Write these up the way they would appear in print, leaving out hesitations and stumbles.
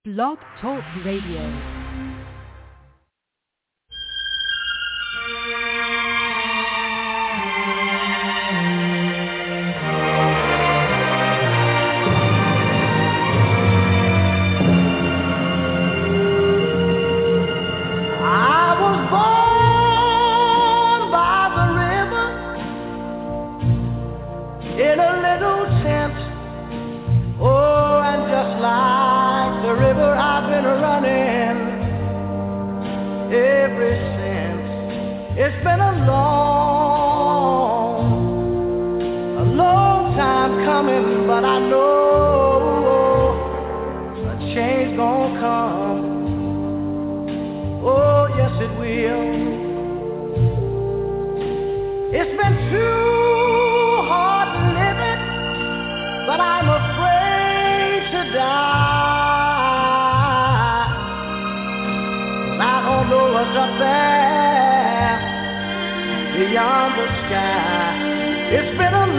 Blog Talk Radio. It's been a long time coming, but I know a change gonna come. Oh, yes it will. It's been too hard living, but I'm afraid to die. I don't know what's up there beyond the sky. It's been a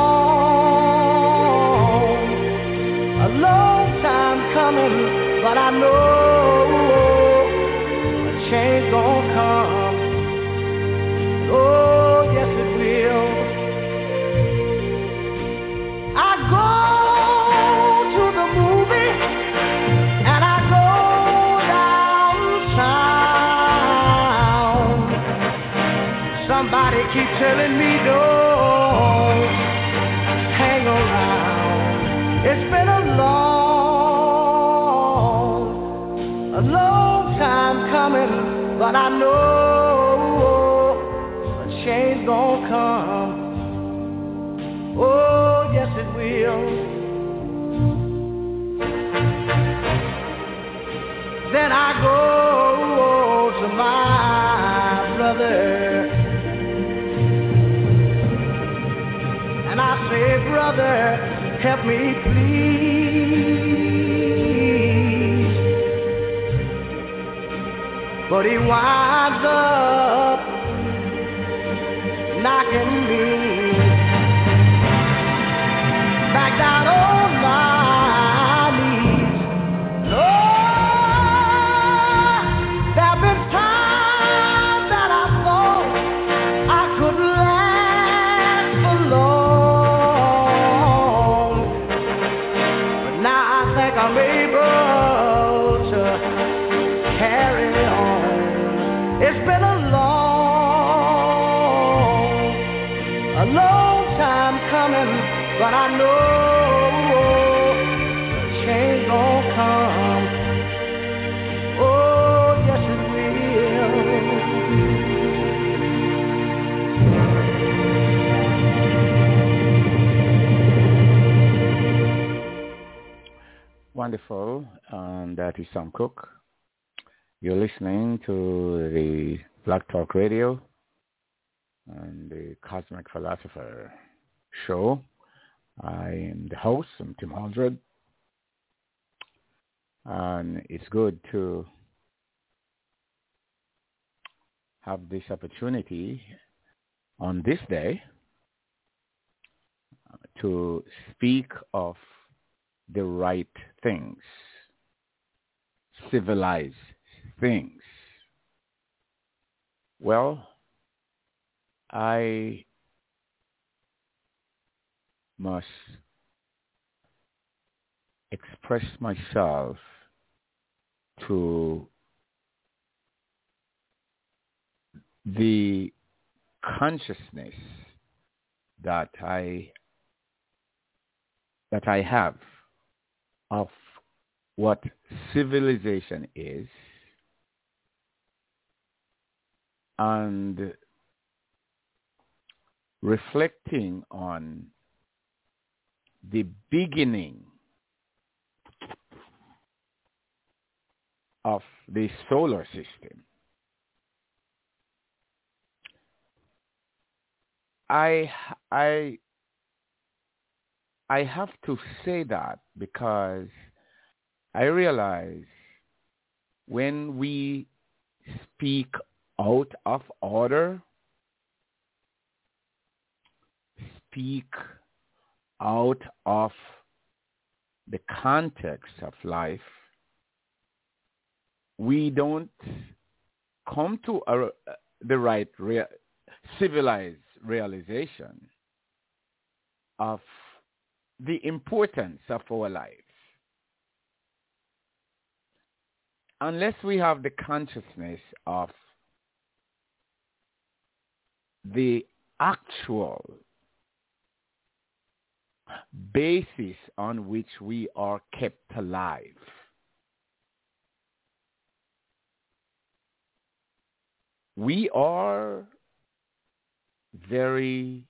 long time coming, but I know a change gonna come. Oh, yes it will. I go to the movie and I go downtown. Somebody keep telling me don't hang around. It's been a long time coming, but I know a change gonna come. Oh, yes it will. Then I go to my brother and I say, brother, help me please. But he winds up knocking me back down on my knees. Lord, there have been times that I thought I could last for long, but now I think I'm able to carry on. It's been a long time coming, but I know change gonna come. Oh, yes it will. Wonderful. That is Sam Cooke. You're listening to the Blog Talk Radio and the Cosmic Philosopher Show. I am the host. I'm Tim Holdred. And it's good to have this opportunity on this day to speak of the right things, civilized things. Well, I must express myself to the consciousness that I have of what civilization is, and reflecting on the beginning of the solar system. I have to say that because I realize when we speak out of order, speak out of the context of life, we don't come to the right civilized realization of the importance of our lives unless we have the consciousness of the actual basis on which we are kept alive. We are very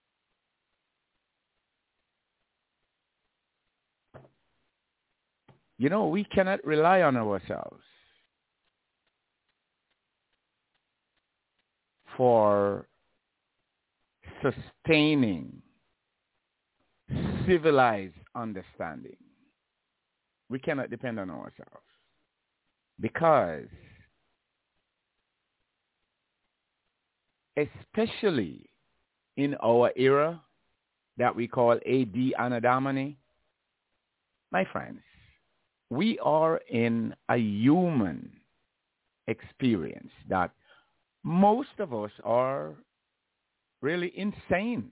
we cannot rely on ourselves for sustaining civilized understanding. We cannot depend on ourselves because especially in our era that we call AD Anno Domini, my friends, we are in a human experience that most of us are really insane.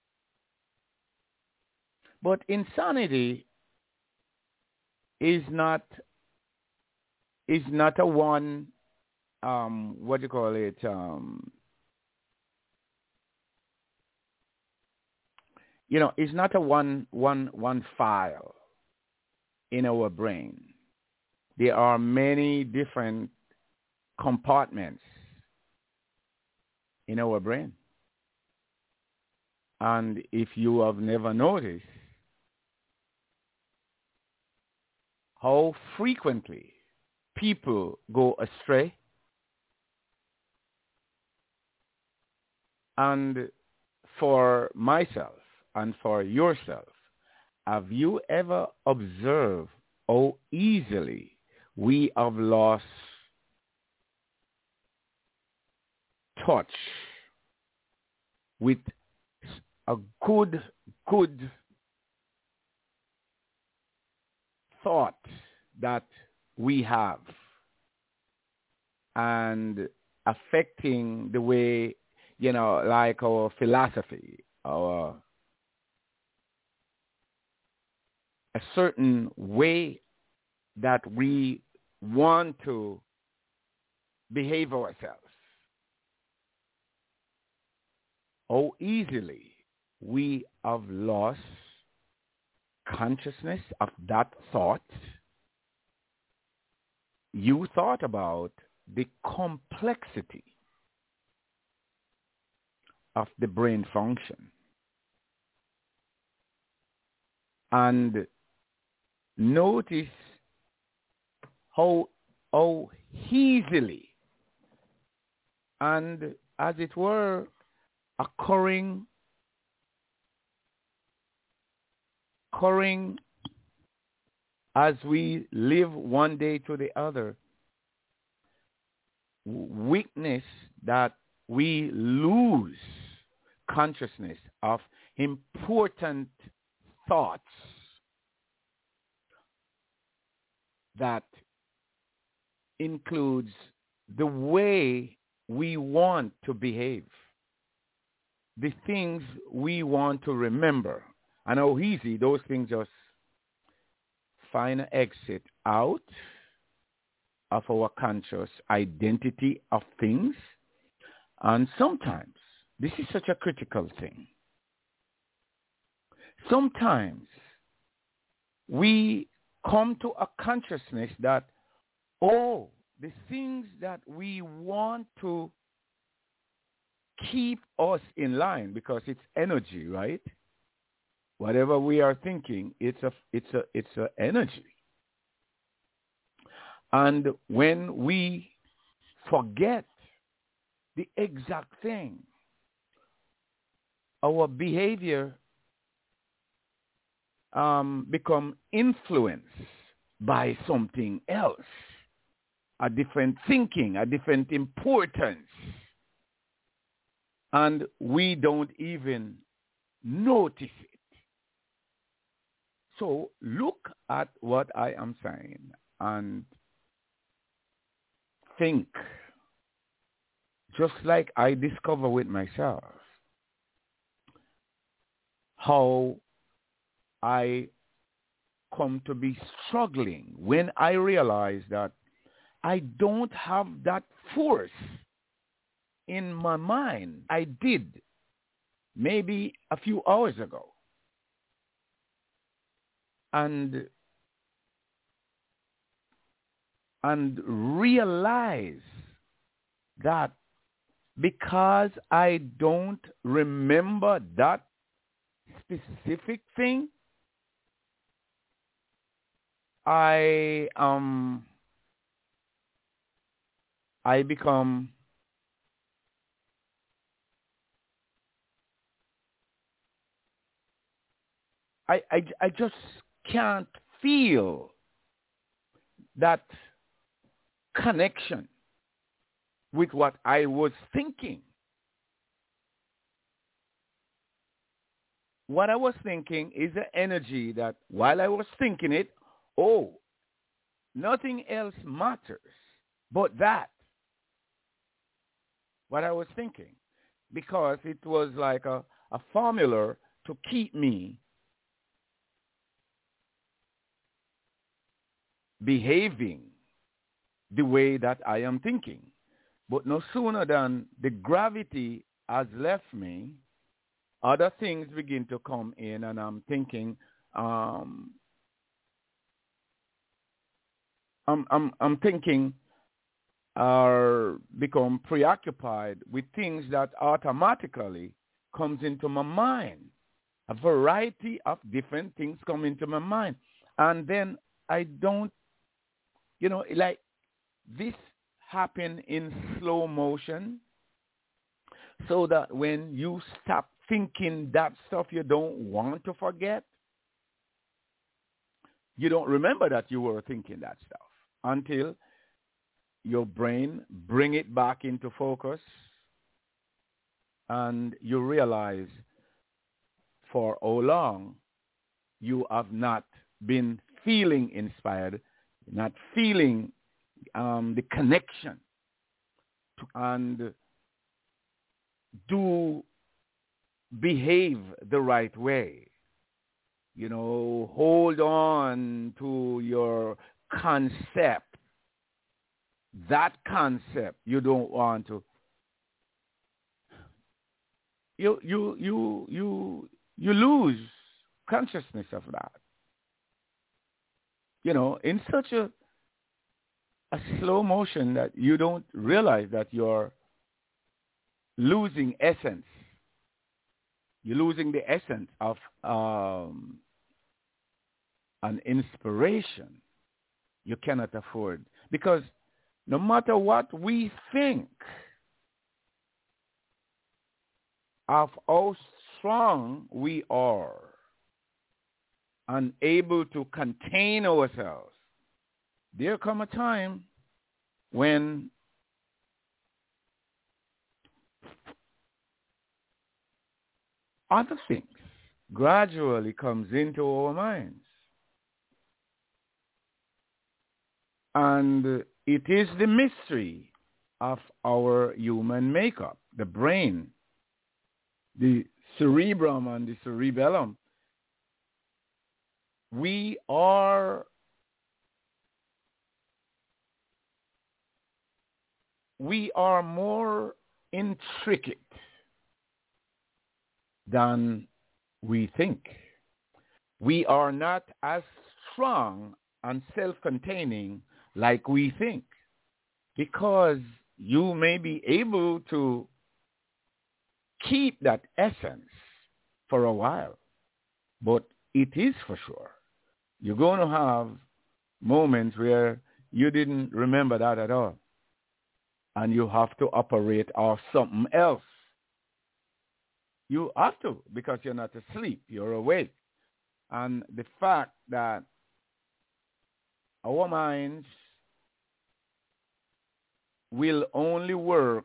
But insanity is not a one it's not a one file in our brain. There are many different compartments in our brain. And if you have never noticed how frequently people go astray, and for myself and for yourself, have you ever observed how easily we have lost touch with a good thought that we have and affecting the way, like our philosophy, a certain way that we want to behave ourselves. How easily we have lost consciousness of that thought. You thought about the complexity of the brain function. And notice how easily and, as it were, occurring as we live one day to the other, weakness that we lose consciousness of important thoughts that includes the way we want to behave, the things we want to remember, and how easy those things just find an exit out of our conscious identity of things. And sometimes, this is such a critical thing, sometimes we come to a consciousness that, the things that we want to keep us in line, because it's energy, right? Whatever we are thinking, it's a energy. And when we forget the exact thing, our behavior become influenced by something else, a different thinking, a different importance, and we don't even notice it. So look at what I am saying and think, just like I discover with myself, how I come to be struggling when I realize that I don't have that force in my mind. I did maybe a few hours ago. And realize that because I don't remember that specific thing, I become I just can't feel that connection with what I was thinking. What I was thinking is the energy that while I was thinking it, oh, nothing else matters but that, what I was thinking, because it was like a formula to keep me behaving the way that I am thinking. But no sooner than the gravity has left me, other things begin to come in, and I'm thinking, I'm thinking, or become preoccupied with things that automatically comes into my mind. A variety of different things come into my mind, and then I don't, like this happen in slow motion, so that when you stop thinking that stuff you don't want to forget, you don't remember that you were thinking that stuff until your brain bring it back into focus, and you realize for how long you have not been feeling inspired, not feeling the connection and do behave the right way. Hold on to your concept. That concept you don't want to. You lose consciousness of that. In such a slow motion that you don't realize that you're losing essence. You're losing the essence of an inspiration you cannot afford. Because no matter what we think of how strong we are and able to contain ourselves, there come a time when other things gradually comes into our minds. And it is the mystery of our human makeup, the brain, the cerebrum and the cerebellum. We are more intricate than we think. We are not as strong and self-containing like we think, because you may be able to keep that essence for a while, but it is for sure you're going to have moments where you didn't remember that at all, and you have to operate off something else. You have to, because you're not asleep, you're awake. And the fact that our minds will only work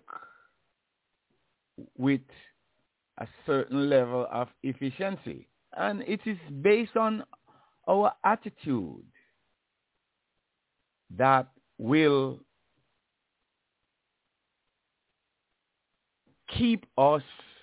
with a certain level of efficiency, and it is based on our attitude that will keep us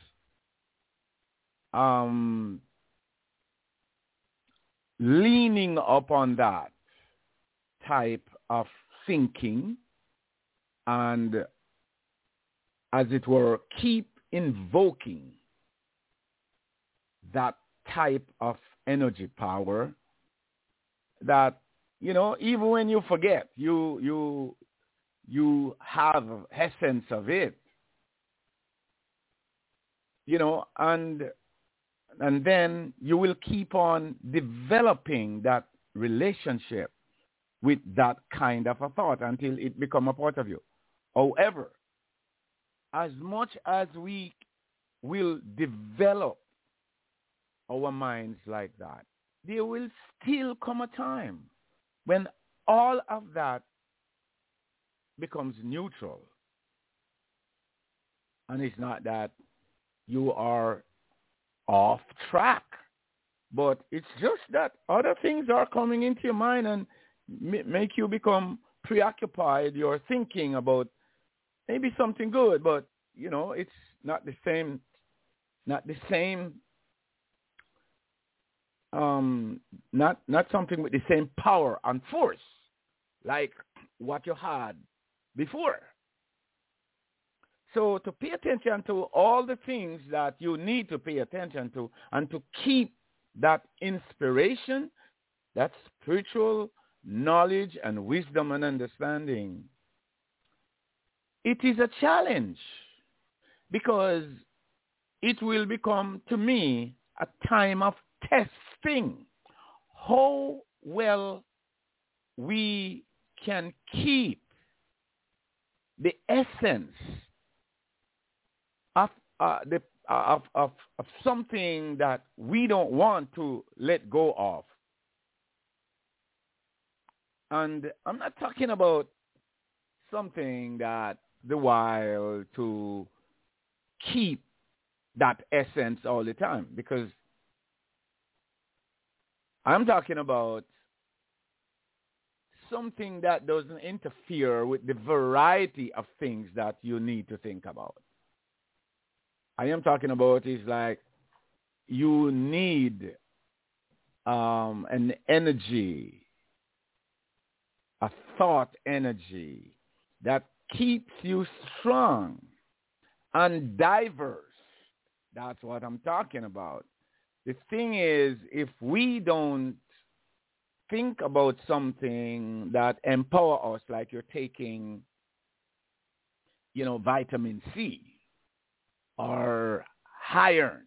leaning upon that type of thinking and, as it were, keep invoking that type of energy power that, even when you forget, you have essence of it, and then you will keep on developing that relationship with that kind of a thought until it become a part of you. However, as much as we will develop our minds like that, there will still come a time when all of that becomes neutral. And it's not that you are off track, but it's just that other things are coming into your mind and make you become preoccupied. You're thinking about maybe something good, but it's not the same, not something with the same power and force like what you had before. So to pay attention to all the things that you need to pay attention to and to keep that inspiration, that spiritual knowledge and wisdom and understanding, it is a challenge because it will become, to me, a time of testing how well we can keep the essence of something that we don't want to let go of. And I'm not talking about something that the while to keep that essence all the time, because I'm talking about something that doesn't interfere with the variety of things that you need to think about. I am talking about is like you need an energy, a thought energy that keeps you strong and diverse. That's what I'm talking about. The thing is, if we don't think about something that empower us, like you're taking, vitamin C or iron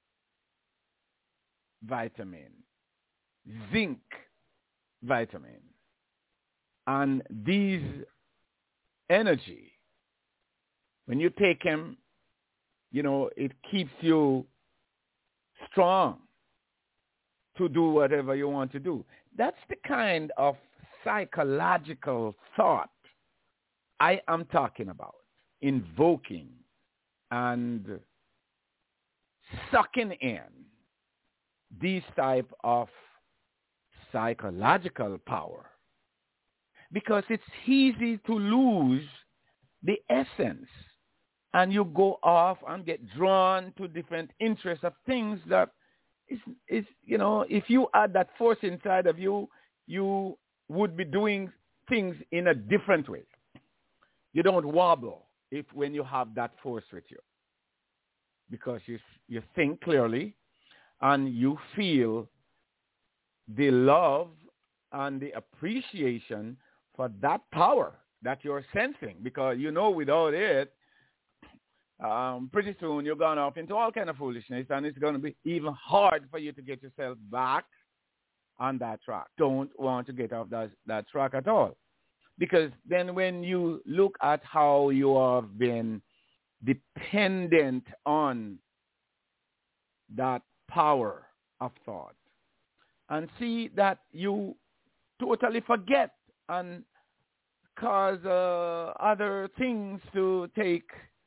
vitamin, zinc vitamin, and these energy, when you take them, it keeps you strong to do whatever you want to do. That's the kind of psychological thought I am talking about, invoking and sucking in these type of psychological power, because it's easy to lose the essence and you go off and get drawn to different interests of things that is if you had that force inside of you, you would be doing things in a different way. You don't wobble when you have that force with you, because you think clearly and you feel the love and the appreciation for that power that you're sensing, because without it, pretty soon you're going off into all kind of foolishness, and it's going to be even hard for you to get yourself back on that track. Don't want to get off that track at all, because then when you look at how you have been dependent on that power of thought and see that you totally forget and cause other things to take,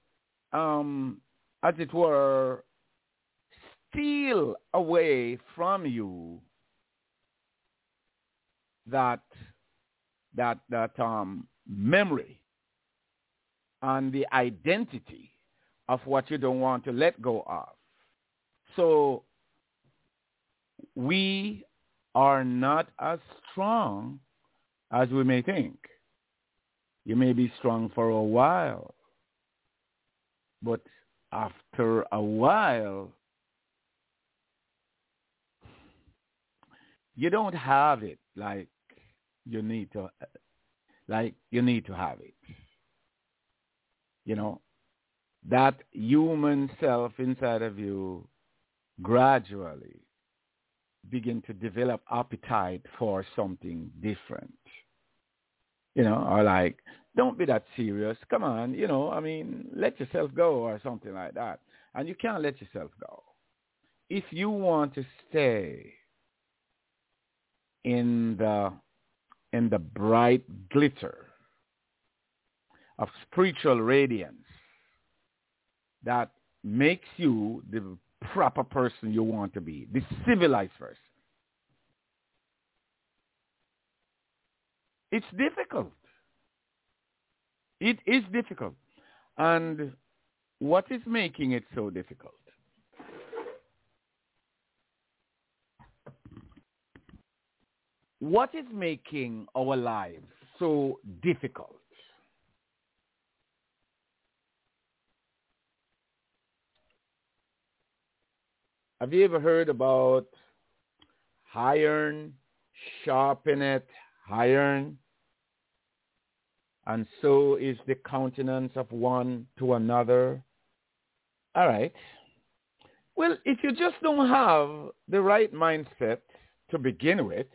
as it were, steal away from you that memory and the identity of what you don't want to let go of. So we are not as strong as we may think. You may be strong for a while, but after a while, you don't have it like you need to have it. You know, that human self inside of you gradually begin to develop appetite for something different. You know, or like, don't be that serious. Come on, you know, I mean, let yourself go or something like that. And you can't let yourself go. If you want to stay in the bright glitter of spiritual radiance that makes you the proper person you want to be, the civilized person, it's difficult. It is difficult. And what is making it so difficult? What is making our lives so difficult? Have you ever heard about iron sharpeneth iron? And so is the countenance of one to another. All right. Well, if you just don't have the right mindset to begin with,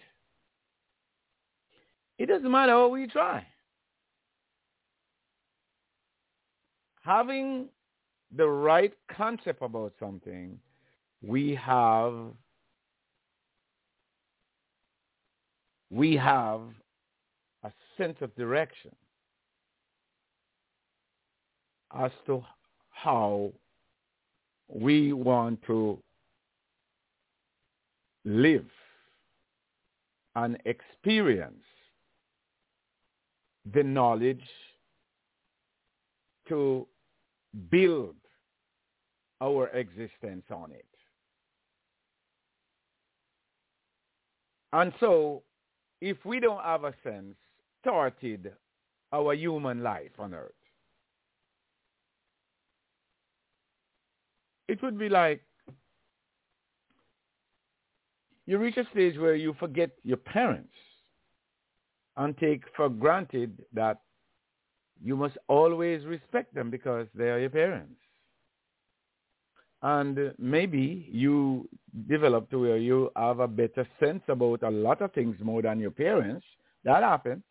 it doesn't matter how we try. Having the right concept about something, we have a sense of direction as to how we want to live and experience the knowledge to build our existence on it. And so, if we don't have a sense, started our human life on earth, it would be like you reach a stage where you forget your parents and take for granted that you must always respect them because they are your parents. And maybe you develop to where you have a better sense about a lot of things more than your parents. That happens.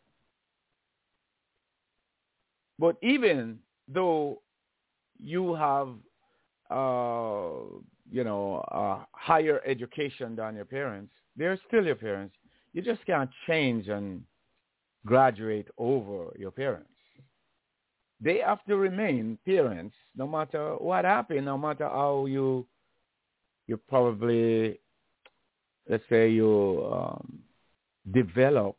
But even though you have, higher education than your parents, they're still your parents. You just can't change and graduate over your parents. They have to remain parents no matter what happens, no matter how you probably, let's say you develop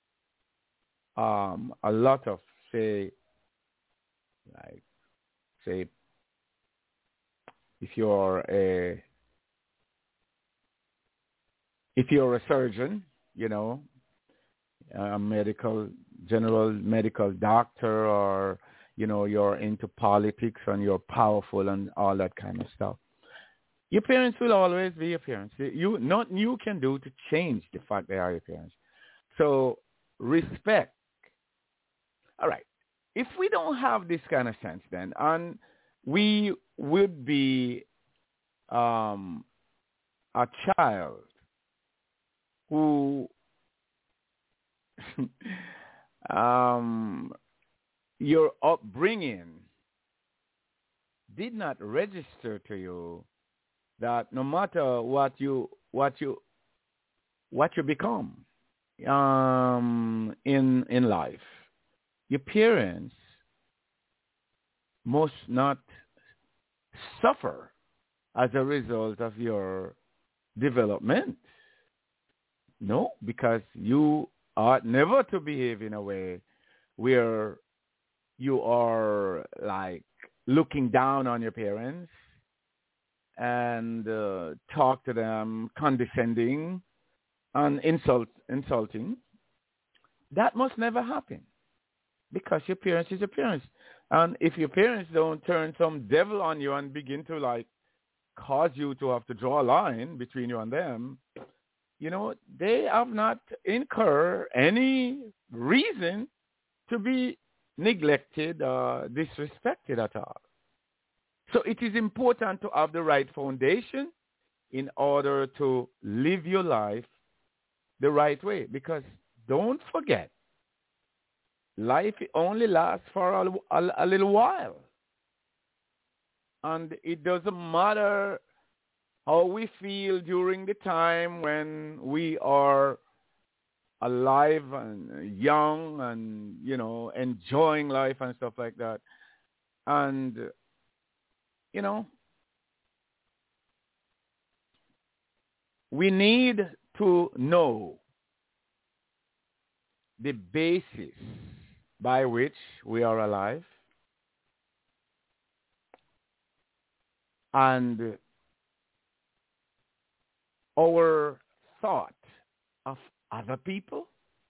a lot of, say, if you're a surgeon, you know, a general medical doctor, or, you know, you're into politics and you're powerful and all that kind of stuff, your parents will always be your parents. Nothing you can do to change the fact they are your parents. So respect. All right. If we don't have this kind of sense then, and we would be a child who your upbringing did not register to you that no matter what you become in life, your parents must not suffer as a result of your development. No, because you ought never to behave in a way where you are like looking down on your parents and talk to them condescending and insulting. That must never happen because your parents is your parents. And if your parents don't turn some devil on you and begin to like cause you to have to draw a line between you and them, you know, they have not incurred any reason to be neglected or disrespected at all. So it is important to have the right foundation in order to live your life the right way. Because don't forget, life only lasts for a little while. And it doesn't matter how we feel during the time when we are alive and young and, you know, enjoying life and stuff like that. And, you know, we need to know the basis by which we are alive and our thought of other people.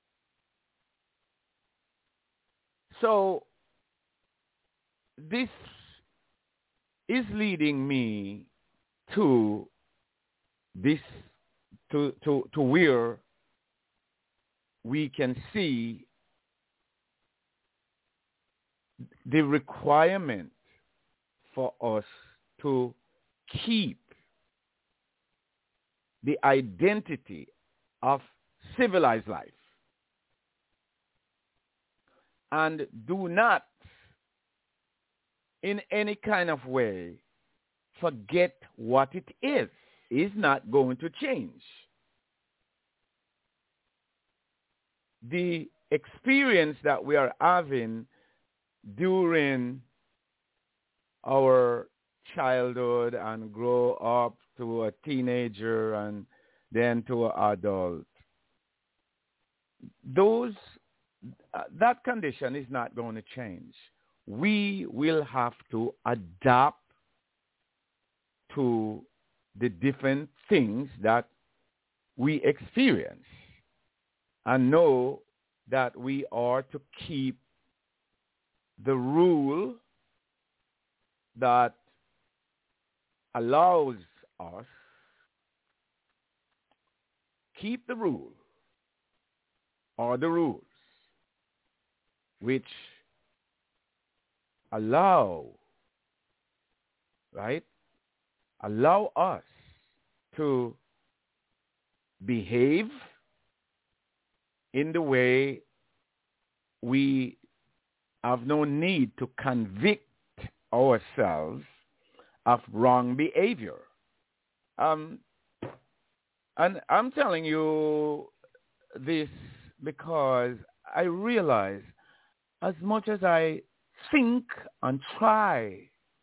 So this is leading me to this, to where we can see the requirement for us to keep the identity of civilized life and do not in any kind of way forget what it is not going to change. The experience that we are having during our childhood and grow up to a teenager and then to an adult, that condition is not going to change. We will have to adapt to the different things that we experience and know that we are to keep the rule that allows us, keep the rule or the rules which allow us to behave in the way we have no need to convict ourselves of wrong behavior. And I'm telling you this because I realize as much as I think and try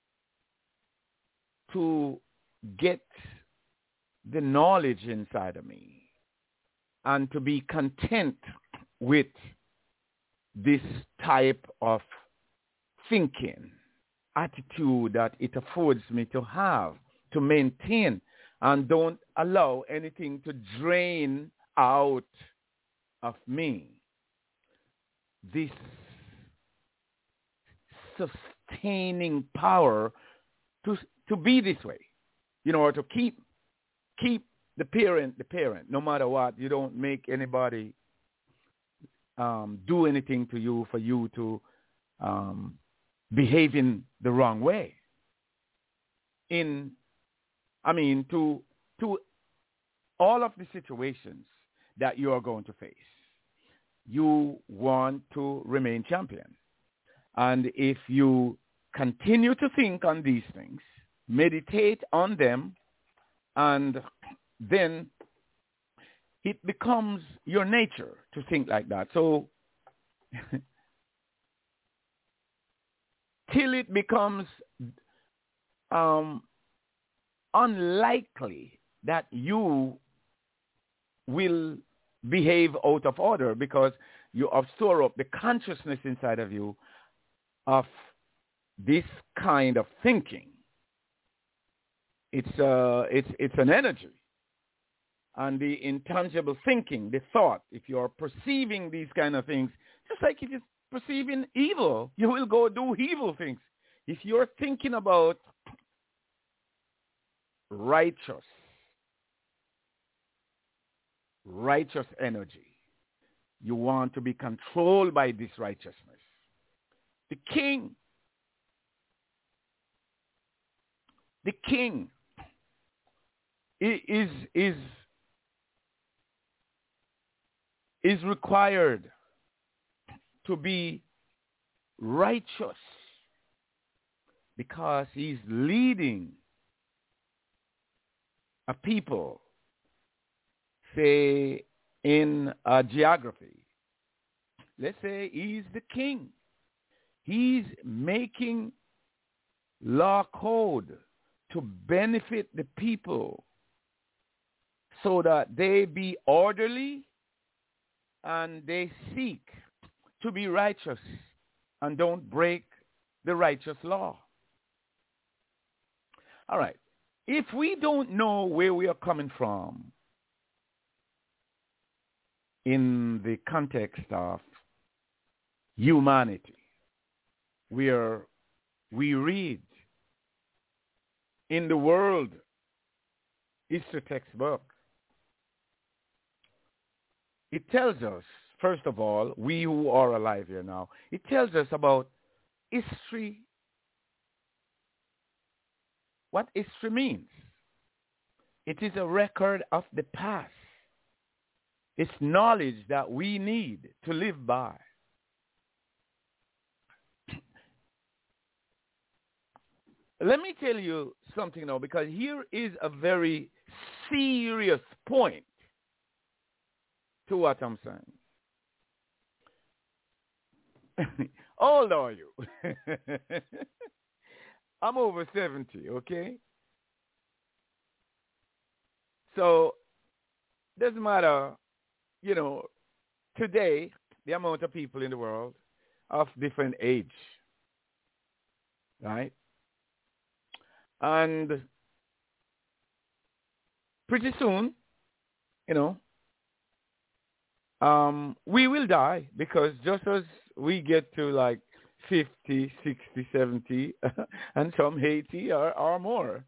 to get the knowledge inside of me and to be content with this type of thinking, attitude that it affords me to have, to maintain, and don't allow anything to drain out of me this sustaining power to be this way, you know, or to keep the parent, no matter what. You don't make anybody do anything to you for you to behave in the wrong way. To all of the situations that you are going to face, you want to remain champion. And if you continue to think on these things, meditate on them, and then it becomes your nature to think like that. So till it becomes unlikely that you will behave out of order because you have stored up the consciousness inside of you of this kind of thinking. It's an energy. And the intangible thinking, the thought, if you're perceiving these kind of things, just like if you're perceiving evil, you will go do evil things. If you're thinking about righteous energy, you want to be controlled by this righteousness. The king is required to be righteous because he's leading a people, say, in a geography. Let's say he's the king. He's making law code to benefit the people so that they be orderly and they seek to be righteous and don't break the righteous law. All right. If we don't know where we are coming from in the context of humanity, we read in the world history textbook. It tells us, first of all, we who are alive here now, it tells us about history, what history means. It is a record of the past. It's knowledge that we need to live by. Let me tell you something now, because here is a very serious point to what I'm saying. How old are you? I'm over 70, okay? So, doesn't matter, today, the amount of people in the world of different age, right? And pretty soon, we will die, because just as we get to like 50, 60, 70, and some 80 or more,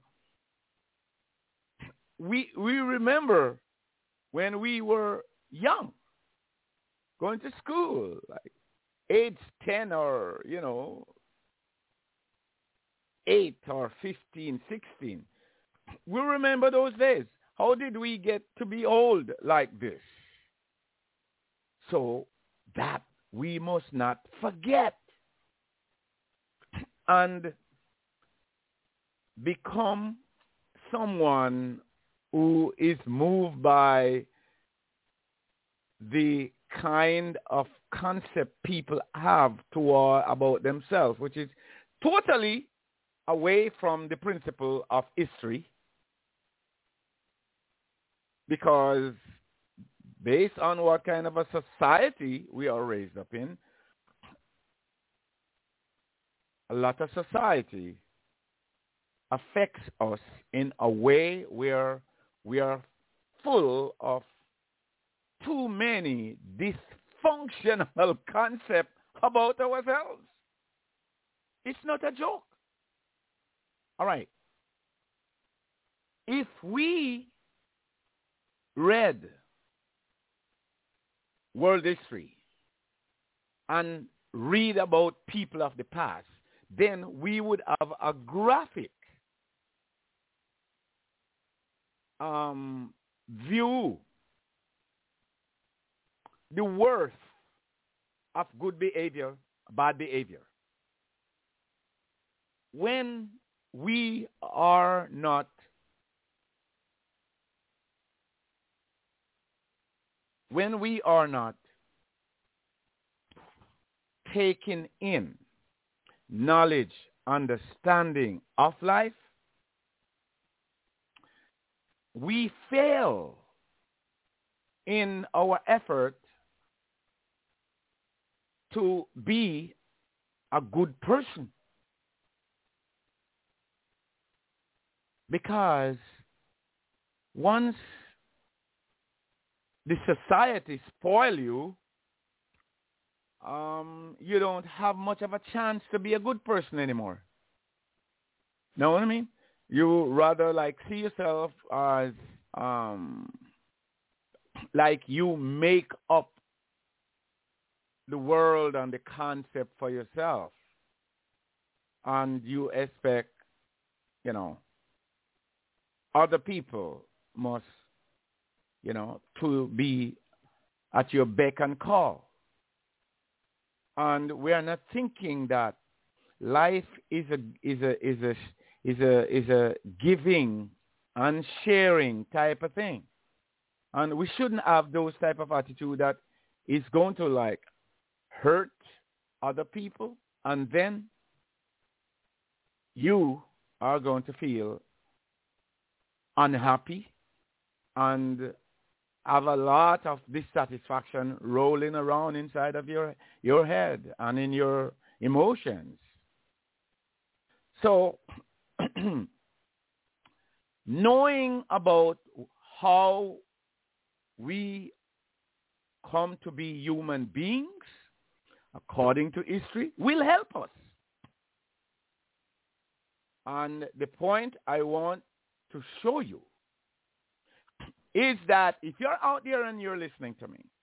we remember when we were young, going to school, like age 10 or, 8 or 15, 16. We remember those days. How did we get to be old like this? So that we must not forget and become someone who is moved by the kind of concept people have about themselves, which is totally away from the principle of history, because based on what kind of a society we are raised up in, a lot of society affects us in a way where we are full of too many dysfunctional concepts about ourselves. It's not a joke. All right. If we read world history and read about people of the past, then we would have a graphic view, the worth of good behavior, bad behavior. When we are not taking in knowledge, understanding of life, we fail in our effort to be a good person. Because once the society spoil you, you don't have much of a chance to be a good person anymore. Know what I mean? You rather like see yourself as like you make up the world and the concept for yourself, and you expect, other people must, to be at your beck and call. And we are not thinking that life is a giving and sharing type of thing. And we shouldn't have those type of attitude that is going to like hurt other people, and then you are going to feel unhappy and have a lot of dissatisfaction rolling around inside of your head and in your emotions. So knowing about how we come to be human beings according to history will help us. And the point I want to show you is that if you're out there and you're listening to me,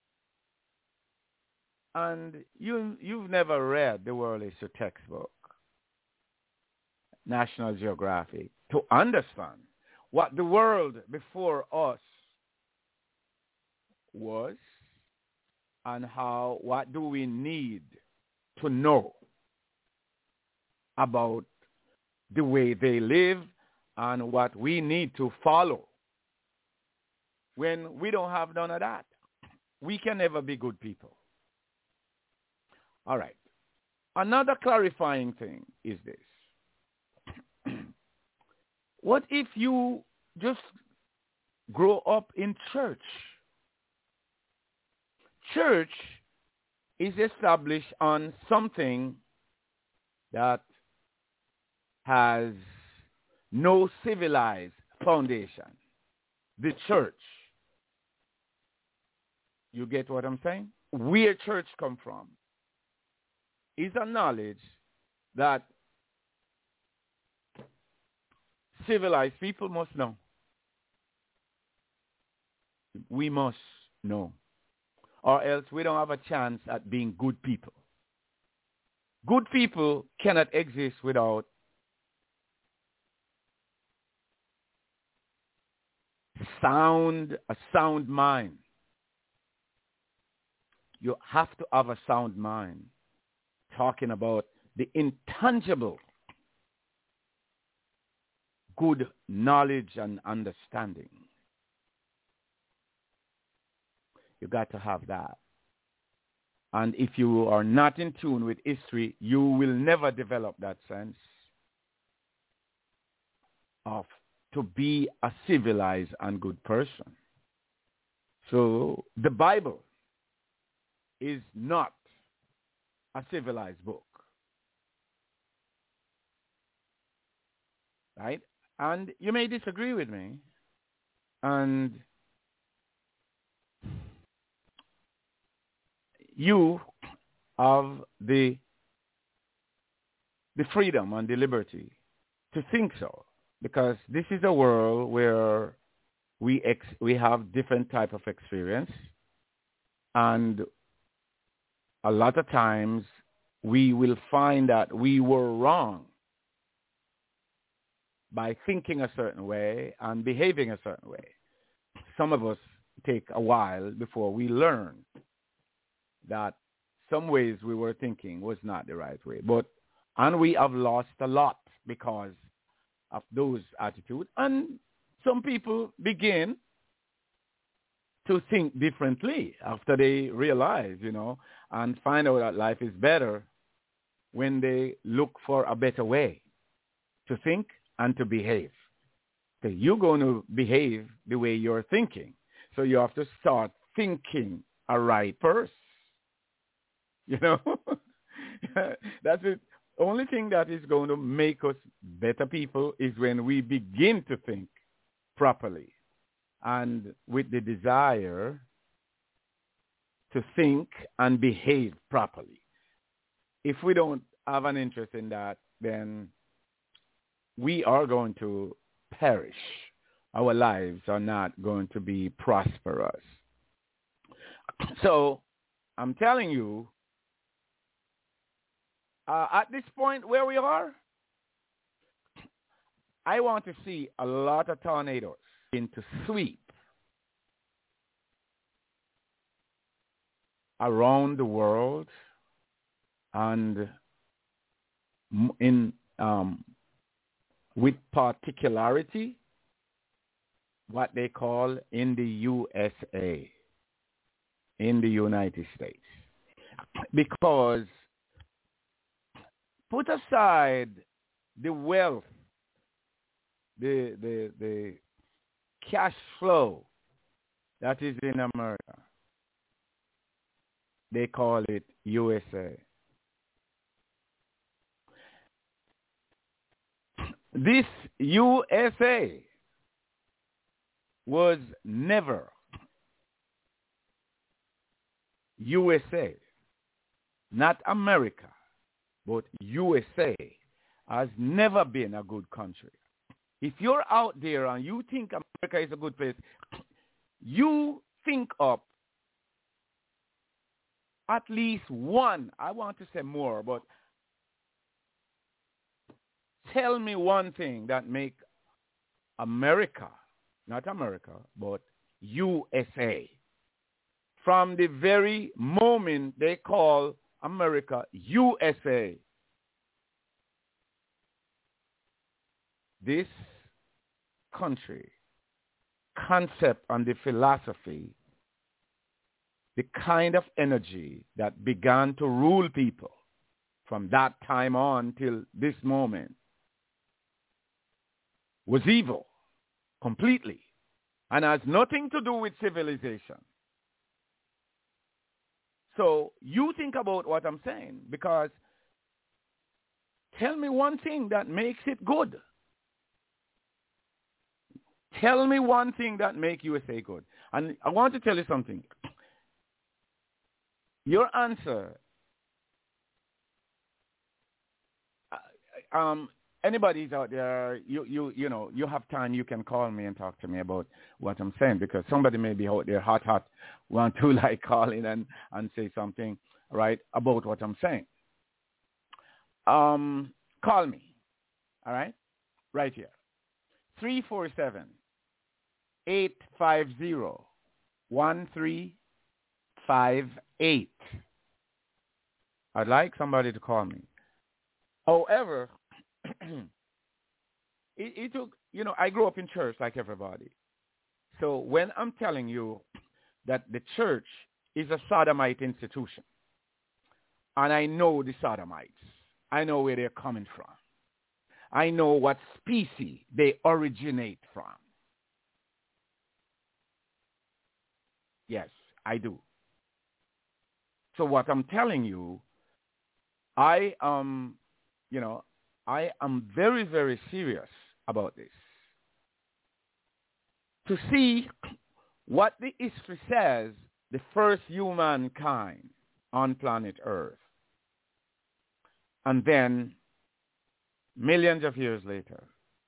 and you've never read the World History textbook, National Geographic, to understand what the world before us was and what do we need to know about the way they live and what we need to follow. When we don't have none of that, we can never be good people. All right. Another clarifying thing is this. What if you just grow up in church? Church is established on something that has no civilized foundation. The church. You get what I'm saying? Where church come from is a knowledge that civilized people must know. We must know. Or else we don't have a chance at being good people. Good people cannot exist without a sound mind. You have to have a sound mind. Talking about the intangible good knowledge and understanding. You got to have that. And if you are not in tune with history, you will never develop that sense of to be a civilized and good person. So the Bible is not a civilized book. Right? And you may disagree with me. And you have the freedom and the liberty to think so. Because this is a world where we have different type of experience. And a lot of times we will find that we were wrong by thinking a certain way and behaving a certain way. Some of us take a while before we learn that some ways we were thinking was not the right way. And we have lost a lot because of those attitudes. And some people begin to think differently after they realize, and find out that life is better when they look for a better way to think and to behave. So you're going to behave the way you're thinking. So you have to start thinking a right first. That's the only thing that is going to make us better people is when we begin to think properly and with the desire to think and behave properly. If we don't have an interest in that, then we are going to perish. Our lives are not going to be prosperous. So I'm telling you, at this point where we are, I want to see a lot of tornadoes to sweep around the world and in with particularity what they call in the USA, in the United States. Because put aside the wealth, the cash flow that is in America. They call it USA. This USA was never USA, not America, but USA has never been a good country. If you're out there and you think America is a good place, you think up at least one, I want to say more, but tell me one thing that make America, not America, but USA, from the very moment they call America USA, this country, concept and the philosophy, the kind of energy that began to rule people from that time on till this moment was evil completely and has nothing to do with civilization. So you think about what I'm saying, because tell me one thing that makes it good. Tell me one thing that makes USA good. And I want to tell you something. Your answer, anybody's out there, you know, you have time, you can call me and talk to me about what I'm saying, because somebody may be out there hot, want to like call in and say something, right, about what I'm saying. Call me, all right, right here, 347-850-1358. I'd like somebody to call me. However, it took, you know, I grew up in church like everybody. So when I'm telling you that the church is a sodomite institution, and I know the sodomites, I know where they're coming from, I know what species they originate from. Yes, I do. So what I'm telling you, I am very, very serious about this. To see what the history says, the first humankind on planet Earth. And then, millions of years later,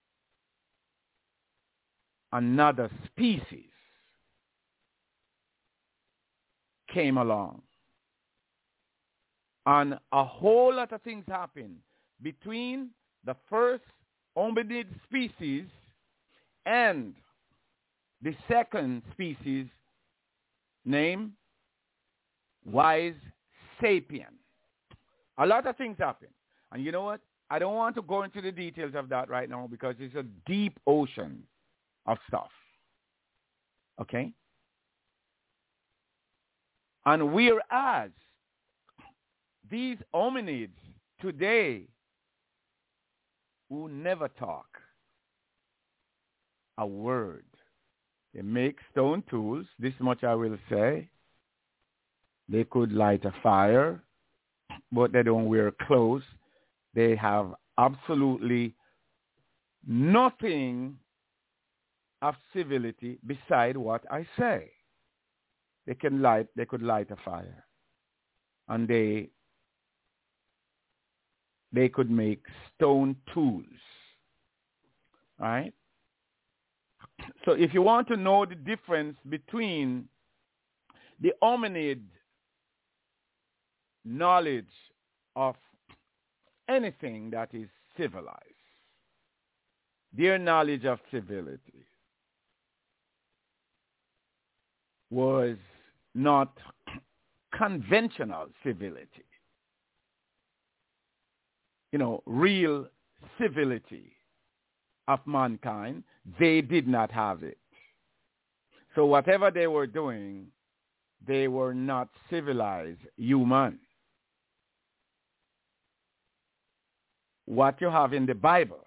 another species came along. And a whole lot of things happened between the first hominid species and the second species named Wise Sapien. A lot of things happened. And you know what? I don't want to go into the details of that right now because it's a deep ocean of stuff. Okay? And whereas these hominids today who never talk a word, they make stone tools, this much I will say. They could light a fire, but they don't wear clothes. They have absolutely nothing of civility beside what I say. They could light a fire, and they could make stone tools. Right? So if you want to know the difference between the hominid knowledge of anything that is civilized, their knowledge of civility was not conventional civility. Real civility of mankind, they did not have it. So whatever they were doing, they were not civilized human. What you have in the Bible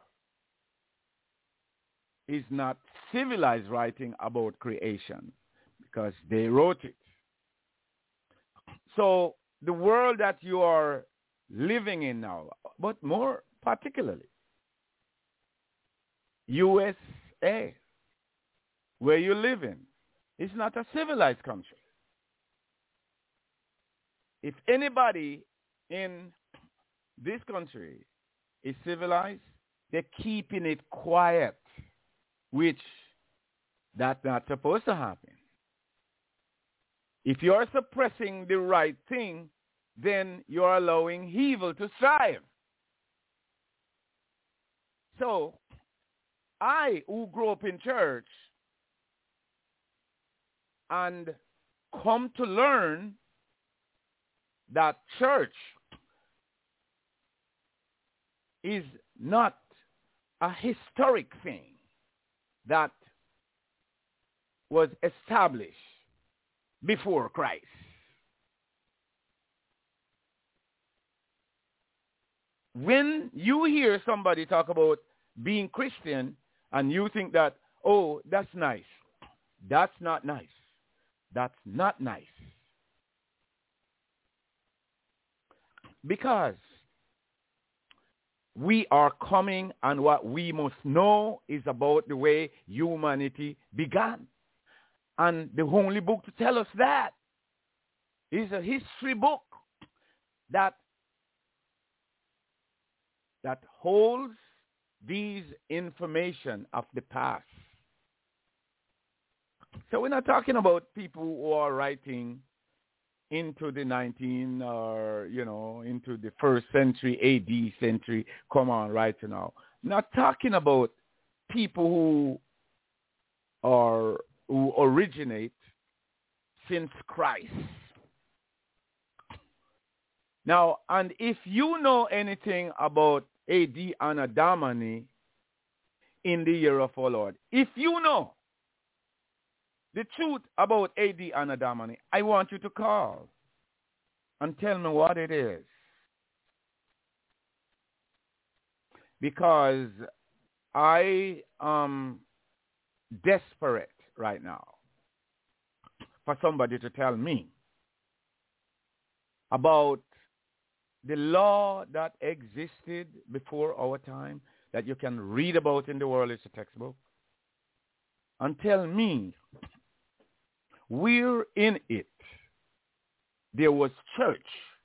is not civilized writing about creation, because they wrote it. So the world that you are living in now, but more particularly USA, where you live in, is not a civilized country. If anybody in this country is civilized, they're keeping it quiet, which that's not supposed to happen. If you're suppressing the right thing, then you're allowing evil to thrive. So, I, who grew up in church and come to learn that church is not a historic thing that was established before Christ. When you hear somebody talk about being Christian and you think that, oh, that's nice. That's not nice. That's not nice. Because we are coming, and what we must know is about the way humanity began. And the only book to tell us that is a history book that holds these information of the past. So we're not talking about people who are writing into the into the first century, AD century, come on, right now. Not talking about people who originate since Christ. Now, and if you know anything about AD Anno Domini in the year of our Lord, if you know the truth about AD Anno Domini, I want you to call and tell me what it is. Because I am desperate right now for somebody to tell me about the law that existed before our time that you can read about in the world as a textbook, and tell me where in it there was church.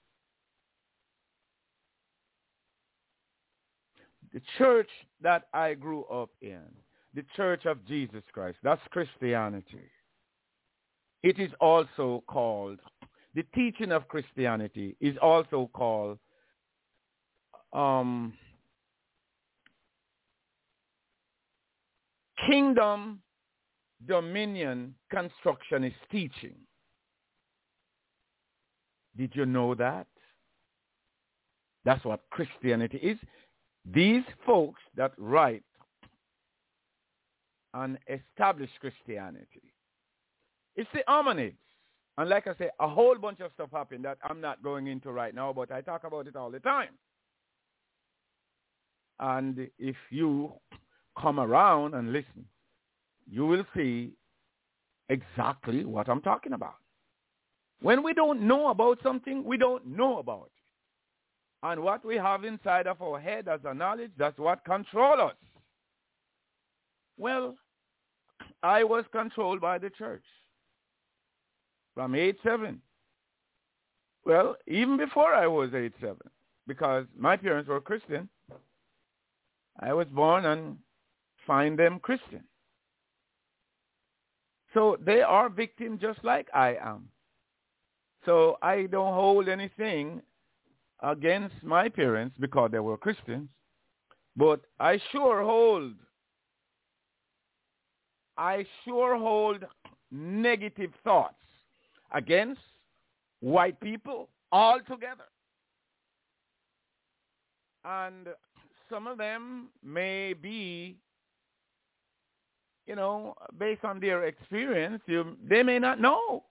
The church that I grew up in, the Church of Jesus Christ, that's Christianity. It is also called, the teaching of Christianity is also called Kingdom Dominion Constructionist teaching. Did you know that? That's what Christianity is. These folks that write and establish Christianity, it's the hominids. And like I say, a whole bunch of stuff happened that I'm not going into right now, but I talk about it all the time. And if you come around and listen, you will see exactly what I'm talking about. When we don't know about something, we don't know about it. And what we have inside of our head as a knowledge, that's what controls us. Well, I was controlled by the church from age 7. Well, even before I was age 7, because my parents were Christian. I was born and find them Christian. So they are victims just like I am. So I don't hold anything against my parents because they were Christians, but I sure hold negative thoughts against white people altogether. And some of them may be, based on their experience, they may not know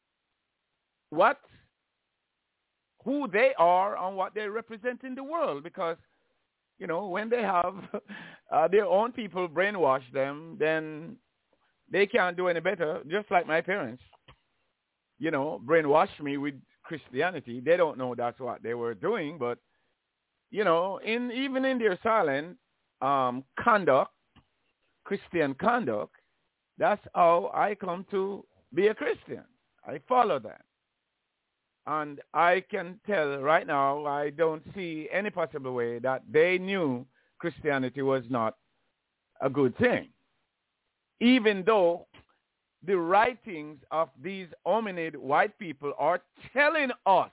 who they are and what they represent in the world, because, when they have their own people brainwash them, then they can't do any better, just like my parents, brainwashed me with Christianity. They don't know that's what they were doing, but, even in their silent conduct, Christian conduct, that's how I come to be a Christian. I follow that. And I can tell right now, I don't see any possible way that they knew Christianity was not a good thing. Even though the writings of these hominid white people are telling us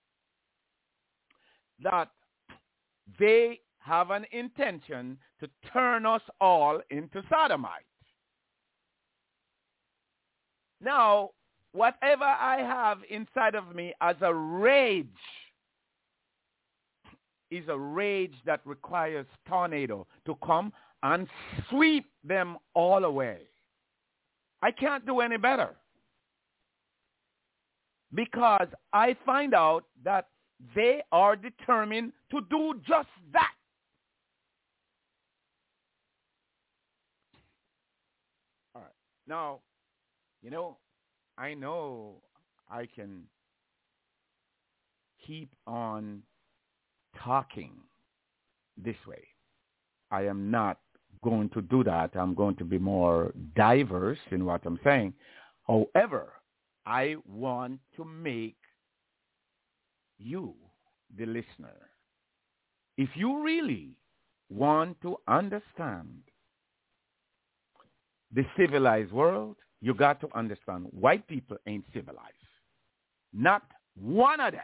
that they have an intention to turn us all into sodomites. Now, whatever I have inside of me as a rage is a rage that requires tornado to come and sweep them all away. I can't do any better, because I find out that they are determined to do just that. All right. Now, I know I can keep on talking this way. I am not going to do that. I'm going to be more diverse in what I'm saying. However, I want to make you, the listener, if you really want to understand the civilized world, you got to understand white people ain't civilized. Not one of them.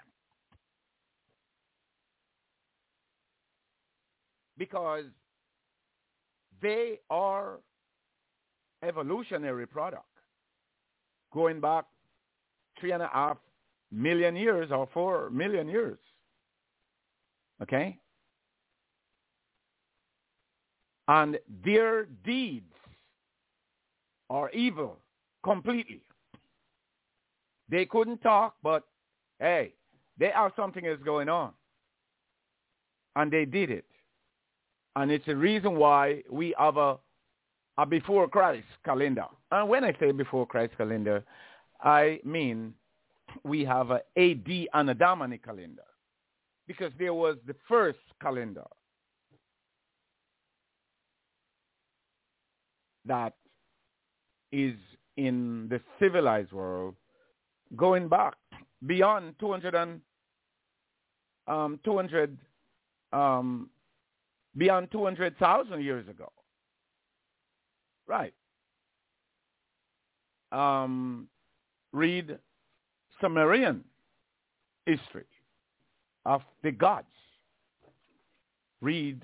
Because they are evolutionary product going back 3.5 million years or 4 million years. Okay? And their deeds are evil completely. They couldn't talk, but hey, they have something is going on. And they did it. And it's the reason why we have a before Christ calendar. And when I say before Christ calendar, I mean we have a AD Anno Domini calendar, because there was the first calendar that is in the civilized world going back beyond 200 beyond 200,000 years ago. Right. Read Sumerian history of the gods. Read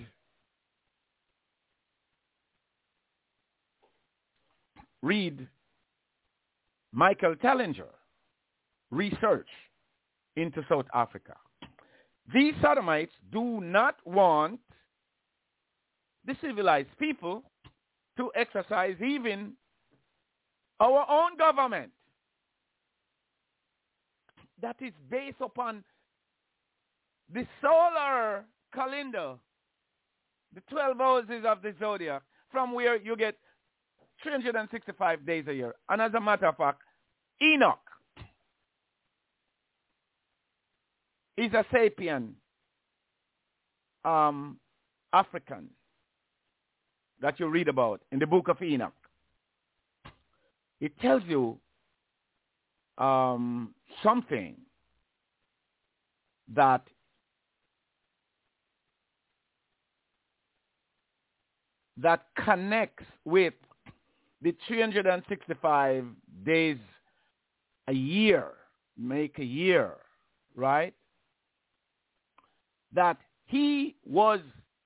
Michael Tellinger research into South Africa. These sodomites do not want the civilized people to exercise even our own government that is based upon the solar calendar, the 12 houses of the zodiac, from where you get 365 days a year. And as a matter of fact, Enoch is a sapien African. that you read about in the book of Enoch, it tells you something that connects with the 365 days a year, make a year, right? That he was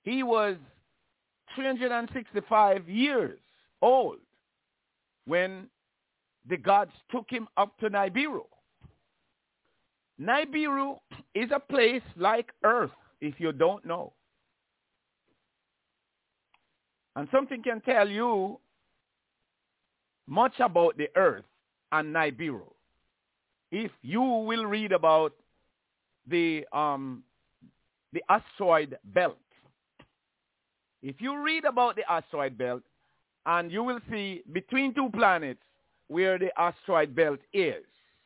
365 years old when the gods took him up to Nibiru. Nibiru is a place like Earth, if you don't know. And something can tell you much about the Earth and Nibiru if you will read about the asteroid belt. If you read about the asteroid belt, and you will see between two planets where the asteroid belt is,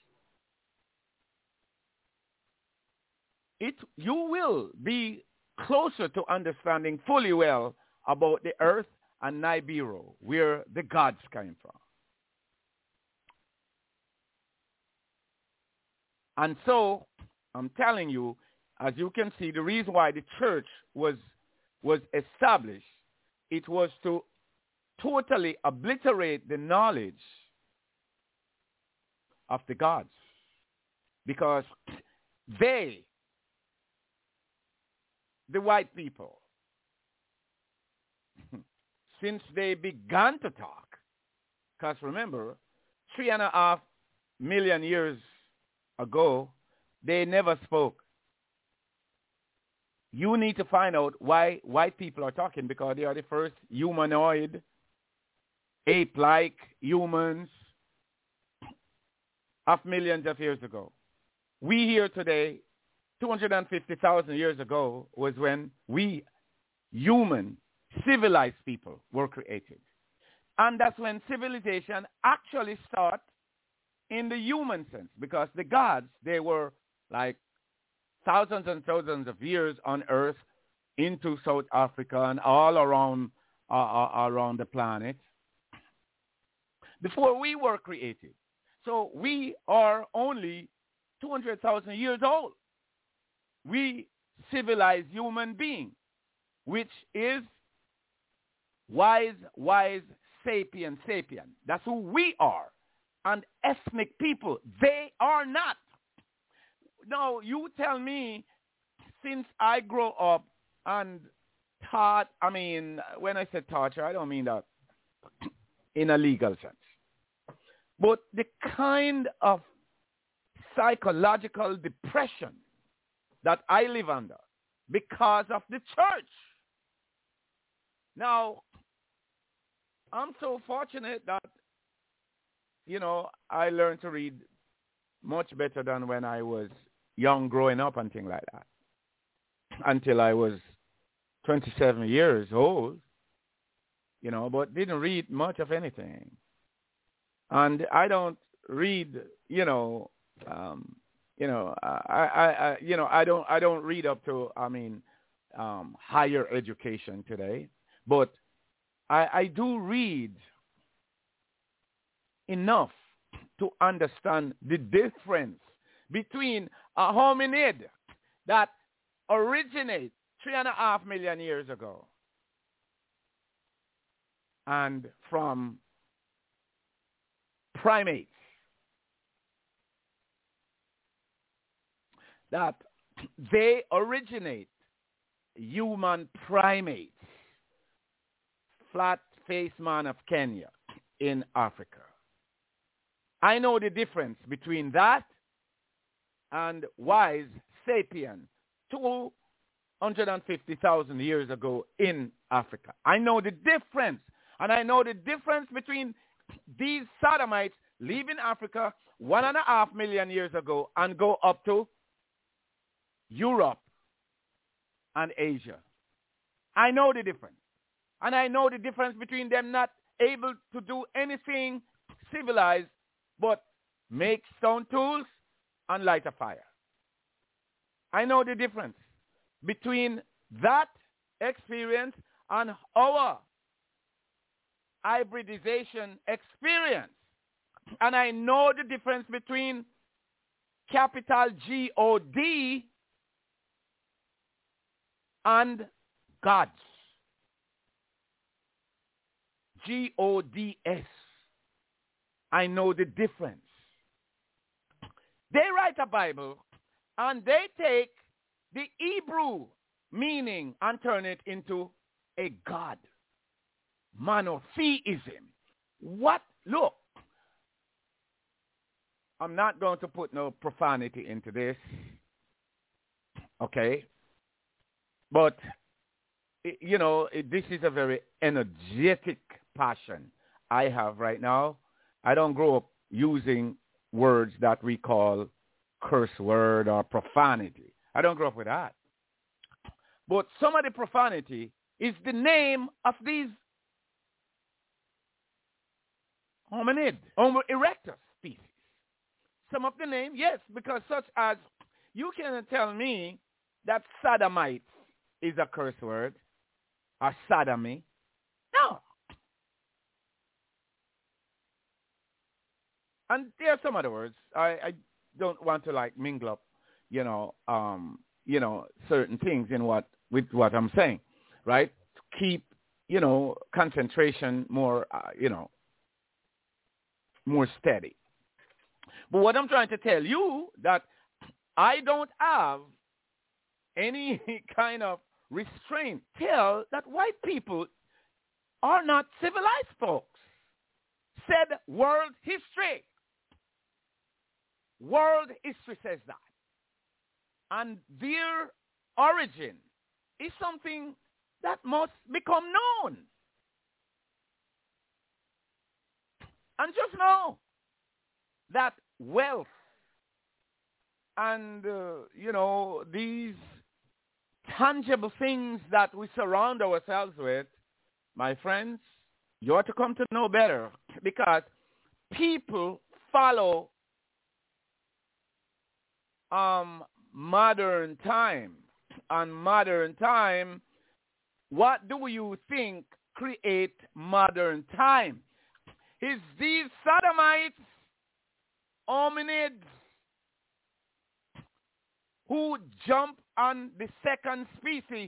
you will be closer to understanding fully well about the Earth and Nibiru, where the gods came from. And so, I'm telling you, as you can see, the reason why the church was established, it was to totally obliterate the knowledge of the gods. Because they, the white people, since they began to talk, because remember, 3.5 million years ago, they never spoke. You need to find out why white people are talking, because they are the first humanoid, ape-like humans of millions of years ago. We here today, 250,000 years ago, was when we, human, civilized people, were created. And that's when civilization actually started in the human sense, because the gods, they were like thousands and thousands of years on Earth into South Africa and all around the planet before we were created. So we are only 200,000 years old. We civilized human being, which is wise, sapien. That's who we are. And ethnic people, they are not. Now, you tell me, since I grew up and taught, I mean, when I said torture, I don't mean that in a legal sense. But the kind of psychological depression that I live under because of the church. Now, I'm so fortunate that, you know, I learned to read much better than when I was young growing up and things like that. Until I was 27 years old, you know, but didn't read much of anything. And I don't read, I don't read up to, higher education today, but I do read enough to understand the difference between a hominid that originates 3.5 million years ago and from primates that they originate human primates, flat-faced man of Kenya in Africa. I know the difference between that and wise sapien 250,000 years ago in Africa. I know the difference. And I know the difference between these sodomites leaving Africa 1.5 million years ago and go up to Europe and Asia. I know the difference. And I know the difference between them not able to do anything civilized but make stone tools and light a fire. I know the difference between that experience and our hybridization experience. And I know the difference between capital G-O-D and gods. G-O-D-S. I know the difference. They write a Bible and they take the Hebrew meaning and turn it into a God. Monotheism. What? Look. I'm not going to put no profanity into this. Okay? But, this is a very energetic passion I have right now. I don't grow up using words that we call curse word or profanity. I don't grow up with that. But some of the profanity is the name of these hominid, Homo erectus species. Some of the name, yes, because such as, you cannot tell me that sodomites is a curse word, or sodomy. No. And there are some other words. I don't want to mingle up, certain things with what I'm saying, right? To keep, concentration more, more steady. But what I'm trying to tell you that I don't have any kind of restraint till that white people are not civilized folks. Said world history. World history says that. And their origin is something that must become known. And just know that wealth and, these tangible things that we surround ourselves with, my friends, you ought to come to know better, because people follow modern time. And modern time, what do you think create modern time? Is these sodomites, hominids, who jump on the second species,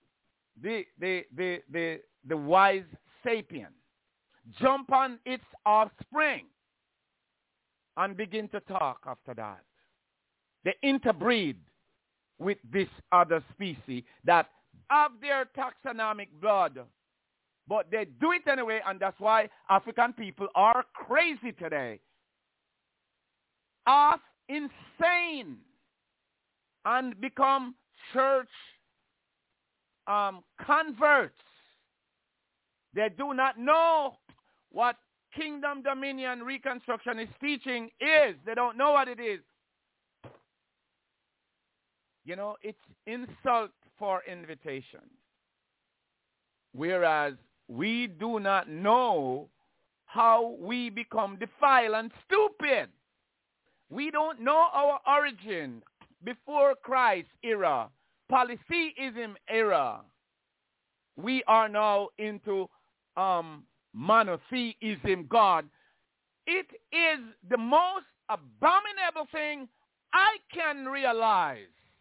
the wise sapien, jump on its offspring and begin to talk after that. They interbreed with this other species that have their taxonomic blood, but they do it anyway, and that's why African people are crazy today. Half insane and become church converts. They do not know what kingdom dominion reconstruction is teaching is. They don't know what it is. It's insult for invitation. Whereas we do not know how we become defiled and stupid. We don't know our origin before Christ era, polytheism era. We are now into monotheism God. It is the most abominable thing I can realize.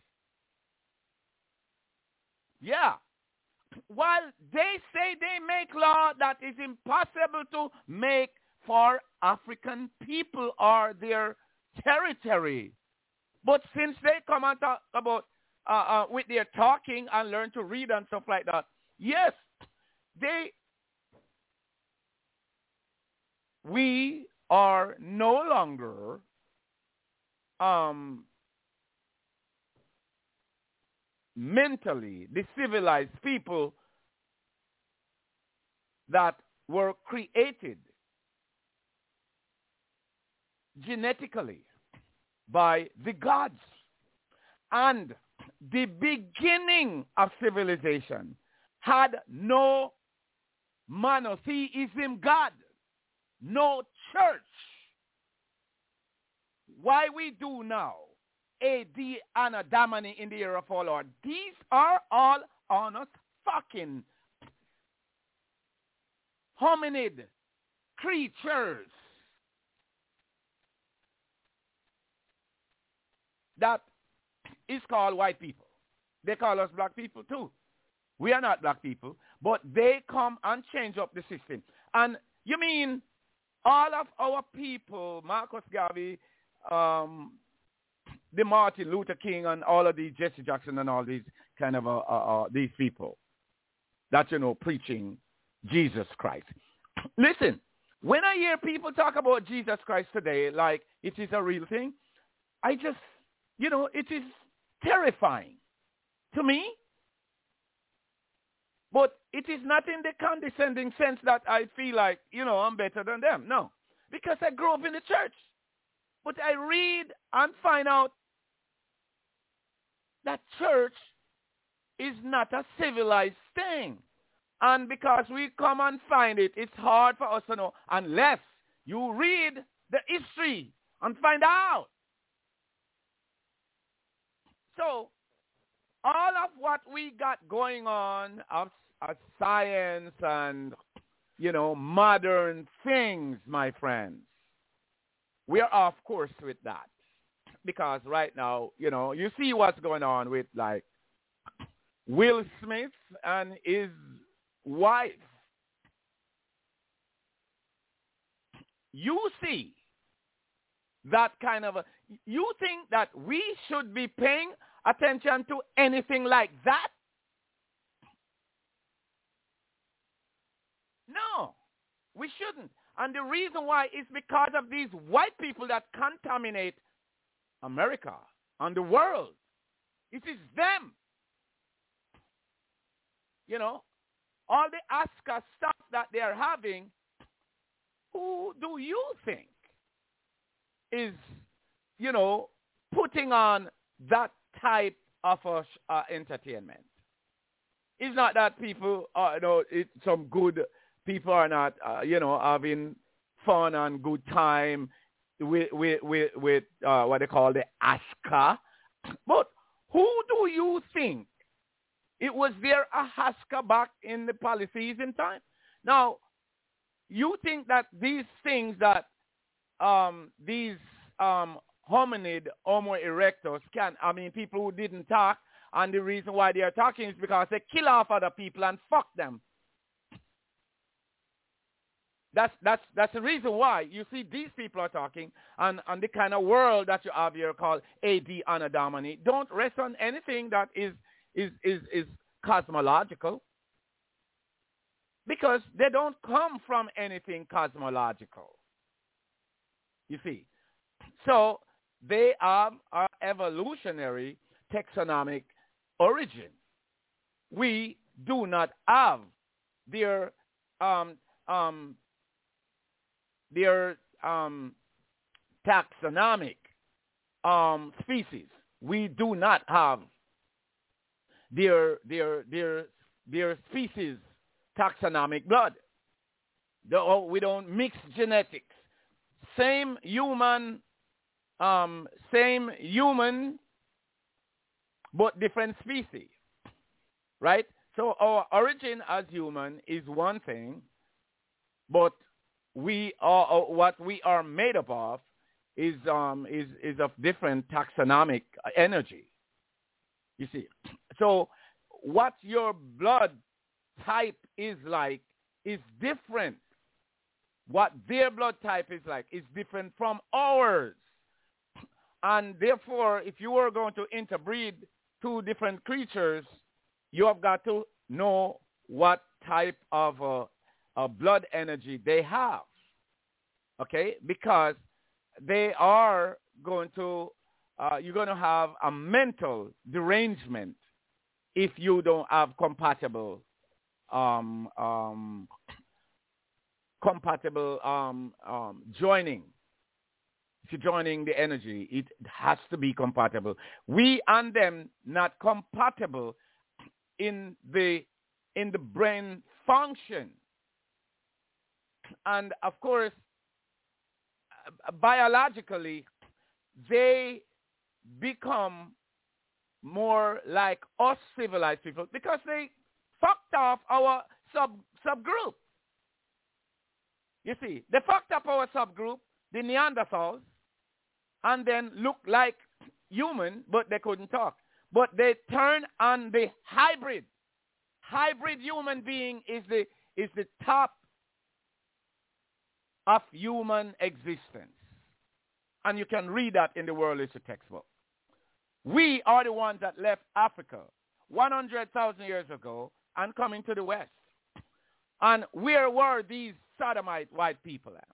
Yeah. While they say they make law that is impossible to make for African people or their territory. But since they come and talk about with their talking and learn to read and stuff like that, yes, we are no longer mentally the civilized people that were created genetically by the gods. And the beginning of civilization had no monotheism God, no church. Why we do now, AD Anno Domini in the year of our Lord, these are all honest fucking hominid creatures that is called white people. They call us black people too. We are not black people, but they come and change up the system. And you mean all of our people, Marcus Garvey, the Martin Luther King, and all of these, Jesse Jackson, and all these kind of these people that, preaching Jesus Christ. Listen, when I hear people talk about Jesus Christ today like it is a real thing, I just, it is terrifying to me. But it is not in the condescending sense that I feel like, I'm better than them. No, because I grew up in the church. But I read and find out that church is not a civilized thing. And because we come and find it, it's hard for us to know unless you read the history and find out. So all of what we got going on of science and, modern things, my friends, we are off course with that. Because right now, you see what's going on with, like, Will Smith and his wife. You see that kind of you think that we should be paying attention to anything like that? No, we shouldn't. And the reason why is because of these white people that contaminate America and the world. It is them. All the Oscar stuff that they are having, who do you think is, putting on that type of entertainment? It's not that people, some good people are not, having fun and good time with what they call the Oscar. But who do you think? It was there a Oscar back in the Polynesian time? Now, you think that these things that these hominid, Homo erectus people who didn't talk, and the reason why they are talking is because they kill off other people and fuck them. That's the reason why you see these people are talking, and the kind of world that you have here called AD Anno Domini don't rest on anything that is cosmological, because they don't come from anything cosmological. You see, so they have our evolutionary taxonomic origin. We do not have their taxonomic species. We do not have their species taxonomic blood. We don't mix genetics. Same human, but different species, right? So our origin as human is one thing, but we are what we are made up of is of different taxonomic energy. You see, so what your blood type is like is different. What their blood type is like is different from ours. And therefore, if you are going to interbreed two different creatures, you have got to know what type of blood energy they have. Okay? Because they are going to, you're going to have a mental derangement if you don't have compatible joining. If you're joining the energy, it has to be compatible. We and them not compatible in the brain function. And of course, biologically, they become more like us civilized people because they fucked off our subgroup. You see, they fucked up our subgroup, the Neanderthals, and then looked like human, but they couldn't talk. But they turned on the hybrid. Hybrid human being is the top of human existence. And you can read that in the World History textbook. We are the ones that left Africa 100,000 years ago and coming to the West. And where were these sodomite white people at?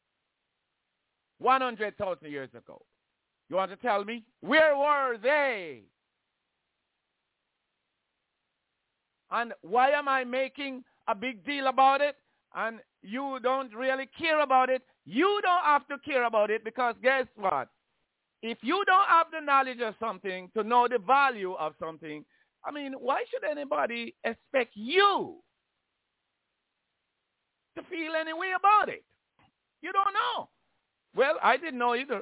100,000 years ago. You want to tell me? Where were they? And why am I making a big deal about it? And you don't really care about it. You don't have to care about it because guess what? If you don't have the knowledge of something to know the value of something, I mean, why should anybody expect you to feel any way about it? You don't know. Well, I didn't know either.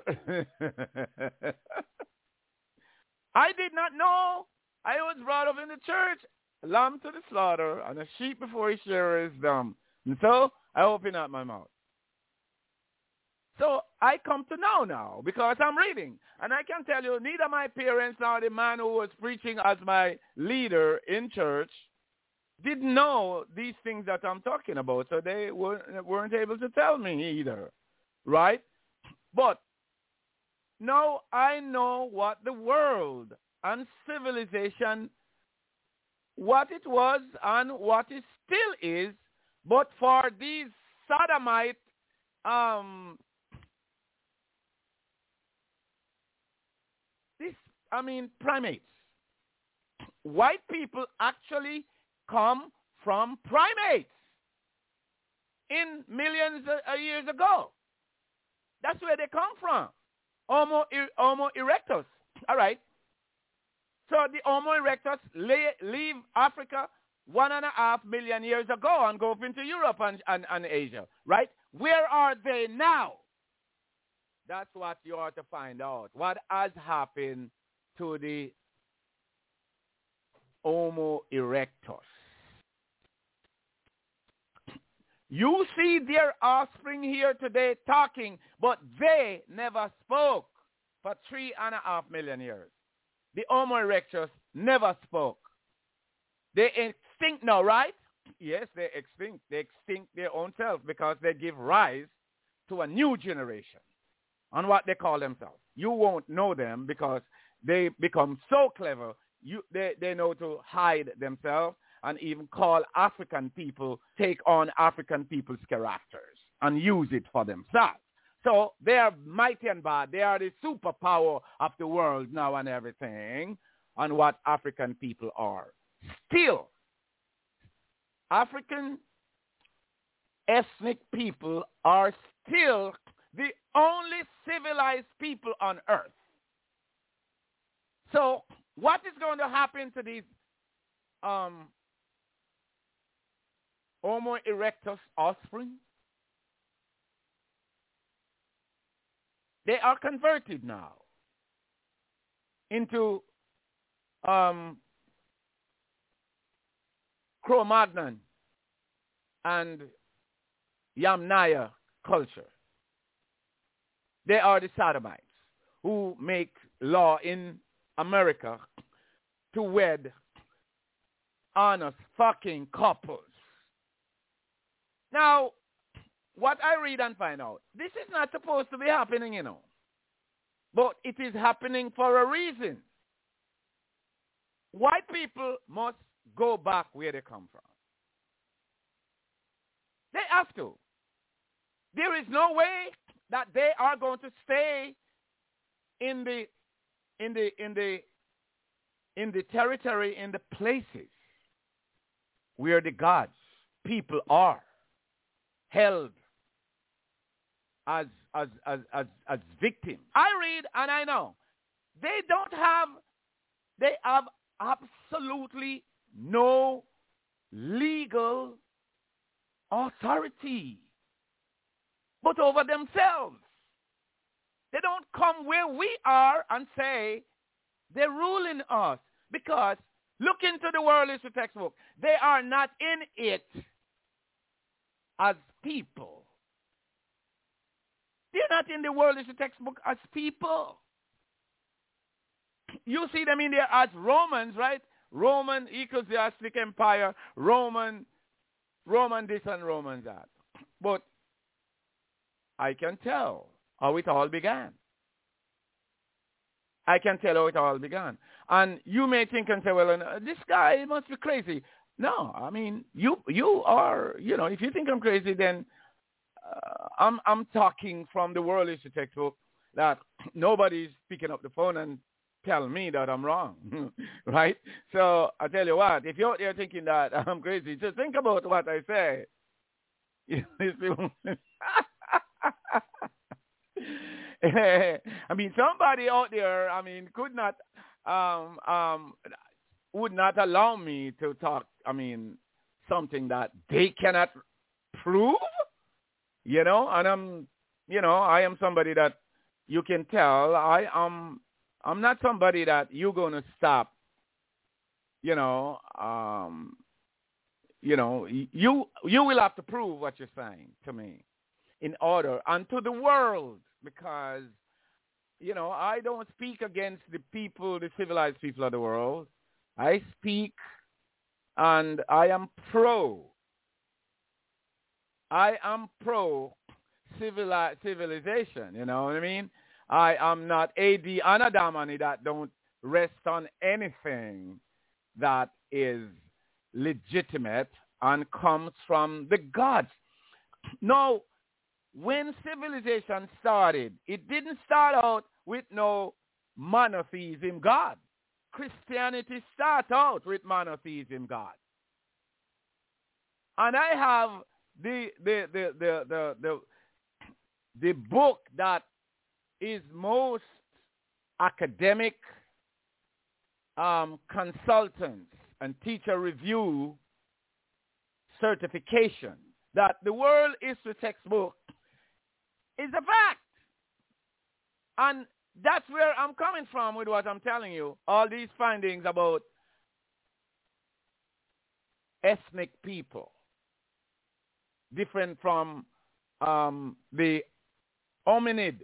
I did not know. I was brought up in the church, a lamb to the slaughter, and a sheep before he shears is dumb. And so I open up my mouth. So I come to know now because I'm reading. And I can tell you, neither my parents nor the man who was preaching as my leader in church didn't know these things that I'm talking about. So they weren't able to tell me either. Right? But now I know what the world and civilization, what it was and what it still is. But for these sodomite primates. White people actually come from primates in millions of years ago. That's where they come from. Homo erectus. All right. So the Homo erectus leave Africa 1.5 million years ago and go up into Europe and Asia. Right? Where are they now? That's what you are to find out. What has happened to the Homo erectus? You see their offspring here today talking, but they never spoke for 3.5 million years. The Homo erectus never spoke. They extinct now, right? Yes, they extinct. They extinct their own self because they give rise to a new generation on what they call themselves. You won't know them because they become so clever. They know to hide themselves and even call African people, take on African people's characters and use it for themselves. So they are mighty and bad. They are the superpower of the world now and everything on what African people are. Still, African ethnic people are still the only civilized people on earth. So what is going to happen to these Homo erectus offspring? They are converted now into Cro-Magnon and Yamnaya culture. They are the sodomites who make law in America to wed honest fucking couples. Now, what I read and find out, this is not supposed to be happening, you know. But it is happening for a reason. White people must go back where they come from. They have to. There is no way that they are going to stay in the territory, in the places where the gods, people are held as victims. I read and I know they have absolutely no legal authority but over themselves. They don't come where we are and say they're ruling us, because look into the World History textbook. They are not in it as people. They're not in the world as a textbook as people. You see them in there as Romans, right? Roman ecclesiastic empire, Roman this and Roman that. But I can tell how it all began. I can tell how it all began. And you may think and say, well, this guy must be crazy. No, I mean, you are, if you think I'm crazy, then I'm talking from the world history textbook that nobody's picking up the phone and tell me that I'm wrong, right? So I tell you what, if you're out there thinking that I'm crazy, just think about what I say. I mean, somebody out there, could not, would not allow me to talk, something that they cannot prove, and I am somebody that you can tell I'm not somebody that you're going to stop, you will have to prove what you're saying to me in order, and to the world, because, I don't speak against the civilized people of the world. I speak and I am pro civilization, you know what I mean? I am not A.D. Anadamani that don't rest on anything that is legitimate and comes from the gods. No, when civilization started, it didn't start out with no monotheism God. Christianity starts out with monotheism God. And I have the book that is most academic consultants and teacher review certification that the world history textbook is a fact. And that's where I'm coming from with what I'm telling you. All these findings about ethnic people, different from the hominid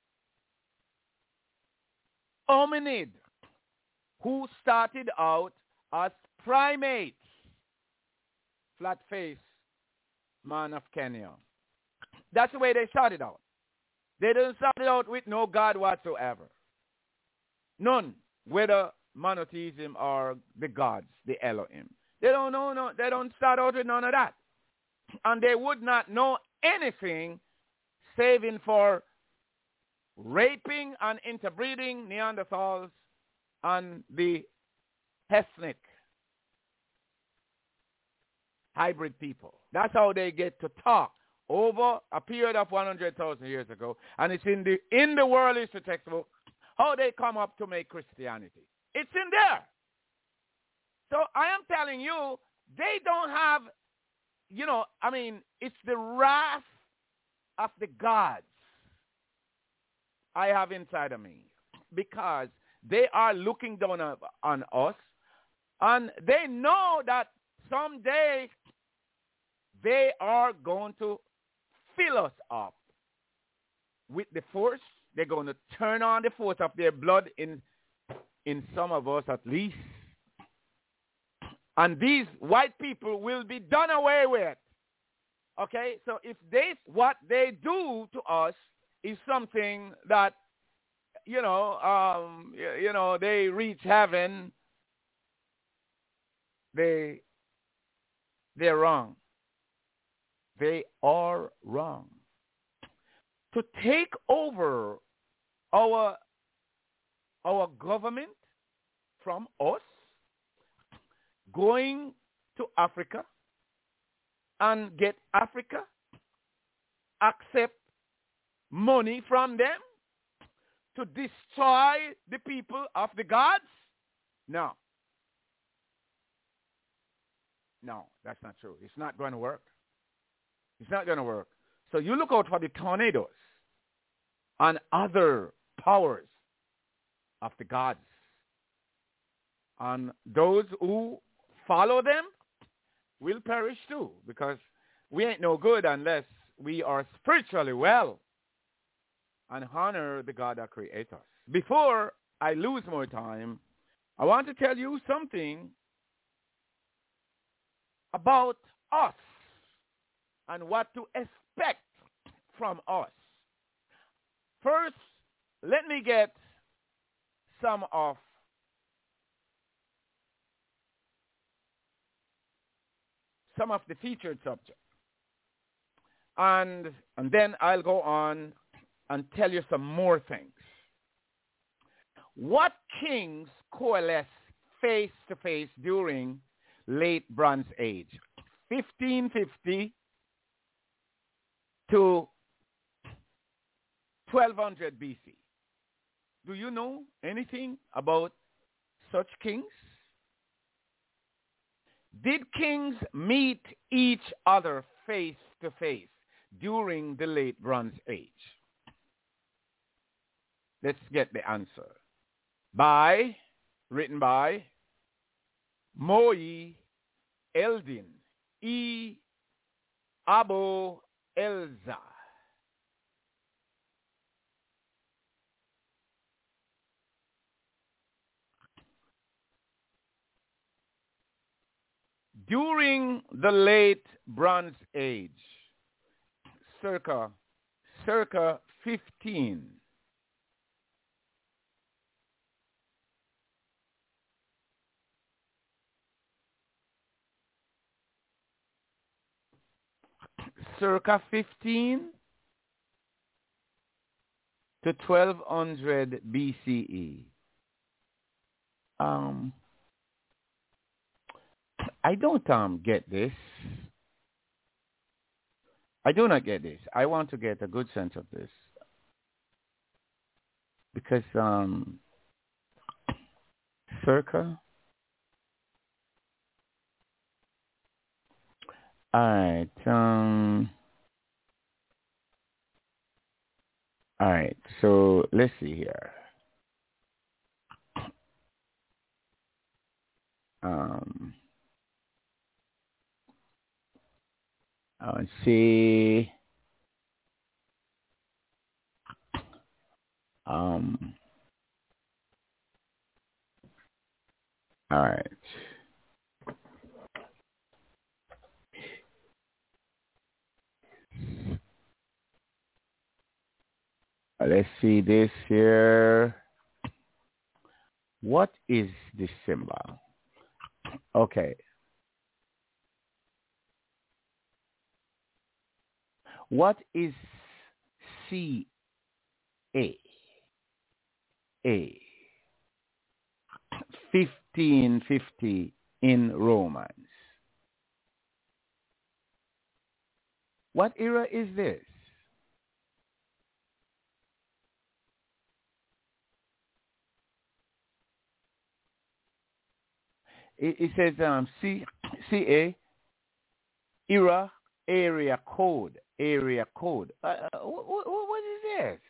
who started out as primates, flat-faced man of Kenya. That's the way they started out. They didn't start out with no God whatsoever. None, whether monotheism or the gods, the Elohim. They don't start out with none of that. And they would not know anything saving for raping and interbreeding Neanderthals and the ethnic hybrid people. That's how they get to talk over a period of 100,000 years ago. And it's in the world history textbook how they come up to make Christianity. It's in there. So I am telling you, they don't have, it's the wrath of the gods I have inside of me, because they are looking down on us, and they know that someday they are going to fill us up with the force. They're going to turn on the force of their blood in some of us at least. And these white people will be done away with. Okay? So if what they do to us is something that, they reach heaven, they're wrong. They are wrong. To take over our government from us, going to Africa and get Africa, accept money from them to destroy the people of the gods? No. No, that's not true. It's not going to work. It's not going to work. So you look out for the tornadoes and other powers of the gods. And those who follow them will perish too, because we ain't no good unless we are spiritually well. and honor the God that created us. Before I lose more time, I want to tell you something about us and what to expect from us. First, let me get some of the featured subjects. And then I'll go on and tell you some more things. What kings coalesced face to face during late Bronze Age, 1550 to 1200 BC? Do you know anything about such kings? Did kings meet each other face to face during the late Bronze Age? Let's get the answer. Written by Moe Eldin E. Abo Elza. During the late Bronze Age, circa 15 circa 15 to 1200 BCE. I don't get this. I do not get this. I want to get a good sense of this. Because circa. Alright. Alright, so let's see here. Let's see. Alright. Let's see this here. What is this symbol? Okay. What is CA? A. 1550 in Romans. What era is this? It says CA era area code. What is this?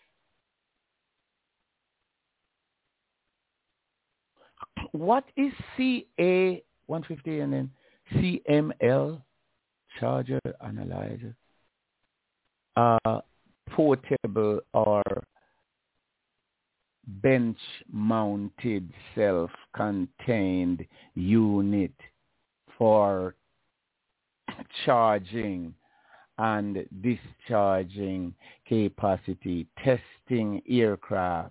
What is CA 150 and then CML charger analyzer? Portable or bench-mounted self-contained unit for charging and discharging capacity, testing aircraft,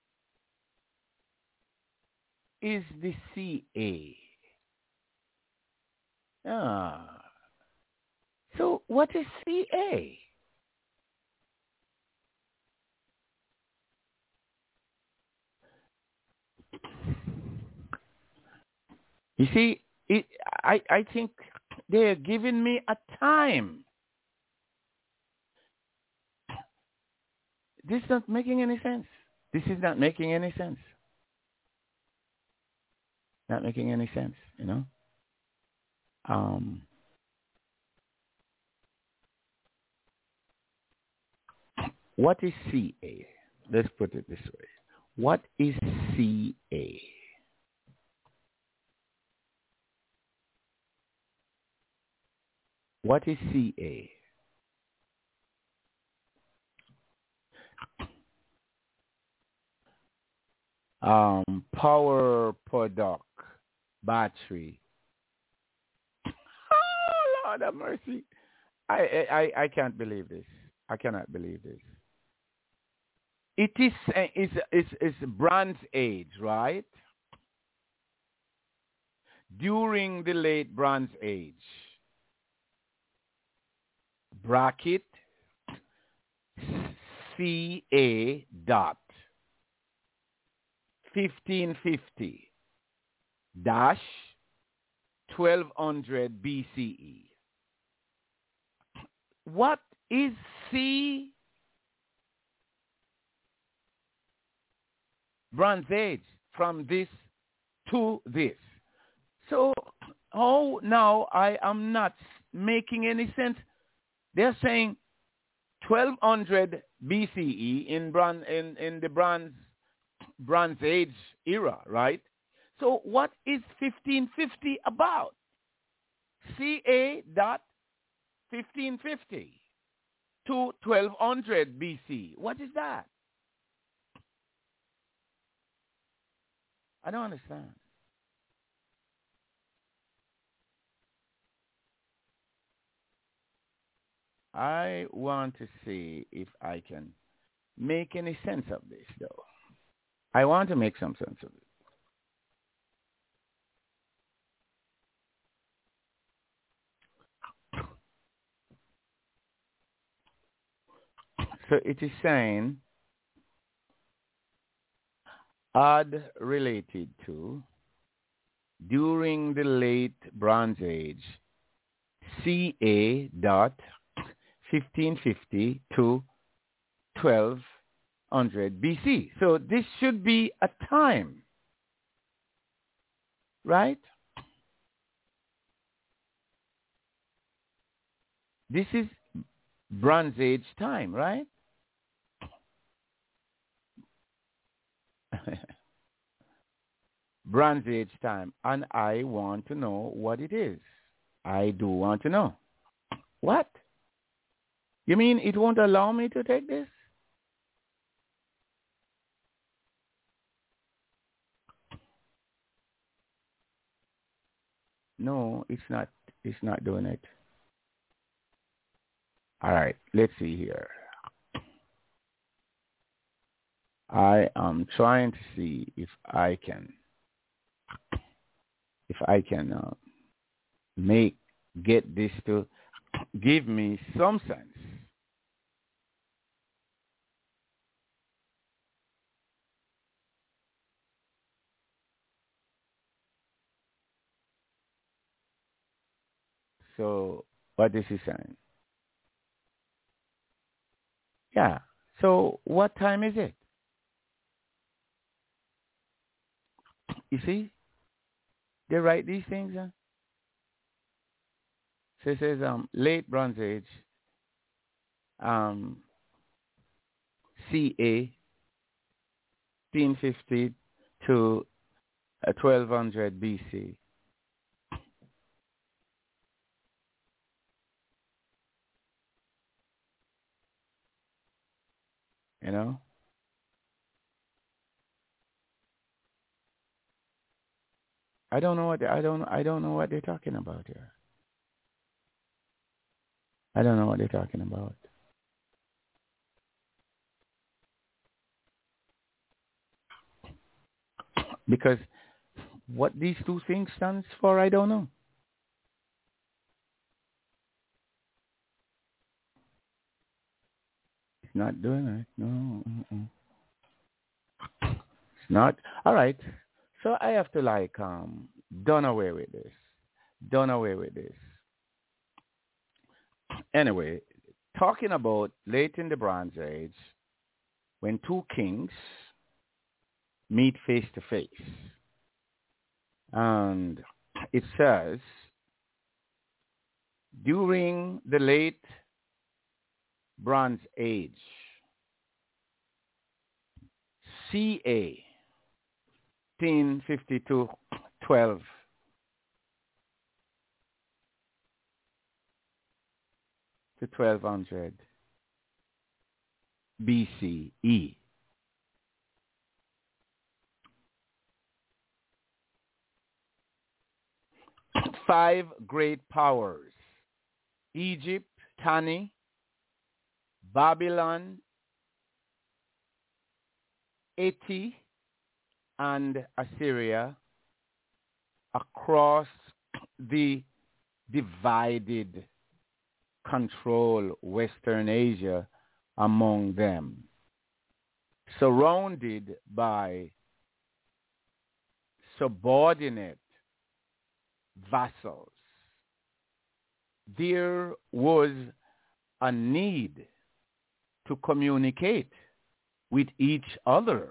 is the CA. So what is CA? You see, I think they're giving me a time. This is not making any sense. This is not making any sense. Not making any sense, you know. What is CA? Let's put it this way. What is CA? What is CA? power product battery. Oh, Lord have mercy. I can't believe this. I cannot believe this. It is Bronze Age, right? During the late Bronze Age. Bracket CA dot 1550 dash 1200 BCE. What is C? Bronze Age, from this to this. So, oh, now I am not making any sense. They're saying 1200 BCE in the Bronze Age era, right? So what is 1550 about? CA dot 1550 to 1200 BC. What is that? I don't understand. I want to see if I can make any sense of this, though. I want to make some sense of it. So it is saying odd related to during the late Bronze Age, CA dot 1550 to 1200 BC. So this should be a time, right? This is Bronze Age time, right? Bronze Age time. And I want to know what it is. I do want to know. What? You mean it won't allow me to take this? No, it's not. It's not doing it. All right, let's see here. I am trying to see if I can get this to give me some sense. So what is he saying? Yeah. So what time is it? You see? They write these things. So it says late Bronze Age, CA 1550 to 1200 BC. You know? I don't know what they're talking about here. I don't know what they're talking about. Because what these two things stands for, I don't know. It's not doing it. No. It's not. All right. So I have to done away with this. Done away with this. Anyway, talking about late in the Bronze Age, when two kings meet face to face. And it says, during the late Bronze Age, CA 1550 to 12 to 1200 BCE. 5 great powers: Egypt, Tani, Babylon, Eti, and Assyria across the divided control Western Asia among them, surrounded by subordinate vassals. There was a need to communicate with each other.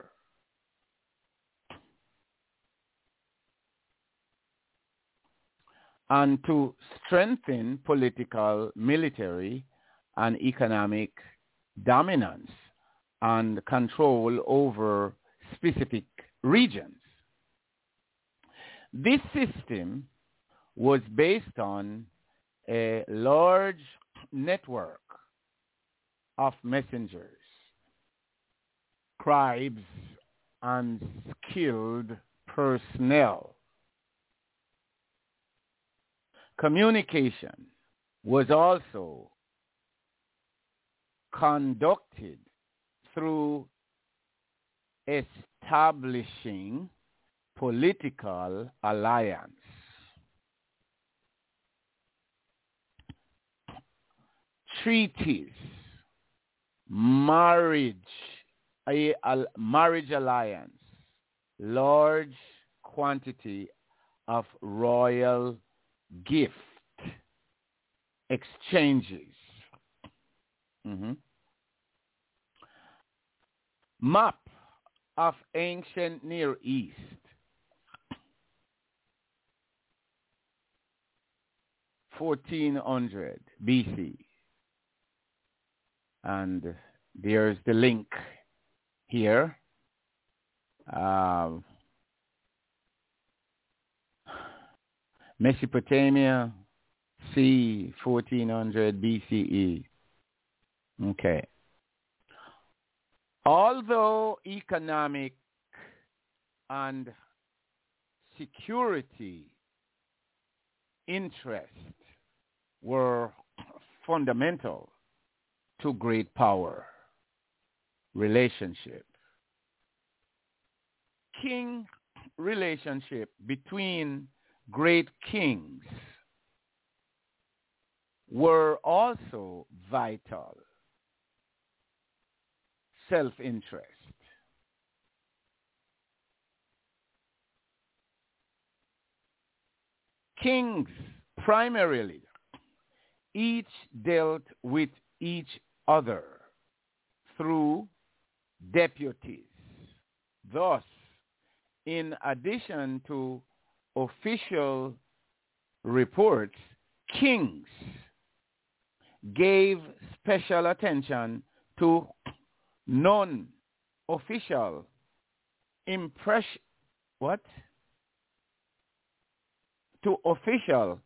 And to strengthen political, military, and economic dominance and control over specific regions. This system was based on a large network of messengers, scribes, and skilled personnel. Communication was also conducted through establishing political alliance. Treaties, marriage alliance, large quantity of royal gift exchanges. Map of ancient Near East. (1400 BC). And there's the link here. Mesopotamia, c. 1400 BCE. Okay. Although economic and security interests were fundamental to great power relationship, king relationship between great kings were also vital. Self-interest. Kings primarily each dealt with each other through deputies. Thus, in addition to official reports, kings gave special attention to non-official impression. What? To official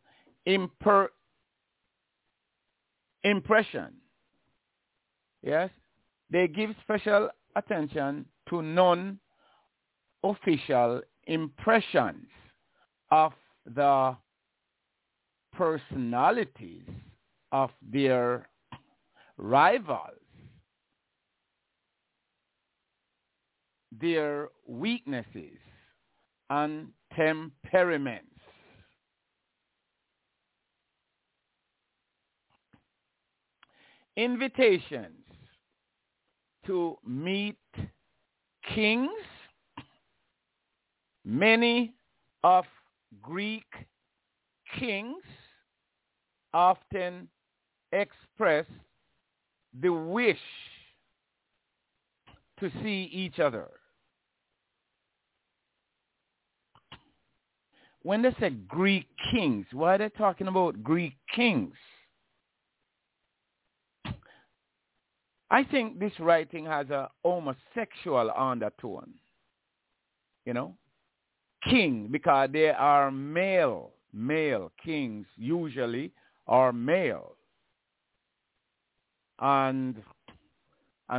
impression. Yes? They give special attention to non-official impressions of the personalities of their rivals, their weaknesses and temperaments. Invitations to meet kings. Many of Greek kings often express the wish to see each other. When they say Greek kings, why are they talking about Greek kings? I think this writing has a homosexual undertone. You know? King, because they are male kings usually are male. And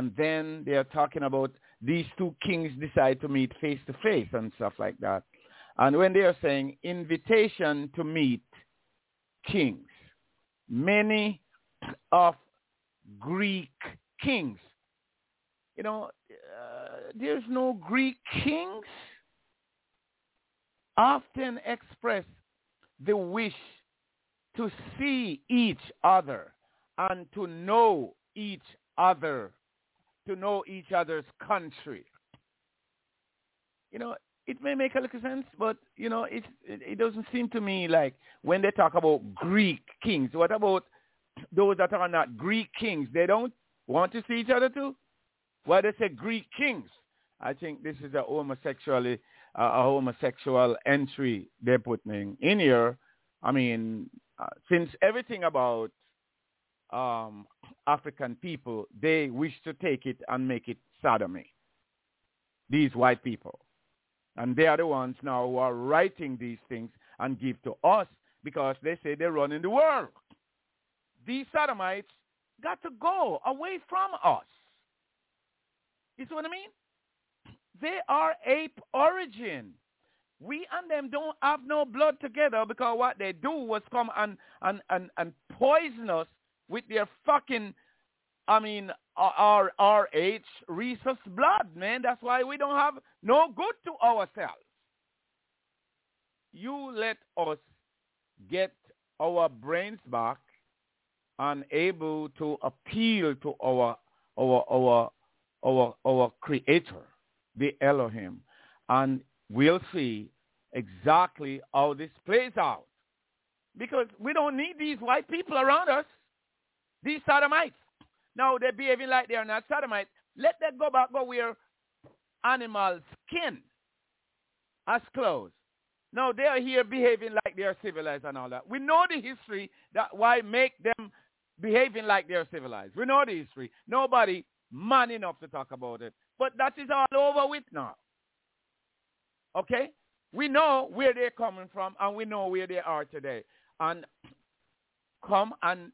then they are talking about these two kings decide to meet face to face and stuff like that. And when they are saying invitation to meet kings, many of Greek kings, there's no Greek kings often express the wish to see each other and to know each other, to know each other's country. It may make a little sense, but, it doesn't seem to me like when they talk about Greek kings, what about those that are not Greek kings? They don't want to see each other too? Why they say Greek kings? I think this is a homosexual entry they're putting in here. I mean, since everything about African people, they wish to take it and make it sodomy. These white people. And they are the ones now who are writing these things and give to us because they say they're running the world. These sodomites got to go away from us. You see what I mean? They are ape origin. We and them don't have no blood together because what they do was come and poison us with their fucking, our RH rhesus blood, man. That's why we don't have no good to ourselves. You let us get our brains back and able to appeal to our creator, the Elohim, and we'll see exactly how this plays out. Because we don't need these white people around us, these sodomites. Now they're behaving like they're not sodomites. Let them go wear animal skin as clothes. Now they are here behaving like they are civilized and all that. We know the history that why make them behaving like they're civilized. We know the history. Nobody man enough to talk about it. But that is all over with now. Okay? We know where they're coming from and we know where they are today. And come and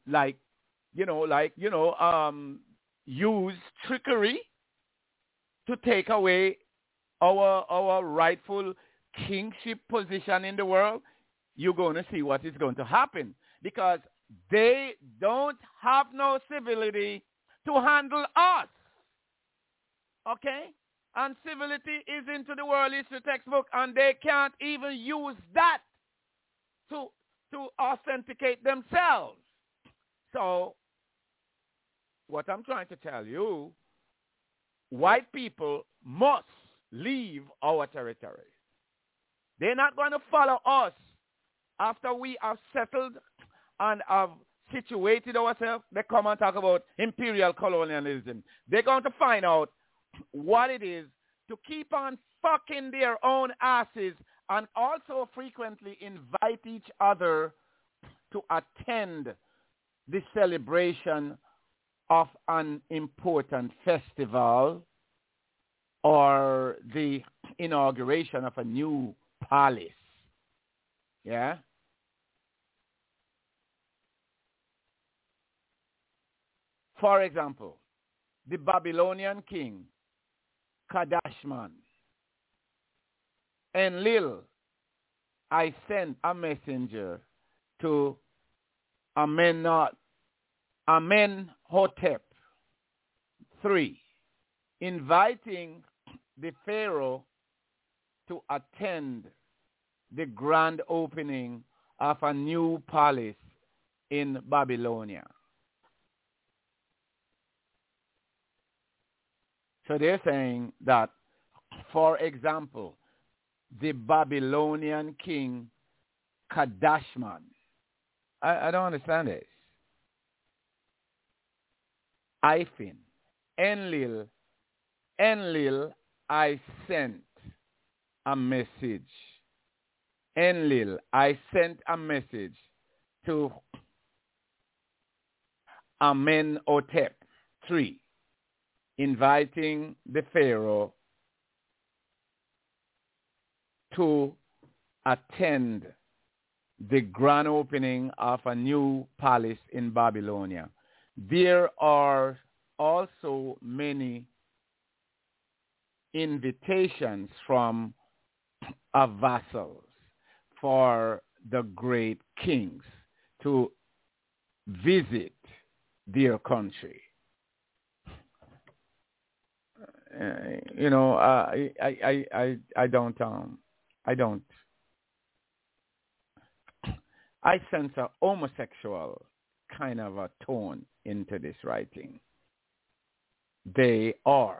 use trickery to take away our rightful kingship position in the world. You're going to see what is going to happen because they don't have no civility to handle us. Okay? And civility is into the world history textbook, and they can't even use that to authenticate themselves. So, what I'm trying to tell you, white people must leave our territory. They're not going to follow us after we have settled and have situated ourselves. They come and talk about imperial colonialism. They're going to find out what it is to keep on fucking their own asses and also frequently invite each other to attend the celebration of an important festival or the inauguration of a new palace. Yeah? For example, the Babylonian king, Kadashman. Enlil, I sent a messenger to Amenhotep III, inviting the Pharaoh to attend the grand opening of a new palace in Babylonia. So they're saying that, for example, the Babylonian king Kadashman. I don't understand this. Hyphen. Enlil, I sent a message. Enlil, I sent a message to Amenhotep III, inviting the Pharaoh to attend the grand opening of a new palace in Babylonia. There are also many invitations from are vassals for the great kings to visit their country. I sense a homosexual kind of a tone into this writing. They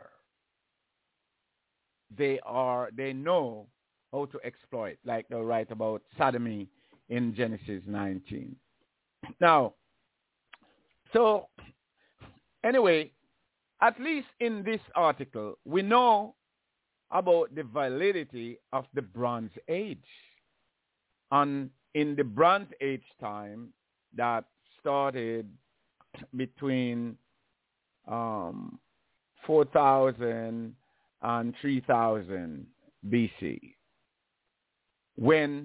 know how to exploit, like they write about sodomy in Genesis 19. Now, so anyway, at least in this article, we know about the validity of the Bronze Age. And in the Bronze Age time, that started between 4,000 and 3,000 BC, when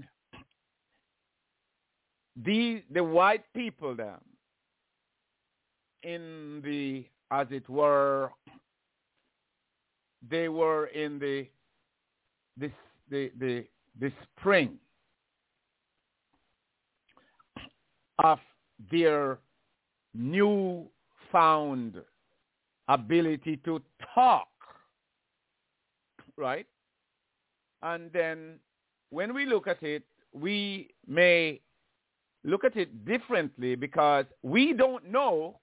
the white people then, in the, as it were, they were in the spring of their newfound ability to talk, right? And then when we look at it, we may look at it differently because we don't know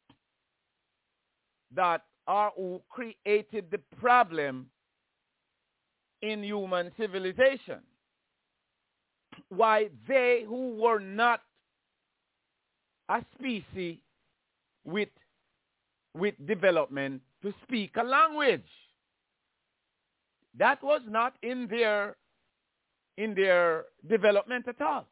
that who created the problem in human civilization. Why they who were not a species with development to speak a language. That was not in their development at all.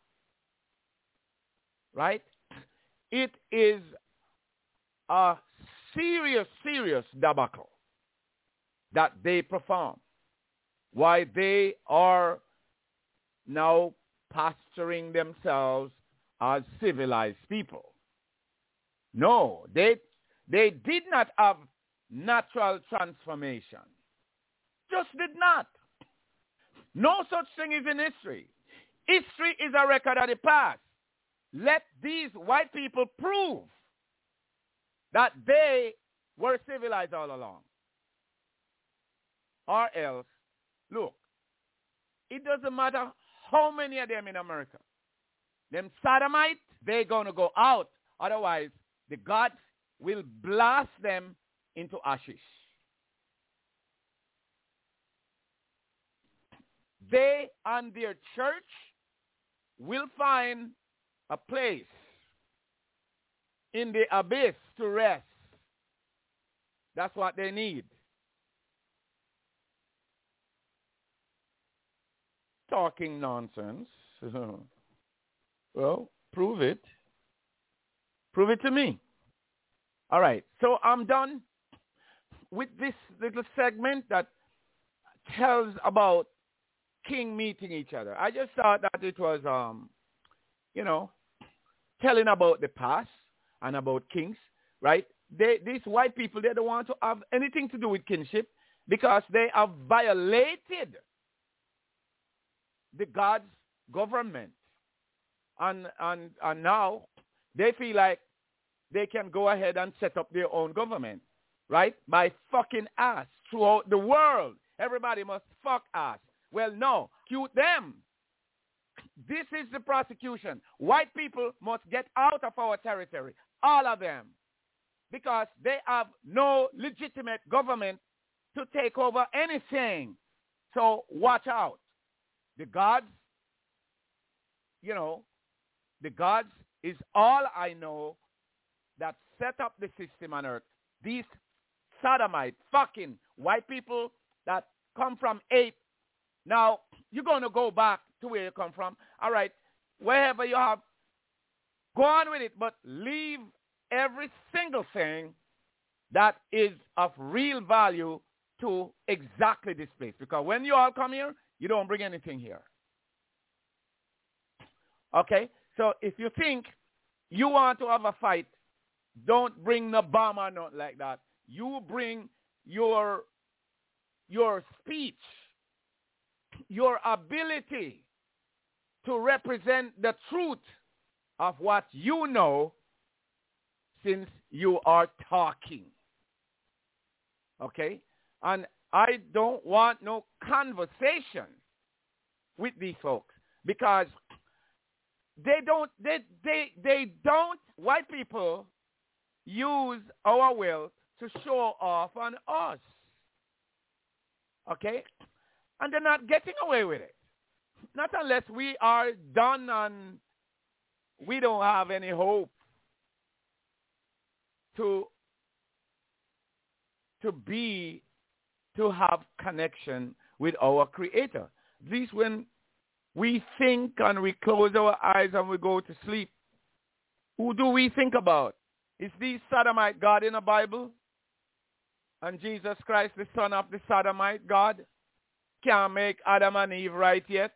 Right? It is a serious debacle that they perform. Why they are now posturing themselves as civilized people. No, they did not have natural transformation. Just did not. No such thing is in history. History is a record of the past. Let these white people prove that they were civilized all along. Or else, look, it doesn't matter how many of them in America. Them sodomites, they're going to go out. Otherwise, the gods will blast them into ashes. They and their church will find a place in the abyss to rest. That's what they need. Talking nonsense. Well, prove it. Prove it to me. All right. So I'm done with this little segment that tells about king meeting each other. I just thought that it was, telling about the past and about kings, right? These white people, they don't want to have anything to do with kinship because they have violated the God's government. And now they feel like they can go ahead and set up their own government, right? By fucking ass throughout the world. Everybody must fuck ass. Well, no, cute them. This is the prosecution. White people must get out of our territory, all of them, because they have no legitimate government to take over anything. So watch out. The gods, the gods is all I know that set up the system on earth. These sodomite, fucking white people that come from ape. Now, you're going to go back to where you come from. All right, wherever you have, go on with it, but leave every single thing that is of real value to exactly this place. Because when you all come here, you don't bring anything here. Okay? So if you think you want to have a fight, don't bring no bomb or nothing like that. You bring your speech your ability to represent the truth of what you know since you are talking. Okay? And I don't want no conversation with these folks because white people use our wealth to show off on us. Okay? And they're not getting away with it. Not unless we are done and we don't have any hope to have connection with our Creator. At least when we think and we close our eyes and we go to sleep, who do we think about? Is the Sodomite God in the Bible? And Jesus Christ, the son of the Sodomite God, can't make Adam and Eve right yet?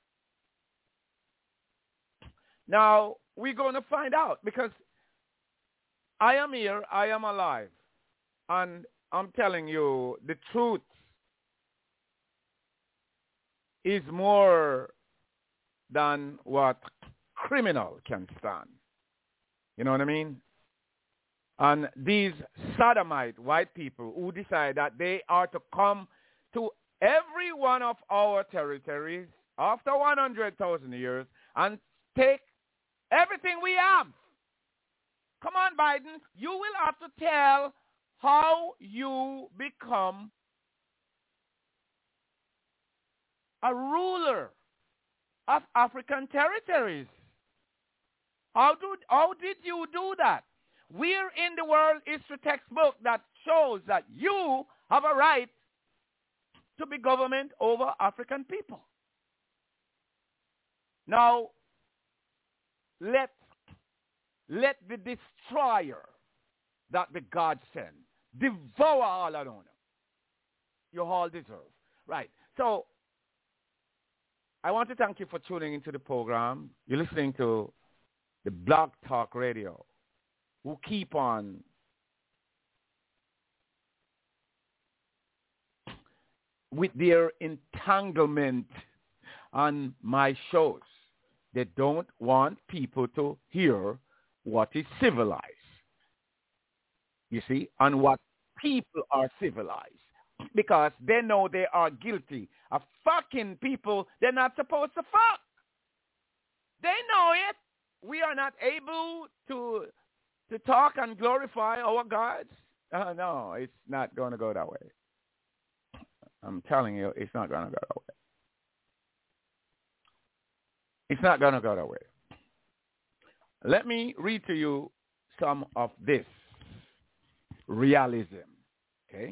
Now, we're going to find out because I am here, I am alive, and I'm telling you the truth is more than what criminal can stand. You know what I mean? And these sodomite white people who decide that they are to come to every one of our territories after 100,000 years and take everything we have. Come on, Biden. You will have to tell how you become a ruler of African territories. How did you do that? Where in the world history textbook that shows that you have a right to be government over African people? Now, let the destroyer that the God sent devour all alone. You all deserve. Right. So, I want to thank you for tuning into the program. You're listening to the Blog Talk Radio, who keep on with their entanglement on my shows. They don't want people to hear what is civilized. You see, and what people are civilized. Because they know they are guilty of fucking people they're not supposed to fuck. They know it. We are not able to talk and glorify our gods. No, it's not going to go that way. I'm telling you, it's not going to go that way. It's not going to go that way. Let me read to you some of this realism, okay?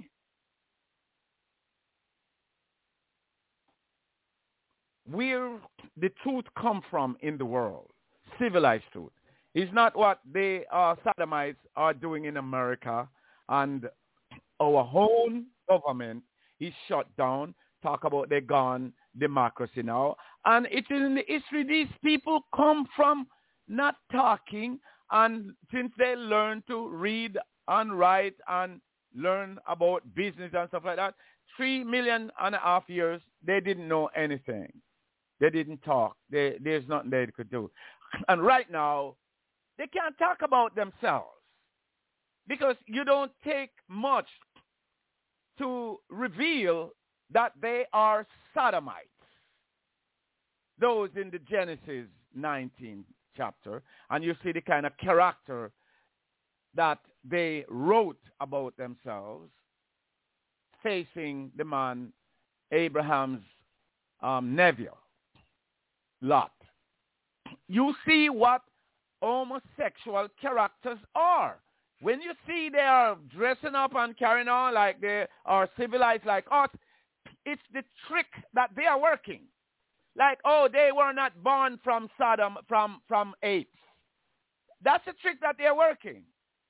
Where the truth come from in the world, civilized truth, is not what the Sodomites are doing in America, and our own government is shut down. Talk about they're gone democracy now. And it is in the history these people come from not talking, and since they learn to read and write and learn about business and stuff like that, 3.5 million years, they didn't know anything. They didn't talk. There's nothing they could do. And right now, they can't talk about themselves because you don't take much to reveal that they are Sodomites. Those in the Genesis 19 chapter, and you see the kind of character that they wrote about themselves facing the man Abraham's nephew, Lot. You see what homosexual characters are. When you see they are dressing up and carrying on like they are civilized like us, it's the trick that they are working. Like, oh, they were not born from Sodom, from apes. That's the trick that they're working.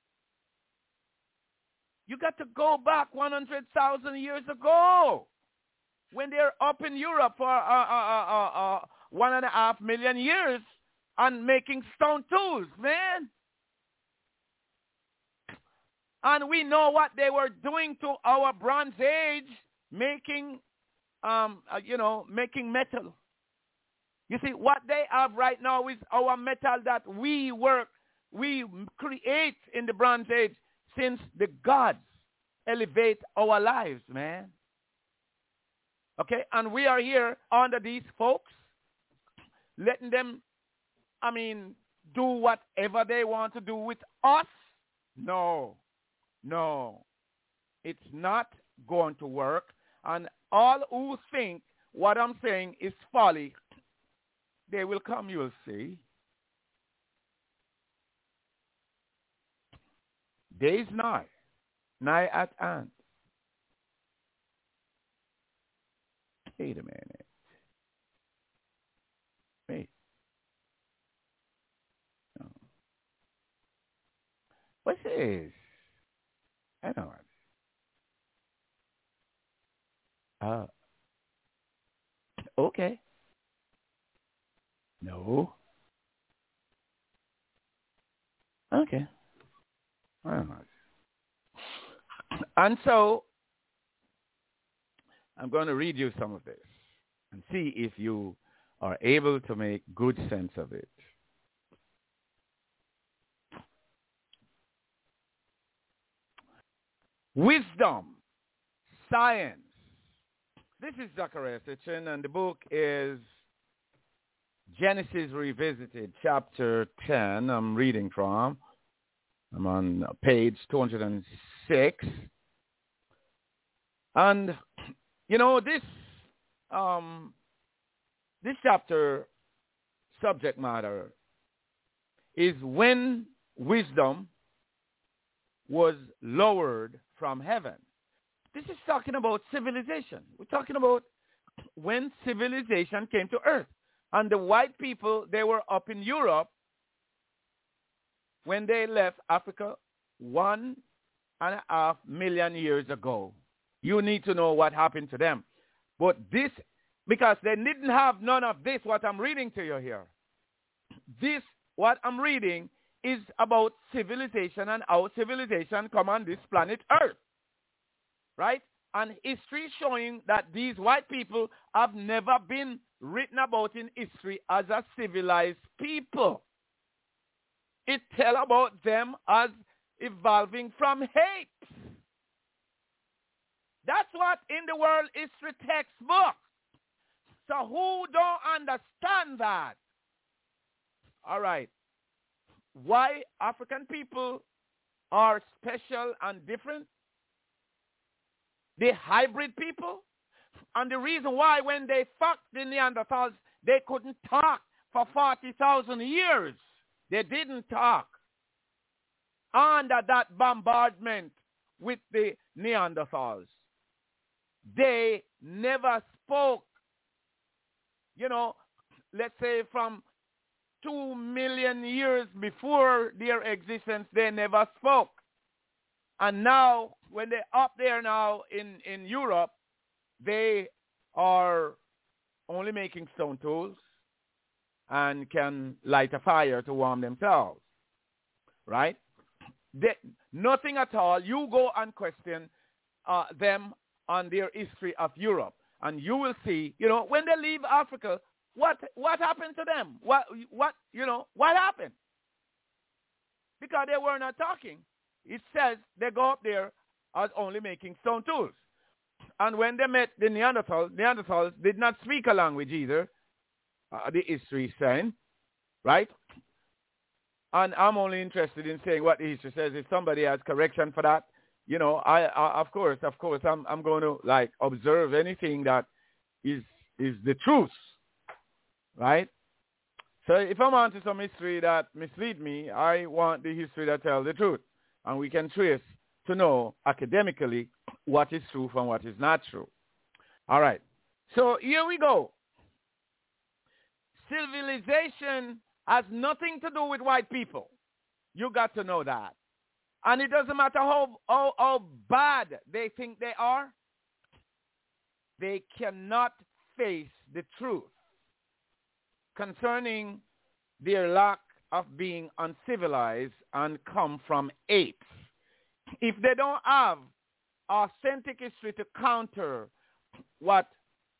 You got to go back 100,000 years ago when they're up in Europe for 1.5 million years and making stone tools, man. And we know what they were doing to our Bronze Age, making making metal. You see, what they have right now is our metal that we create in the Bronze Age since the gods elevate our lives, man. Okay, and we are here under these folks, letting them, do whatever they want to do with us. No. It's not going to work. And all who think what I'm saying is folly, they will come, you'll see. Days nigh at hand. Wait a minute. Wait. No. What's this? I know it. Okay. No. Okay. I don't know. And so, I'm going to read you some of this and see if you are able to make good sense of it. Wisdom, science. This is Zachariah Sitchin, and the book is Genesis Revisited, chapter 10. I'm reading from. I'm on page 206. And, this chapter subject matter is when wisdom was lowered from heaven. This is talking about civilization. We're talking about when civilization came to earth. And the white people, they were up in Europe when they left Africa 1.5 million years ago. You need to know what happened to them. But this, because they didn't have none of this, what I'm reading to you here. This, what I'm reading, is about civilization and how civilization come on this planet Earth. Right? And history showing that these white people have never been written about in history as a civilized people. It tells about them as evolving from apes. That's what in the world history textbook. So who don't understand that? All right. Why African people are special and different? The hybrid people. And the reason why when they fucked the Neanderthals, they couldn't talk for 40,000 years. They didn't talk. Under that bombardment with the Neanderthals, they never spoke. Let's say from 2 million years before their existence, they never spoke. And now, when they're up there now in Europe, they are only making stone tools and can light a fire to warm themselves. Right? Nothing at all. You go and question them on their history of Europe. And you will see, when they leave Africa, what happened to them? What happened? Because they were not talking. It says they go up there as only making stone tools. And when they met the Neanderthals did not speak a language either, the history is saying, right? And I'm only interested in saying what the history says. If somebody has correction for that, I of course, I'm going to observe anything that is the truth, right? So if I'm onto some history that mislead me, I want the history that tells the truth. And we can trace to know academically what is true from what is not true. All right. So here we go. Civilization has nothing to do with white people. You got to know that. And it doesn't matter how bad they think they are. They cannot face the truth concerning their lack of being uncivilized and come from apes. If they don't have authentic history to counter what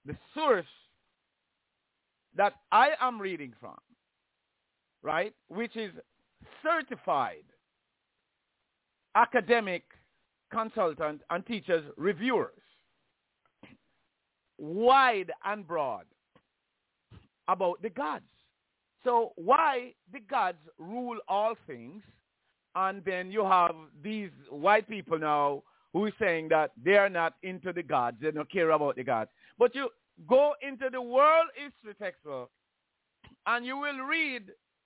the source that I am reading from, right, which is certified academic consultant and teachers reviewers, wide and broad about the gods. So why the gods rule all things, and then you have these white people now who is saying that they are not into the gods, they don't care about the gods. But you go into the world history textbook and you will read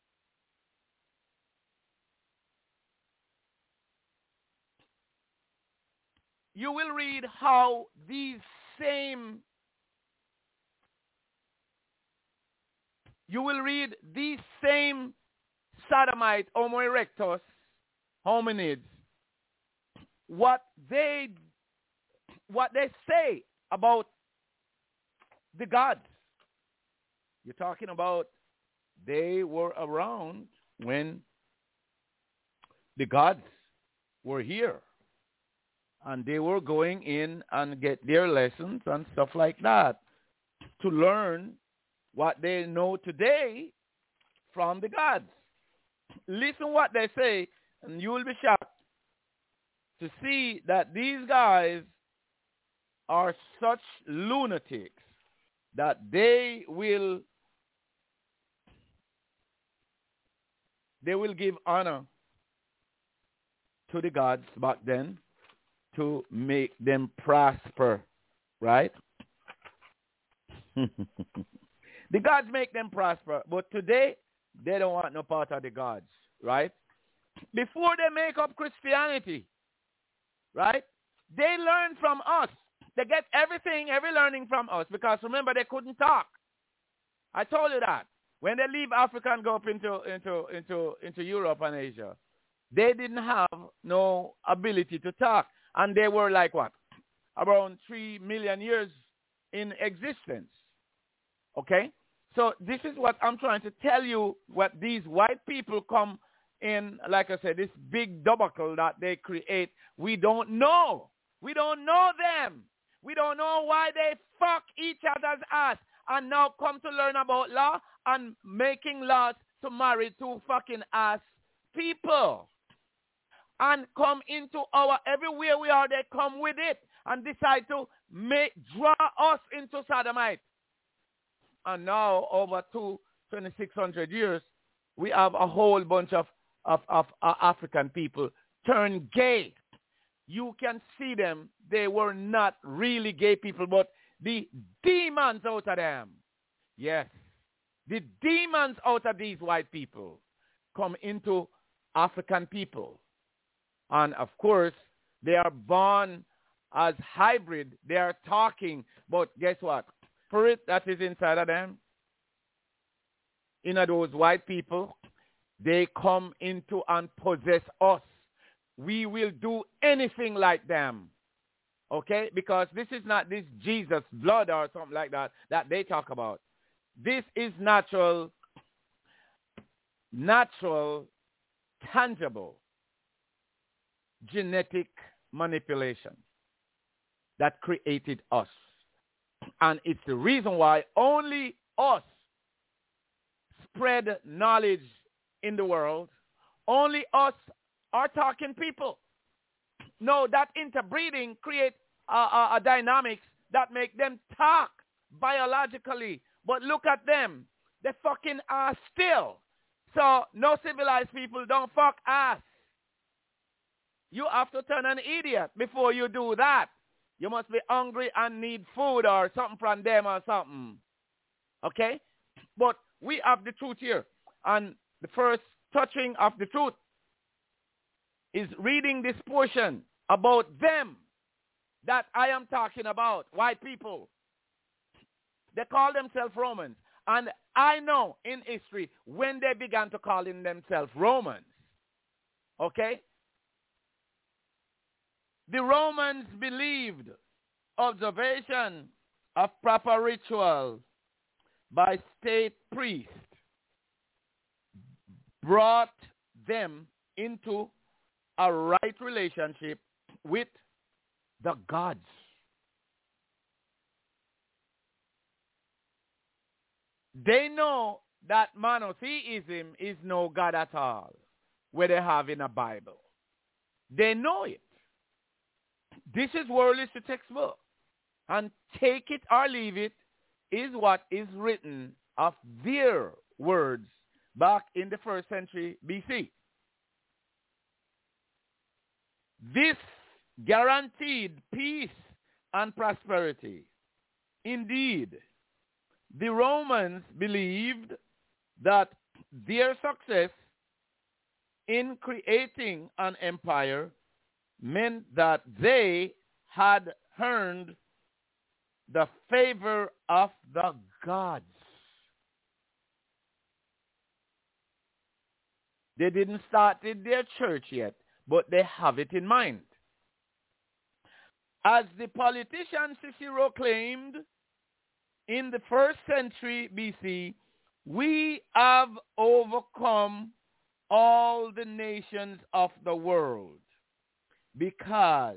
how these same sodomite Homo erectus hominids, what they say about the gods. You're talking about they were around when the gods were here, and they were going in and get their lessons and stuff like that to learn what they know today from the gods. Listen what they say, and you will be shocked to see that these guys are such lunatics that they will give honor to the gods back then to make them prosper, right? The gods make them prosper, but today they don't want no part of the gods, right? Before they make up Christianity, right? They learn from us. They get every learning from us, because remember, they couldn't talk. I told you that. When they leave Africa and go up into Europe and Asia, they didn't have no ability to talk. And they were like what? Around 3 million years in existence. Okay? So this is what I'm trying to tell you, what these white people come in, like I said, this big debacle that they create. We don't know. We don't know them. We don't know why they fuck each other's ass and now come to learn about law and making laws to marry two fucking ass people. And come into our, everywhere we are, they come with it and decide to draw us into sodomite. And now, over 2,600 years, we have a whole bunch of African people turn gay. You can see them. They were not really gay people, but the demons out of them. Yes. The demons out of these white people come into African people. And of course, they are born as hybrid. They are talking, but guess what? Spirit that is inside of them, those white people, they come into and possess us. We will do anything like them. Okay? Because this is not this Jesus blood or something like that they talk about. This is natural, tangible, genetic manipulation that created us. And it's the reason why only us spread knowledge in the world. Only us are talking people. No, that interbreeding creates a dynamics that make them talk biologically. But look at them. They fucking are still. So no civilized people don't fuck ass. You have to turn an idiot before you do that. You must be hungry and need food or something from them or something. Okay? But we have the truth here. And the first touching of the truth is reading this portion about them that I am talking about, white people. They call themselves Romans. And I know in history when they began to call themselves Romans. Okay? The Romans believed observation of proper rituals by state priests brought them into a right relationship with the gods. They know that monotheism is no God at all, where they have in a Bible. They know it. This is world is the textbook. And take it or leave it is what is written of their words back in the 1st century BC. This guaranteed peace and prosperity. Indeed, the Romans believed that their success in creating an empire meant that they had earned the favor of the gods. They didn't start in their church yet, but they have it in mind. As the politician Cicero claimed in the 1st century BC, we have overcome all the nations of the world because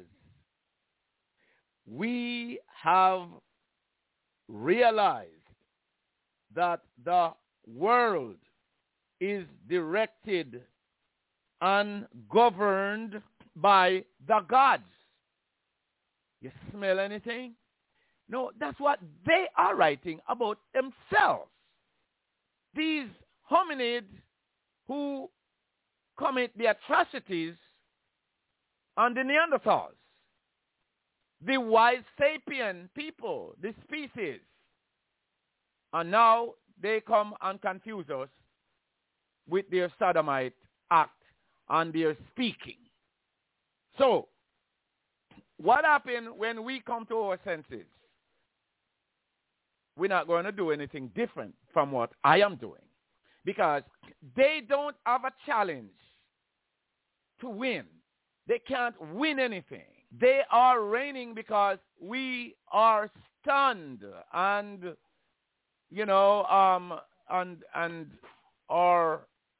we have realized that the world is directed and governed by the gods. You smell anything? No, that's what they are writing about themselves. These hominids who commit the atrocities on the Neanderthals, the wise sapien people, the species. And now they come and confuse us with their sodomite act and their speaking. So, what happened when we come to our senses? We're not going to do anything different from what I am doing. Because they don't have a challenge to win. They can't win anything. They are reigning because we are stunned and, you know, and are,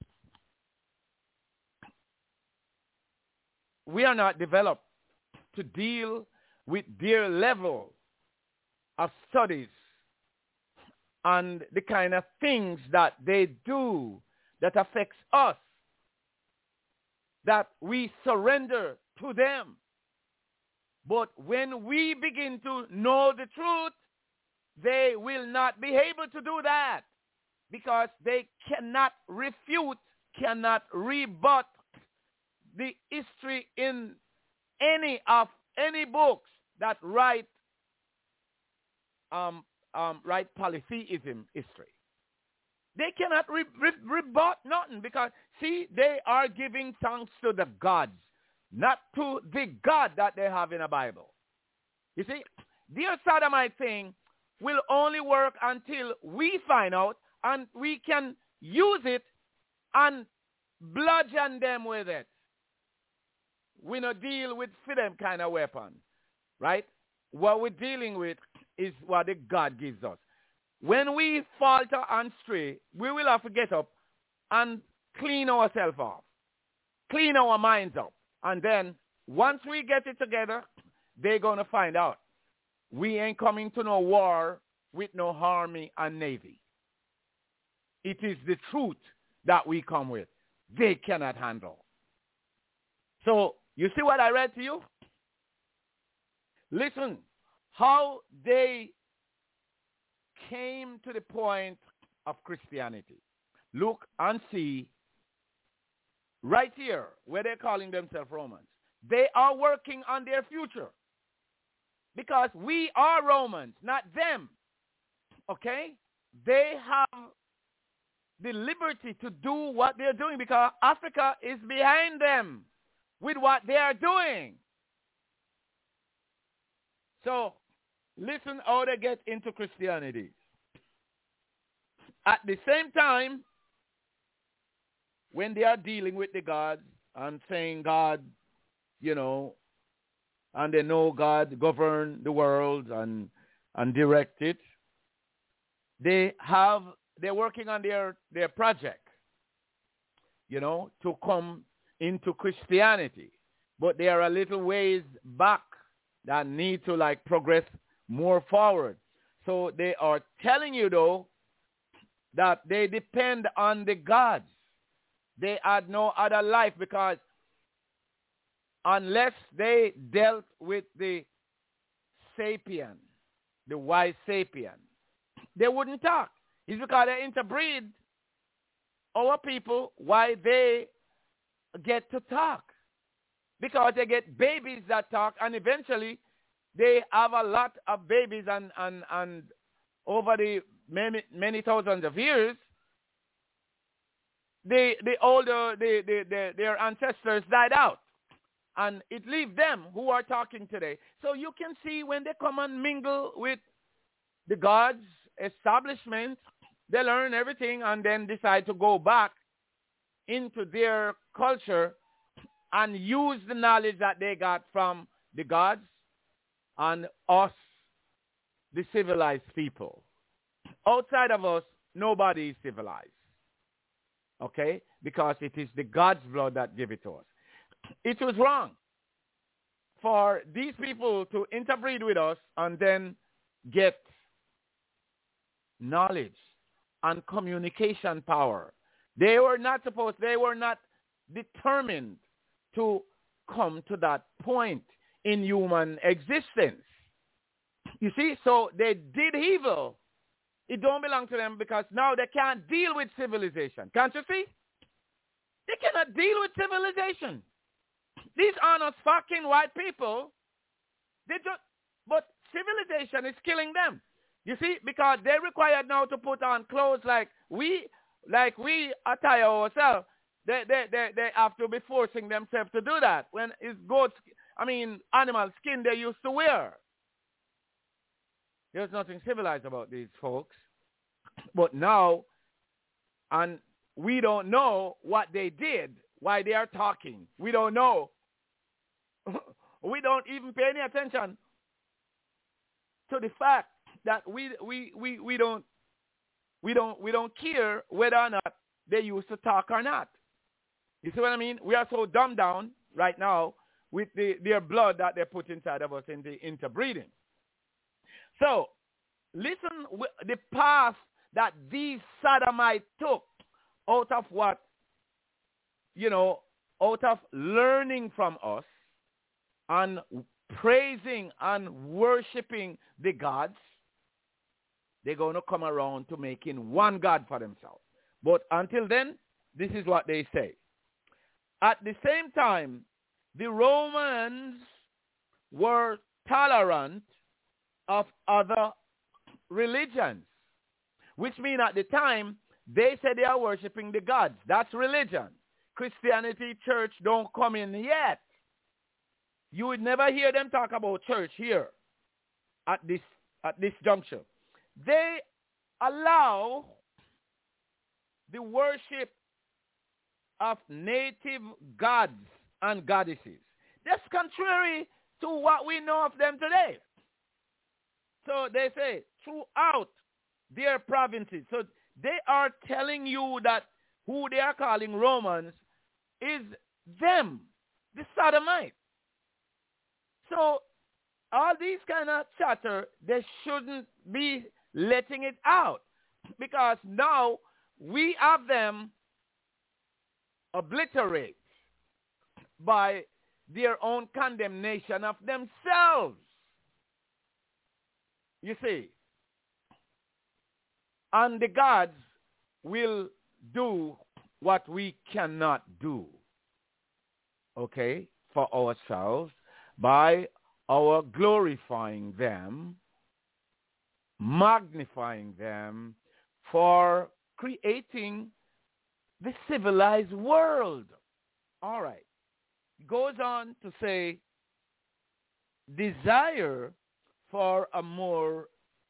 we are not developed to deal with their level of studies and the kind of things that they do that affects us, that we surrender to them. But when we begin to know the truth, they will not be able to do that because they cannot refute, cannot rebut the history in any books that write polytheism history. They cannot rebut nothing because, see, they are giving thanks to the gods, not to the God that they have in the Bible. You see, their sodomite thing will only work until we find out and we can use it and bludgeon them with it. We don't deal with them kind of weapon, right? What we're dealing with is what the God gives us. When we falter and stray, we will have to get up and clean ourselves off, clean our minds up. And then once we get it together, they're going to find out. We ain't coming to no war with no army and navy. It is the truth that we come with. They cannot handle. So, you see what I read to you? Listen, how they came to the point of Christianity. Look and see right here where they're calling themselves Romans. They are working on their future because we are Romans, not them. Okay? They have the liberty to do what they're doing because Africa is behind them with what they are doing. So, listen how they get into Christianity. At the same time, when they are dealing with the gods and saying God, you know, and they know God govern the world and direct it, they're working on their project, you know, to come into Christianity. But they are a little ways back that need to progress more forward. So they are telling you though that they depend on the gods. They had no other life, because unless they dealt with the sapien, the wise sapien, they wouldn't talk. It's because they interbreed our people why they get to talk. Because they get babies that talk, and eventually they have a lot of babies, and over the many thousands of years, their ancestors died out, and it leaves them who are talking today. So you can see when they come and mingle with the gods' establishment, they learn everything and then decide to go back into their culture and use the knowledge that they got from the gods and us, the civilized people. Outside of us, nobody is civilized. Okay? Because it is the God's blood that gave it to us. It was wrong for these people to interbreed with us and then get knowledge and communication power. They were not determined to come to that point in human existence. You see, so they did evil. It don't belong to them, because now they can't deal with civilization. Can't you see? They cannot deal with civilization. These are not fucking white people. But civilization is killing them. You see, because they're required now to put on clothes like we attire ourselves. They have to be forcing themselves to do that. When it's animal skin they used to wear. There's nothing civilized about these folks. But now, and we don't know what they did, why they are talking. We don't know. We don't even pay any attention to the fact that we don't care whether or not they used to talk or not. You see what I mean? We are so dumbed down right now with their blood that they put inside of us in the interbreeding. So, listen, the path that these Sodomites took out of what, out of learning from us and praising and worshiping the gods, they're going to come around to making one God for themselves. But until then, this is what they say. At the same time, the Romans were tolerant of other religions, which means at the time, they said they are worshiping the gods. That's religion. Christianity, church don't come in yet. You would never hear them talk about church here at this juncture. They allow the worship of native gods and goddesses. That's contrary to what we know of them today. So they say throughout their provinces. So they are telling you that who they are calling Romans is them, the Sodomites. So all these kind of chatter, they shouldn't be letting it out, because now we have them obliterate by their own condemnation of themselves. You see, and the gods will do what we cannot do, okay, for ourselves by our glorifying them, magnifying them for creating the civilized world. All right. It goes on to say, desire for a more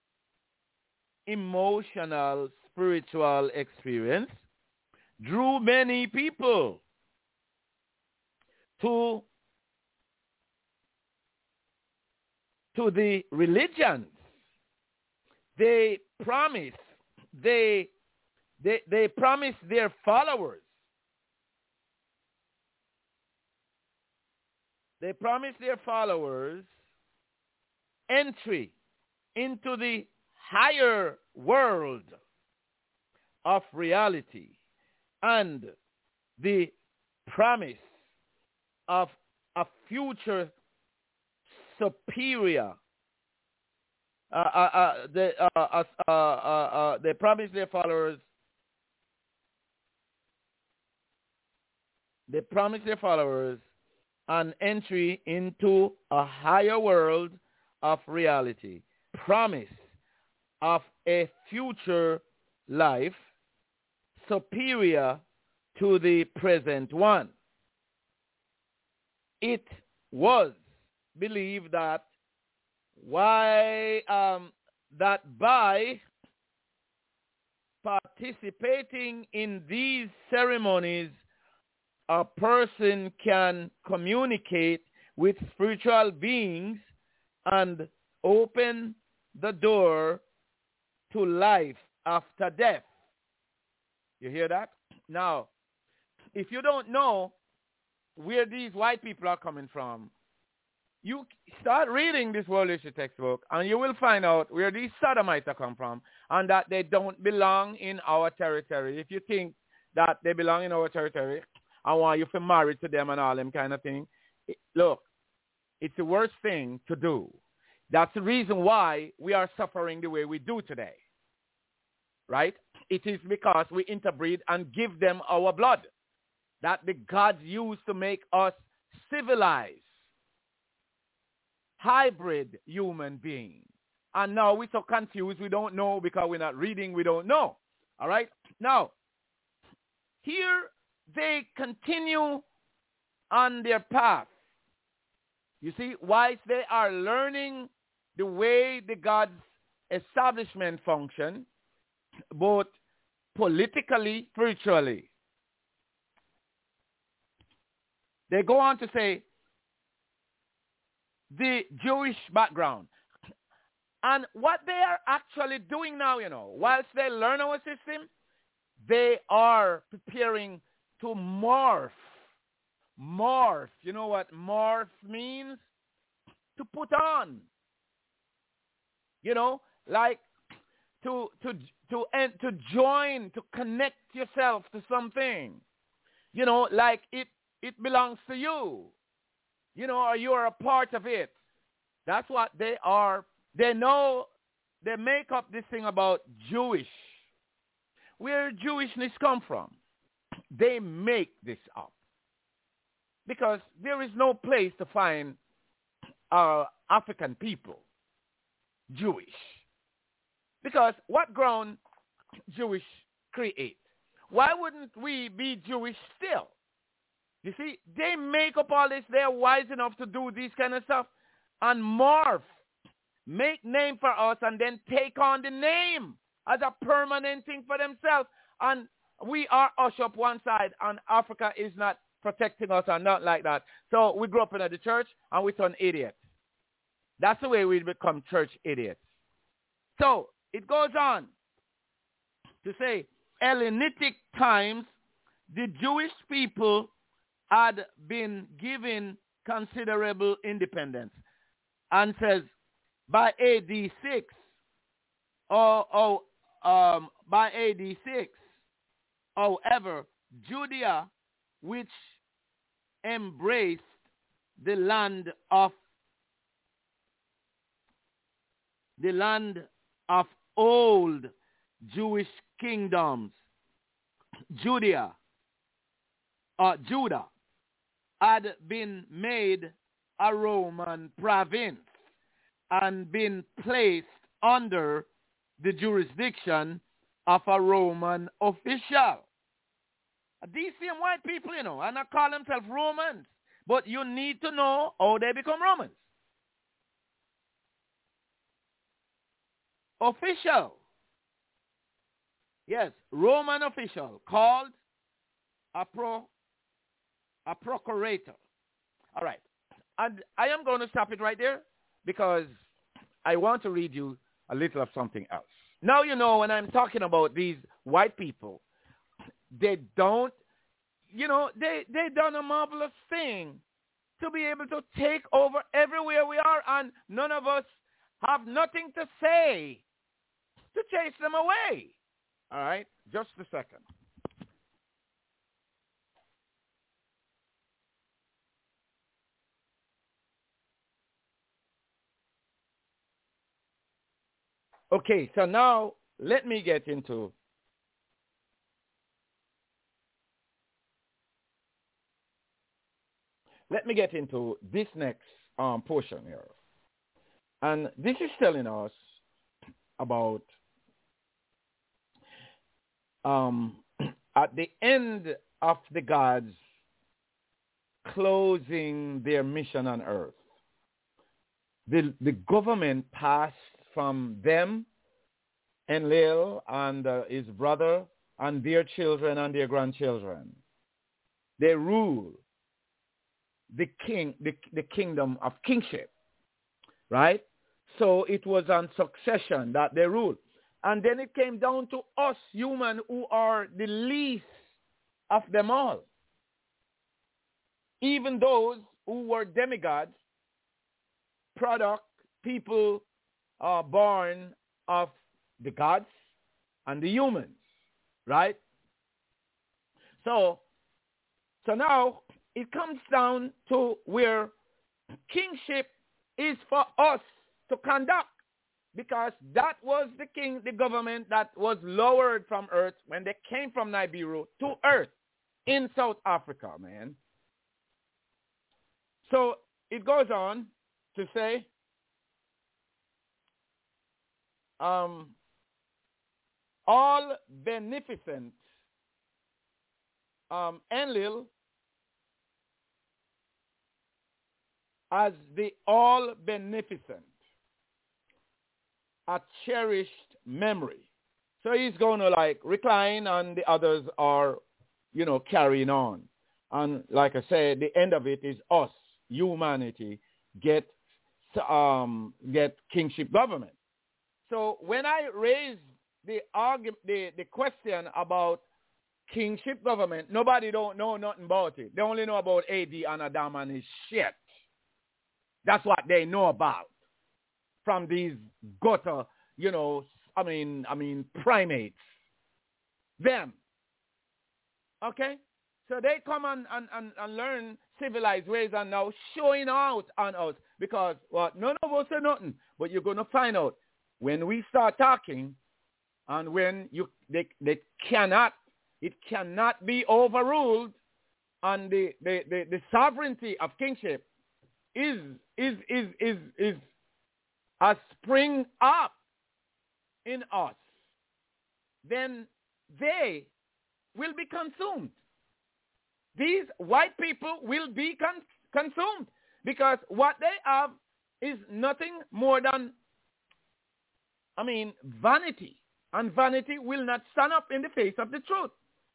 emotional, spiritual experience drew many people to the religions. They promise their followers. They promise their followers entry into the higher world of reality and the promise of a future superior. They promise their followers. They promise their followers an entry into a higher world of reality. Promise of a future life superior to the present one. It was believed that that by participating in these ceremonies, a person can communicate with spiritual beings and open the door to life after death. You hear that? Now, if you don't know where these white people are coming from, you start reading this world history textbook and you will find out where these sodomites are come from and that they don't belong in our territory. If you think that they belong in our territory, I want you to marry to them and all them kind of thing. Look, it's the worst thing to do. That's the reason why we are suffering the way we do today. Right? It is because we interbreed and give them our blood that the gods used to make us civilized, hybrid human beings. And now we're so confused, we don't know because we're not reading, we don't know. All right? Now, here they continue on their path. You see, whilst they are learning the way the God's establishment function, both politically, spiritually, they go on to say the Jewish background. And what they are actually doing now, whilst they learn our system, they are preparing to morph. Morph. You know what morph means? To put on. Like to join, to connect yourself to something. Like it belongs to you. Or you are a part of it. That's what they are. They know, they make up this thing about Jewish. Where Jewishness come from? They make this up. Because there is no place to find African people Jewish. Because what ground Jewish create? Why wouldn't we be Jewish still? You see, they make up all this. They're wise enough to do this kind of stuff and morph, make name for us, and then take on the name as a permanent thing for themselves. And we are ushed up one side, and Africa is not protecting us or not like that. So we grew up in the church, and we turn idiots. That's the way we become church idiots. So it goes on to say, Hellenistic times, the Jewish people had been given considerable independence. And says, by AD 6, by AD 6, however, Judea, which embraced the land of old Jewish kingdoms, Judah had been made a Roman province and been placed under the jurisdiction of a Roman official. These same white people, and they call themselves Romans. But you need to know how they become Romans. Official. Yes, Roman official called a procurator. All right. And I am going to stop it right there because I want to read you a little of something else. Now, when I'm talking about these white people, they don't, they done a marvelous thing to be able to take over everywhere we are, and none of us have nothing to say to chase them away. All right? Just a second. Okay, so now let me get into this next portion here. And this is telling us about at the end of the gods closing their mission on earth, the government passed from them, Enlil and his brother and their children and their grandchildren. They rule the kingdom of kingship, right? So it was on succession that they ruled. And then it came down to us human who are the least of them all. Even those who were demigods, product, people born of the gods and the humans, right? So now it comes down to where kingship is for us to conduct, because that was the government that was lowered from earth when they came from Nibiru to earth in South Africa, man. So it goes on to say, all beneficent Enlil as the all beneficent, a cherished memory. So he's going to like recline and the others are, carrying on. And like I said, the end of it is us, humanity, get kingship government. So when I raised the question about kingship government, nobody don't know nothing about it. They only know about AD and Adam and his shit. That's what they know about from these gutter, primates. Them. Okay? So they come and learn civilized ways and now showing out on us because, none of us say nothing, but you're going to find out when we start talking and when it cannot be overruled, and the sovereignty of kingship is a spring up in us, then they will be consumed. These white people will be consumed because what they have is nothing more than, vanity. And vanity will not stand up in the face of the truth.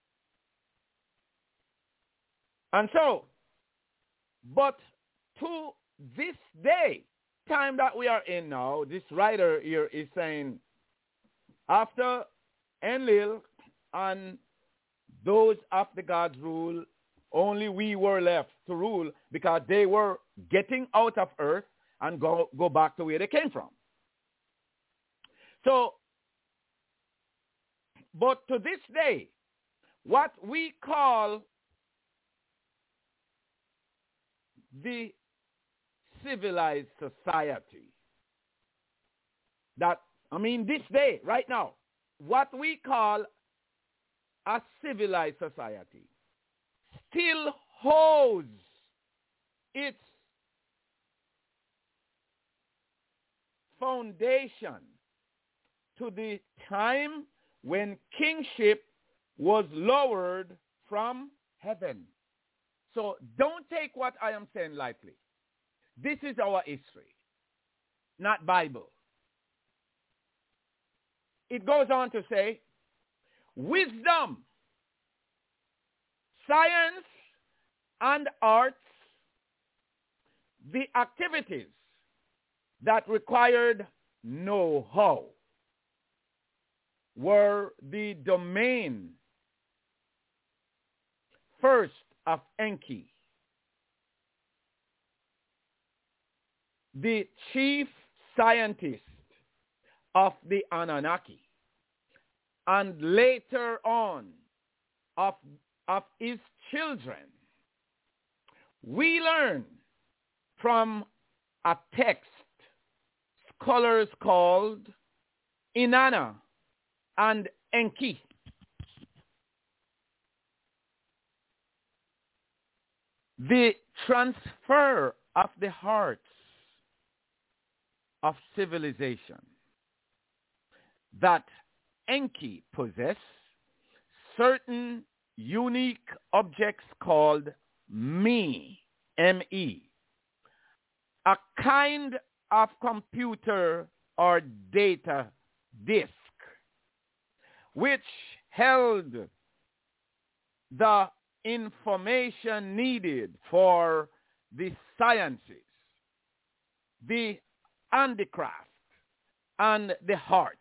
And so, but to this day, time that we are in now, this writer here is saying, after Enlil and those of the gods rule, only we were left to rule because they were getting out of earth and go back to where they came from. So, but to this day, what we call the civilized society, this day, right now, what we call a civilized society still holds its foundation to the time when kingship was lowered from heaven. So don't take what I am saying lightly. This is our history, not Bible. It goes on to say, wisdom, science, and arts, the activities that required know-how, were the domain first of Enki, the chief scientist of the Anunnaki, and later on of his children, we learn from a text scholars called Inanna and Enki. The transfer of the hearts of civilization that Enki possessed certain unique objects called me, M-E, a kind of computer or data disk which held the information needed for the sciences, the handicraft, and the arts,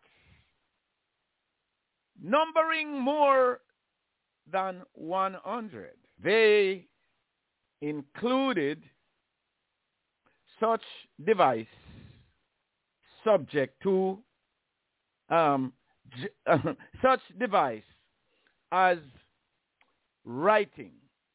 numbering more than 100. They included such device subject to such device as writing,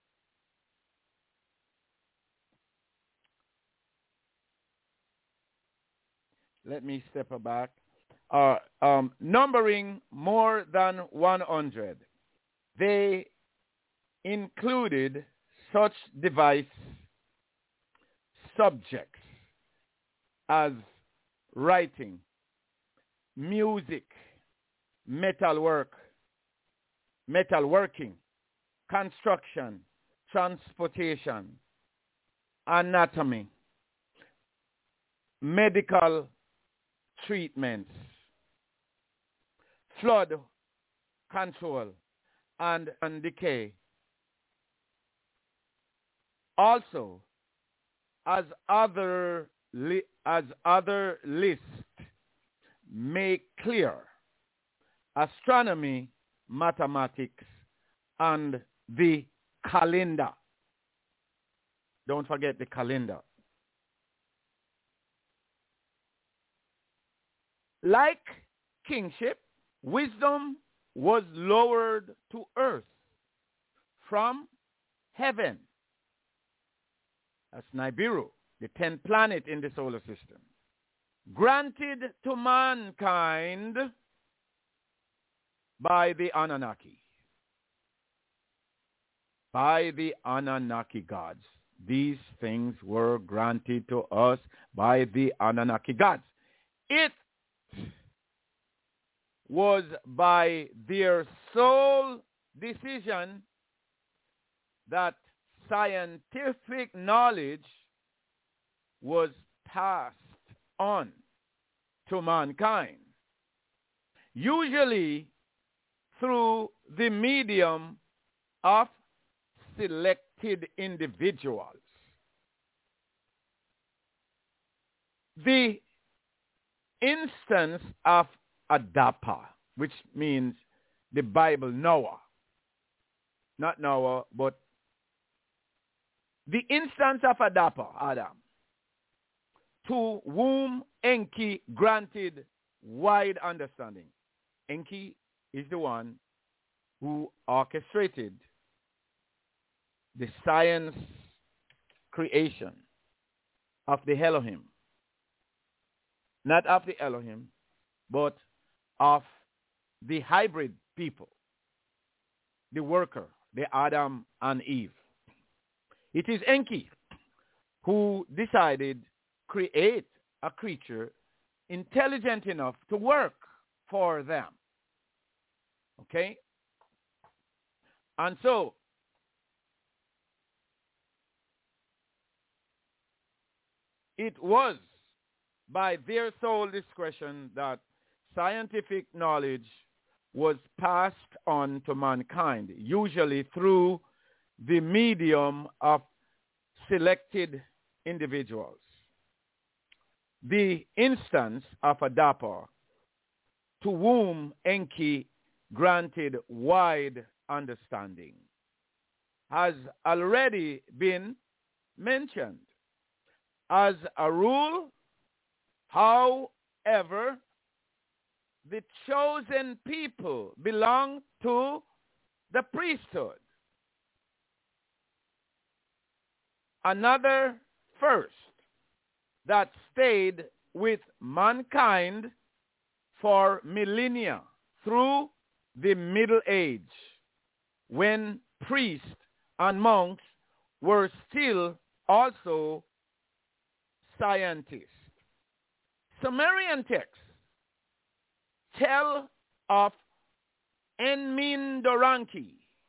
let me step back, numbering more than 100. They included such device subjects as writing, music, metalworking, construction, transportation, anatomy, medical treatments, flood control, and decay. Also, as other lists make clear, astronomy, mathematics, and the calendar. Don't forget the calendar. Like kingship, wisdom was lowered to earth from heaven. That's Nibiru, the 10th planet in the solar system. Granted to mankind by the Anunnaki. By the Anunnaki gods. These things were granted to us by the Anunnaki gods. It was by their sole decision that scientific knowledge was passed on to mankind, usually through the medium of selected individuals. The instance of Adapa, which means the Bible Noah, not Noah, but the instance of Adapa, Adam, to whom Enki granted wide understanding. Enki is the one who orchestrated the science creation of the Elohim. Not of the Elohim, but of the hybrid people, the worker, the Adam and Eve. It is Enki who decided to create a creature intelligent enough to work for them. Okay? And so, it was by their sole discretion that scientific knowledge was passed on to mankind, usually through the medium of selected individuals. The instance of Adapa, to whom Enki granted wide understanding, has already been mentioned. As a rule, however, the chosen people belong to the priesthood. Another first that stayed with mankind for millennia through the Middle Age, when priests and monks were still also scientists. Sumerian texts tell of Enmi-Doranki,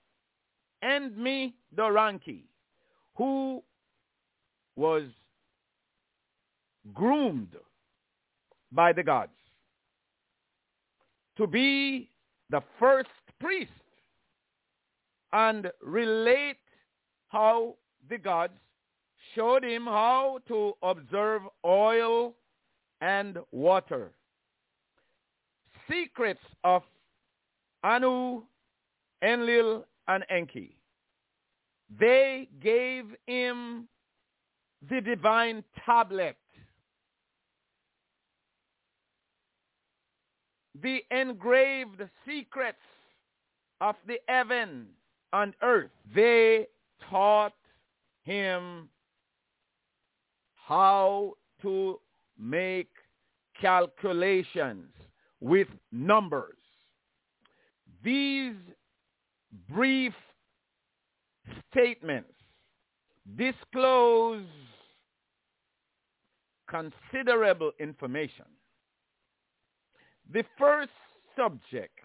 who was groomed by the gods to be the first priest, and relate how the gods showed him how to observe oil and water. Secrets of Anu, Enlil, and Enki. They gave him the divine tablet, the engraved secrets of the heaven and earth. They taught him how to make calculations with numbers. These brief statements disclose considerable information. The first subject,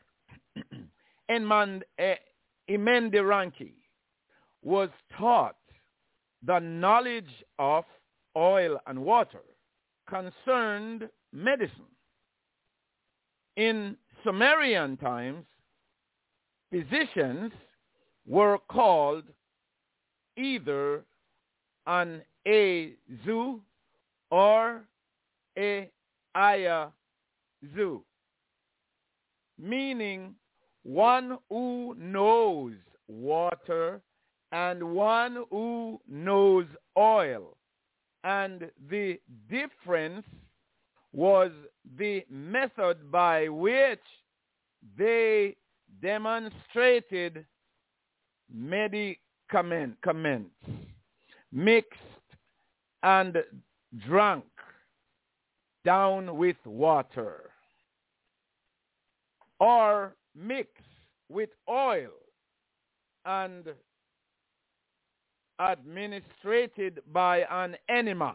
Enmi-Doranki, was taught the knowledge of oil and water concerned medicine. In Sumerian times, physicians were called either an Azu or a Ayazu, meaning one who knows water and one who knows oil. And the difference was the method by which they demonstrated medicaments mixed and drunk down with water, or mixed with oil and administered by an enema.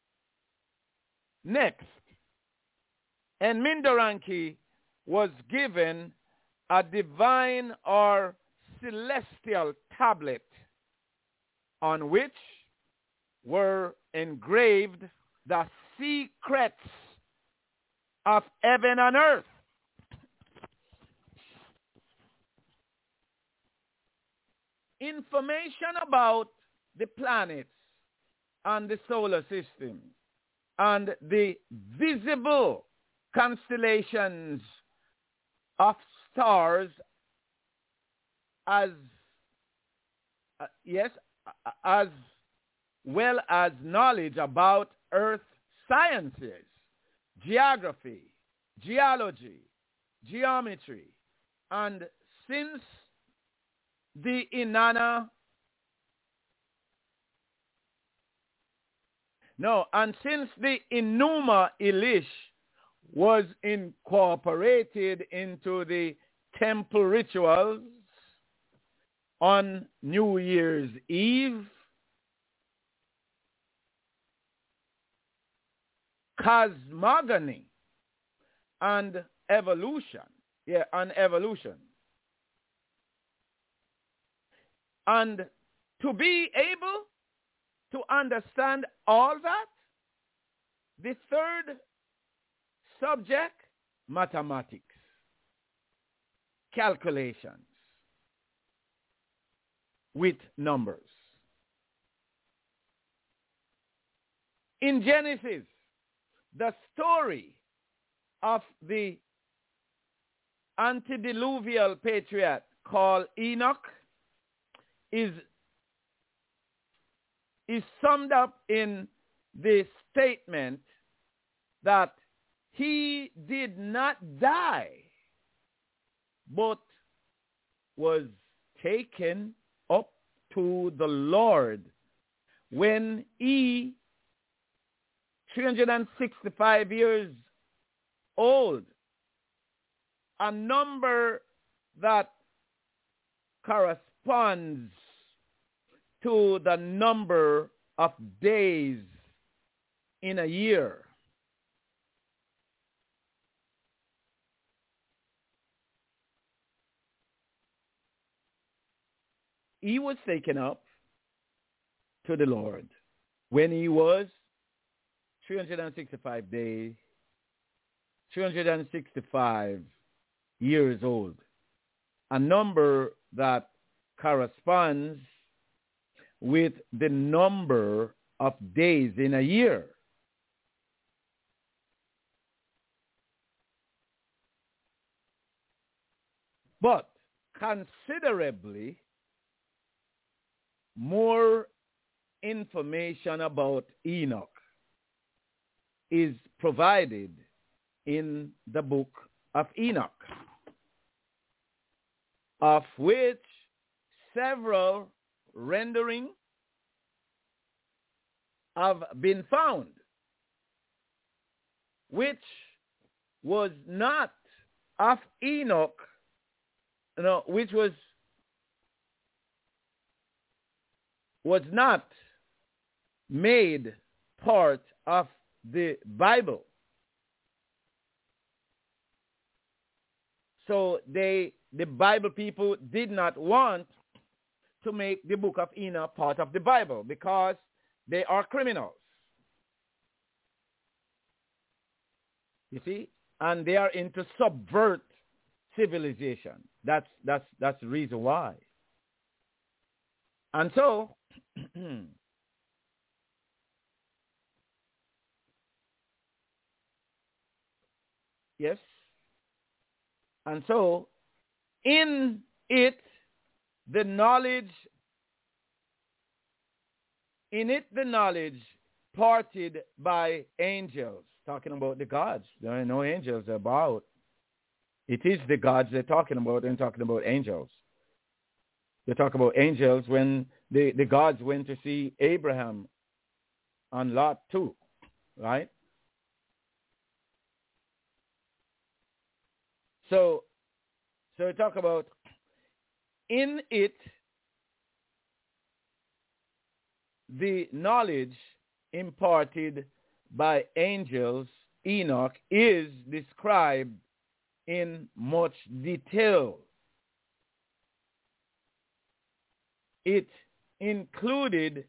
Next, Enmi-Doranki was given a divine or celestial tablet on which were engraved the secrets of heaven and earth. Information about the planets and the solar system and the visible constellations of stars, as well as knowledge about earth sciences, geography, geology, geometry, and since the Enuma Elish was incorporated into the temple rituals on New Year's Eve, cosmogony and evolution. And to be able to understand all that, the third subject, mathematics, calculations with numbers. In Genesis, the story of the antediluvial patriarch called Enoch is summed up in the statement that he did not die, but was taken up to the Lord when he 365 years old, a number that corresponds to the number of days in a year. He was taken up to the Lord when he was 365 days, 365 years old, a number that corresponds with the number of days in a year. But considerably more information about Enoch is provided in the book of Enoch, of which several renderings have been found, which was not of Enoch, which was not made part of the Bible. So the Bible people did not want to make the book of Enoch part of the Bible because they are criminals. You see? And they are into subvert civilization. That's the reason why. And so yes. And so in it the knowledge parted by angels, talking about the gods. There are no angels about. It is the gods they're talking about and talking about angels. They talk about angels when the gods went to see Abraham and Lot too, right? So we talk about in it the knowledge imparted by angels, Enoch, is described in much detail. It included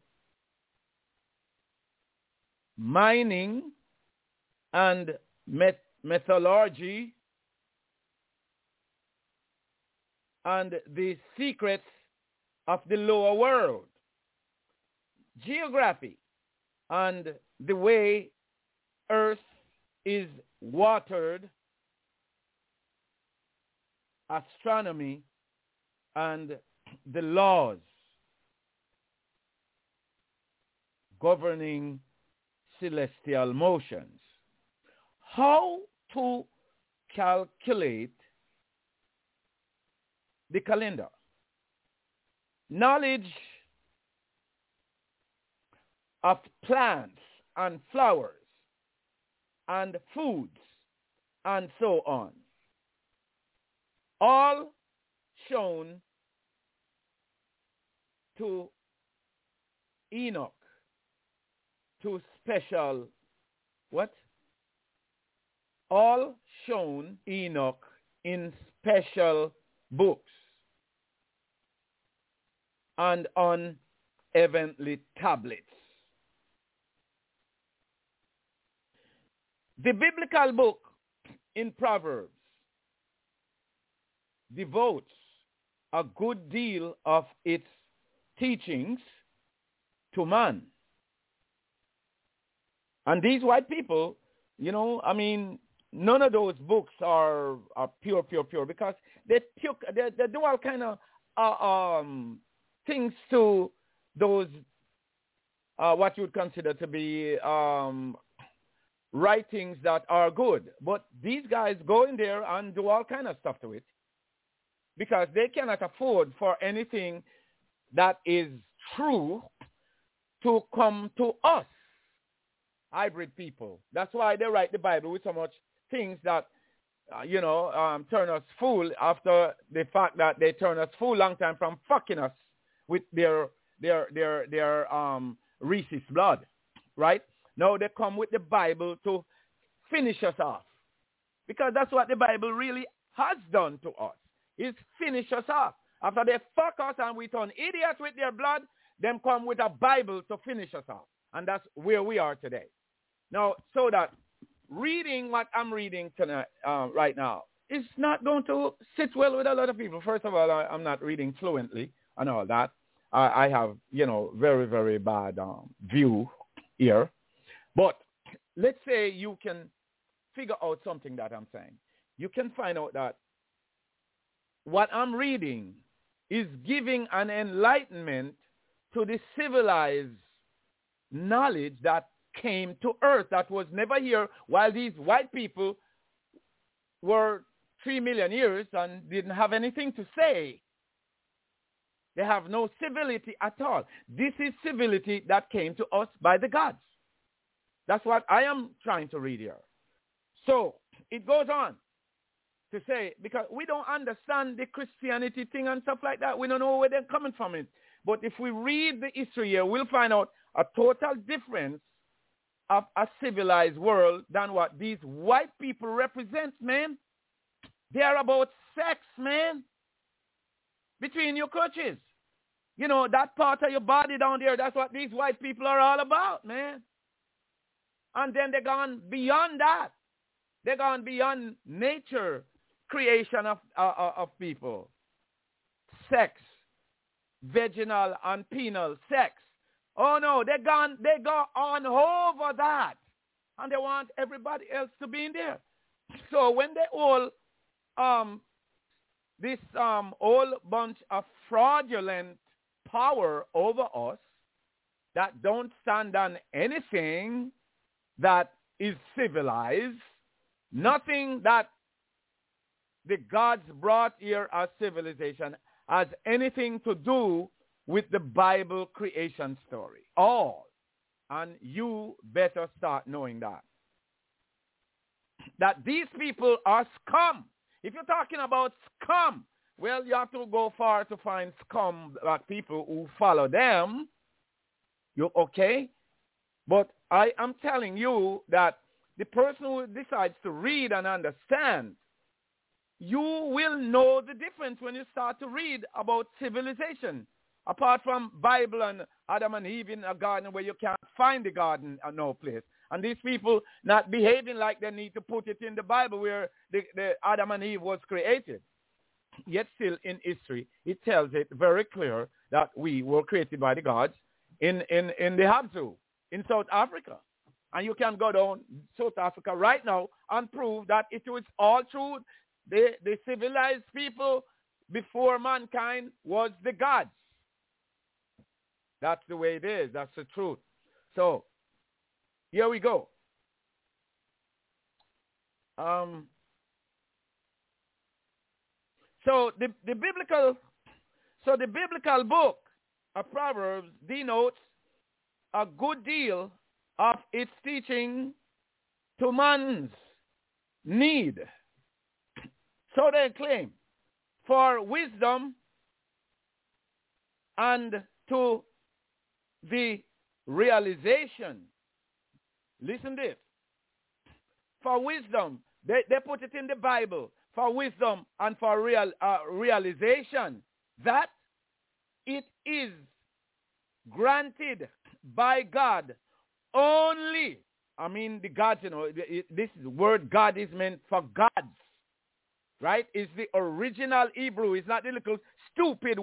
mining and metallurgy and the secrets of the lower world, geography and the way earth is watered, astronomy and the laws governing celestial motions, how to calculate the calendar, knowledge of plants and flowers and foods and so on, all shown to Enoch, to special, what? All shown Enoch in special books and on heavenly tablets. The biblical book in Proverbs devotes a good deal of its teachings to man. And these white people, none of those books are pure, because they do all kind of things to those what you would consider to be writings that are good. But these guys go in there and do all kind of stuff to it because they cannot afford for anything that is true to come to us, hybrid people. That's why they write the Bible with so much things that, turn us fool after the fact that they turn us fool long time from fucking us with their Reese's blood, right? Now they come with the Bible to finish us off because that's what the Bible really has done to us. It's finish us off. After they fuck us and we turn idiots with their blood, them come with a Bible to finish us off. And that's where we are today. Now, so that reading what I'm reading tonight, right now, is not going to sit well with a lot of people. First of all, I'm not reading fluently and all that. I have, very, very bad view here. But let's say you can figure out something that I'm saying. You can find out that what I'm reading is giving an enlightenment to the civilized knowledge that came to earth that was never here while these white people were 3 million years and didn't have anything to say. They have no civility at all. This is civility that came to us by the gods. That's what I am trying to read here. So it goes on to say, because we don't understand the Christianity thing and stuff like that. We don't know where they're coming from it. But if we read the history here, we'll find out a total difference of a civilized world than what these white people represent, man. They are about sex, man. Between your crutches. That part of your body down there, that's what these white people are all about, man. And then they're gone beyond that. They're gone beyond nature, creation of people. Sex, vaginal and penal sex. Oh no, they go on over that. And they want everybody else to be in there. So when they all, this whole bunch of fraudulent power over us that don't stand on anything that is civilized, nothing that the gods brought here as civilization has anything to do with the Bible creation story. All. And you better start knowing that. That these people are scum. If you're talking about scum, well, you have to go far to find scum, like people who follow them. You okay? But I am telling you that the person who decides to read and understand, you will know the difference when you start to read about civilization. Apart from Bible and Adam and Eve in a garden where you can't find the garden at no place. And these people not behaving like they need to put it in the Bible where the Adam and Eve was created. Yet still in history, it tells it very clear that we were created by the gods in the Habsu, in South Africa. And you can go down South Africa right now and prove that it was all true. The civilized people before mankind was the gods. That's the way it is. That's the truth. So, here we go. So the biblical book of Proverbs denotes a good deal of its teaching to man's need. So they claim for wisdom and to the realization. Listen this. For wisdom, they put it in the Bible. For wisdom and for realization that it is granted by God only. I mean, the gods, this word God is meant for gods, right? It's the original Hebrew. It's not the little stupid,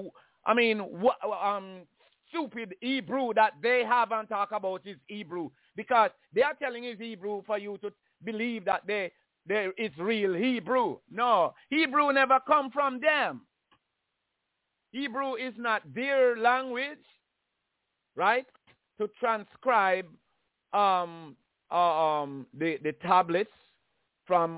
stupid Hebrew that they have and talk about is Hebrew. Because they are telling is Hebrew for you to believe that there is real Hebrew. No, Hebrew never come from them. Hebrew is not their language, right? To transcribe the tablets from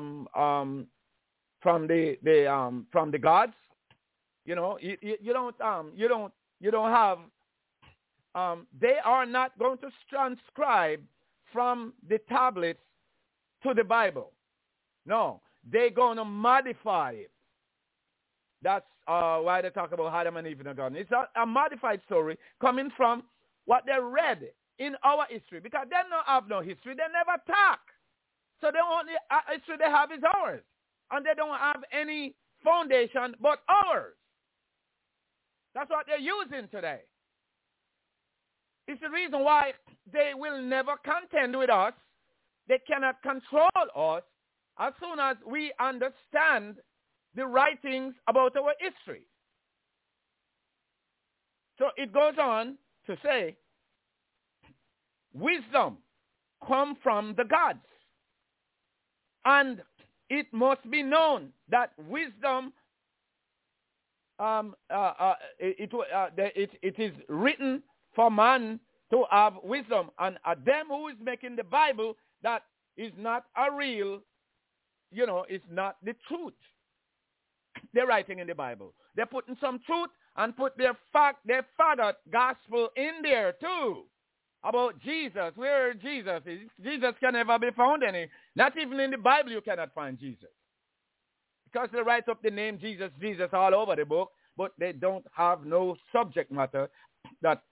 the gods. You know, you don't have. They are not going to transcribe from the tablets to the Bible. No, they're going to modify it. That's why they talk about Adam and Eve in the garden. It's a modified story coming from what they read in our history, because they don't have no history. They never talk. So the only history they have is ours. And they don't have any foundation but ours. That's what they're using today. It's the reason why they will never contend with us. They cannot control us as soon as we understand the writings about our history. So it goes on to say, wisdom comes from the gods. And it must be known that wisdom, it is written for man to have wisdom. And them who is making the Bible, that is not a real, it's not the truth. They're writing in the Bible. They're putting some truth and put their faggot gospel in there too. About Jesus, where Jesus is. Jesus can never be found any. Not even in the Bible you cannot find Jesus. Because they write up the name Jesus all over the book, but they don't have no subject matter that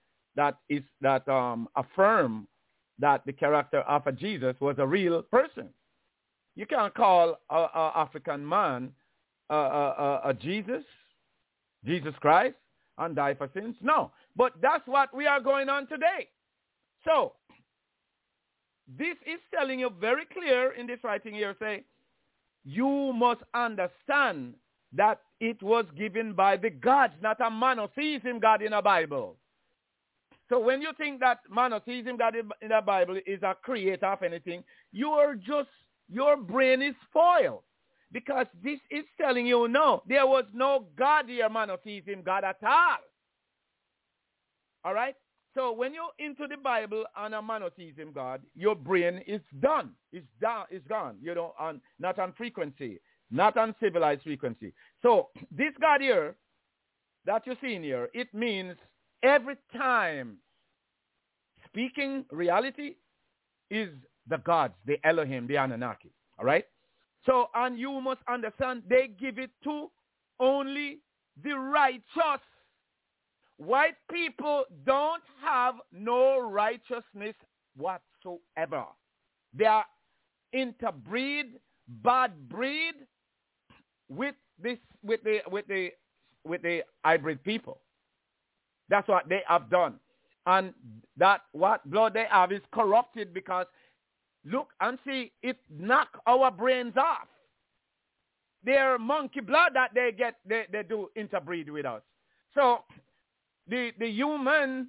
affirm that the character of a Jesus was a real person. You can't call an African man a Jesus Christ, and die for sins. No, but that's what we are going on today. So, this is telling you very clear in this writing here, say, you must understand that it was given by the gods, not a monotheism God in the Bible. So when you think that monotheism God in the Bible is a creator of anything, your brain is spoiled. Because this is telling you, no, there was no God here, monotheism God at all. All right? So when you're into the Bible and a monotheism God, your brain is done. It's gone. Not on frequency, not on civilized frequency. So this God here that you're seeing here, it means every time speaking reality is the gods, the Elohim, the Anunnaki. All right? So, and you must understand, they give it to only the righteous. White people don't have no righteousness whatsoever. They are interbreed, bad breed with the hybrid people. That's what they have done. And that what blood they have is corrupted, because look and see, it knock our brains off. They're monkey blood that they get, they do interbreed with us. So the human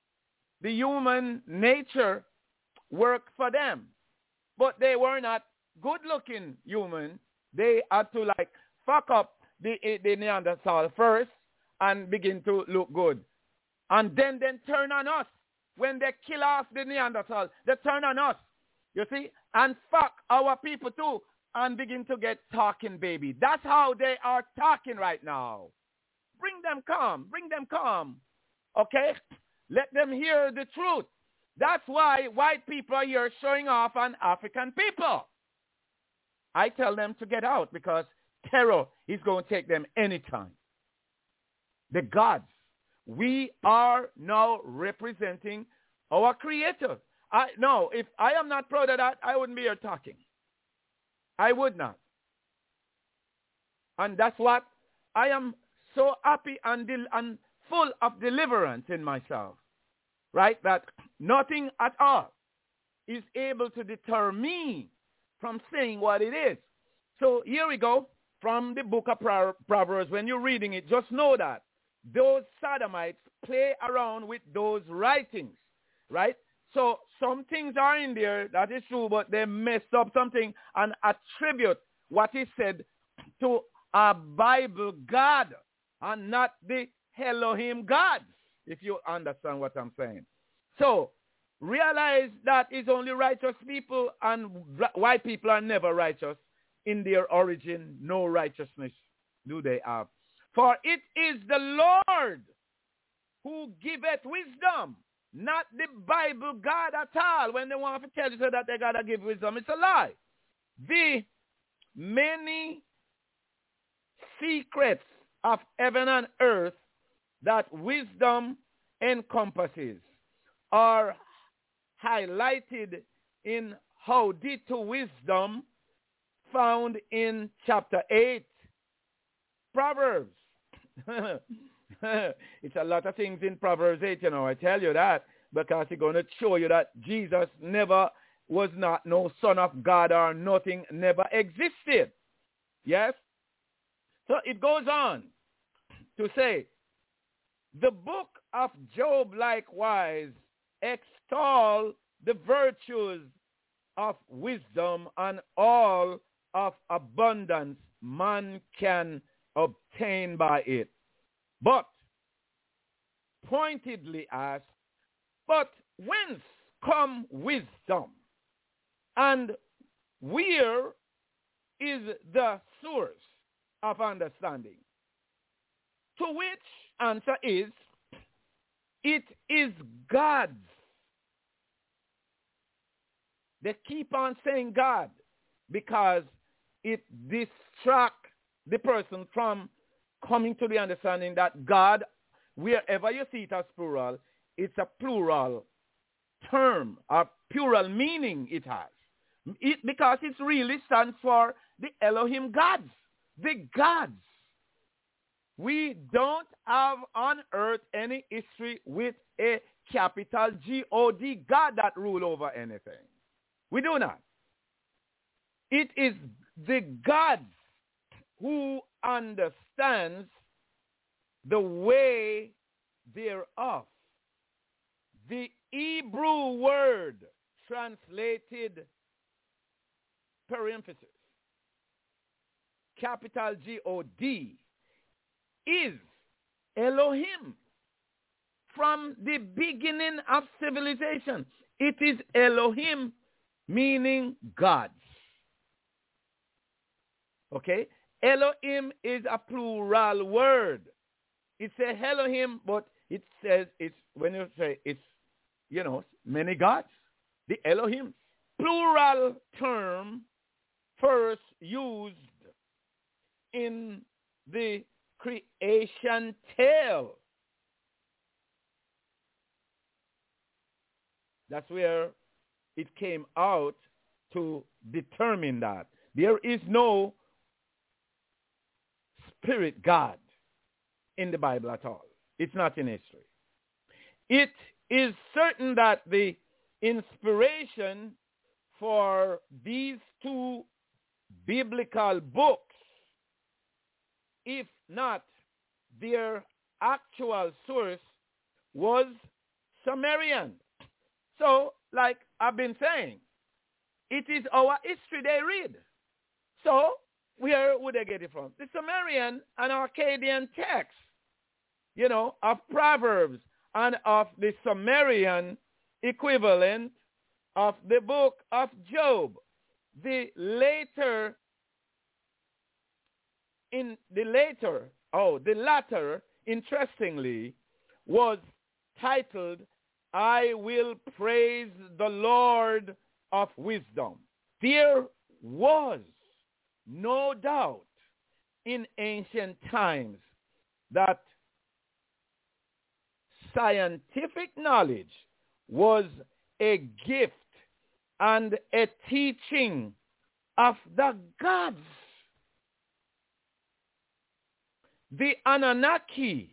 nature worked for them. But they were not good looking human. They had to fuck up the Neanderthal first and begin to look good. And then turn on us. When they kill off the Neanderthal, they turn on us. You see? And fuck our people too. And begin to get talking, baby. That's how they are talking right now. Bring them calm. Okay? Let them hear the truth. That's why white people are here showing off on African people. I tell them to get out, because terror is going to take them anytime. The gods. We are now representing our Creator. No, if I am not proud of that, I wouldn't be here talking. I would not. And that's what I am so happy and full of deliverance in myself. Right? That nothing at all is able to deter me from saying what it is. So here we go from the book of Proverbs. When you're reading it, just know that those sodomites play around with those writings. Right? So some things are in there, that is true, but they messed up something and attribute what is said to a Bible God and not the Elohim gods, if you understand what I'm saying. So realize that it's only righteous people, and white people are never righteous. In their origin, no righteousness do they have. For it is the Lord who giveth wisdom, not the Bible God at all. When they want to tell you so that they got to give wisdom, it's a lie. The many secrets of heaven and earth that wisdom encompasses are highlighted in How to Wisdom, found in chapter 8. Proverbs. It's a lot of things in Proverbs 8, I tell you that, because it's going to show you that Jesus never was not no son of God or nothing, never existed. Yes? So it goes on to say, the book of Job likewise extol the virtues of wisdom and all of abundance man can obtain by it. But pointedly asked, but whence come wisdom? And where is the source of understanding? To which answer is, it is God's. They keep on saying God because it distracts the person from coming to the understanding that God, wherever you see it as plural, it's a plural term, a plural meaning it has. Because it really stands for the Elohim gods, the gods. We don't have on earth any history with a capital G-O-D, God, that rule over anything. We do not. It is the gods who understands the way thereof. The Hebrew word translated parenthesis, capital G-O-D, is Elohim. From the beginning of civilization, it is Elohim, meaning gods. Okay? Elohim is a plural word. It's a Elohim, but it says it's, when you say it's, many gods. The Elohim. Plural term first used in the creation tale. That's where it came out to determine that. There is no spirit God in the Bible at all. It's not in history. It is certain that the inspiration for these two biblical books, if not their actual source, was Sumerian. So, like I've been saying, it is our history they read. So, where would they get it from? The Sumerian and Akkadian text, of Proverbs and of the Sumerian equivalent of the book of Job. The latter, interestingly, was titled, I Will Praise the Lord of Wisdom. There was no doubt in ancient times that scientific knowledge was a gift and a teaching of the gods. The Anunnaki,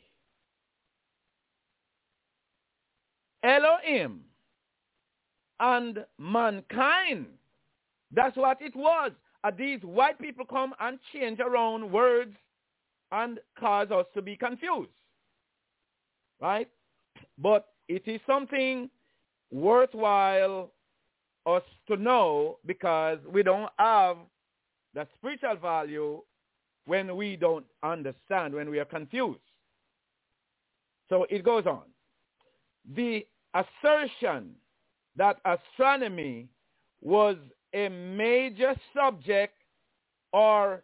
Elohim, and mankind. That's what it was. These white people come and change around words and cause us to be confused. Right? But it is something worthwhile us to know, because we don't have the spiritual value when we don't understand, when we are confused. So it goes on. The assertion that astronomy was a major subject or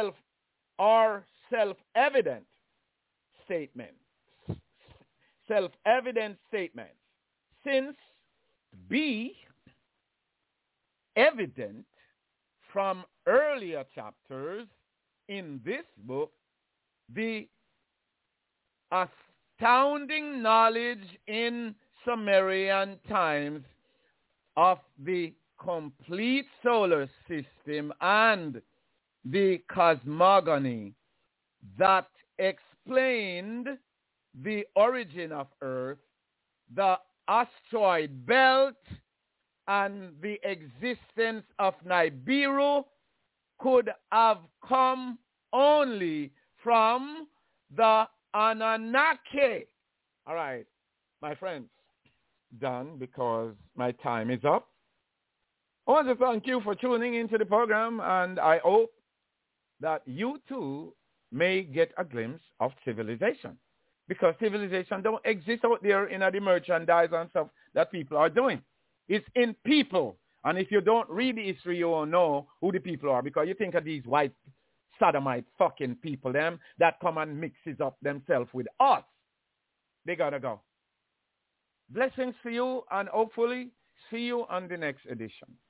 self-evident statement. Self-evident statements. Since be evident from earlier chapters in this book, the astounding knowledge in Sumerian times of the complete solar system and the cosmogony that explained the origin of Earth, the asteroid belt, and the existence of Nibiru could have come only from the Anunnaki. All right, my friends, done because my time is up. I want to thank you for tuning into the program, and I hope that you too may get a glimpse of civilization, because civilization don't exist out there in the merchandise and stuff that people are doing. It's in people. And if you don't read the history, you won't know who the people are, because you think of these white sodomite fucking people, them that come and mixes up themselves with us. They gotta go. Blessings to you, and hopefully see you on the next edition.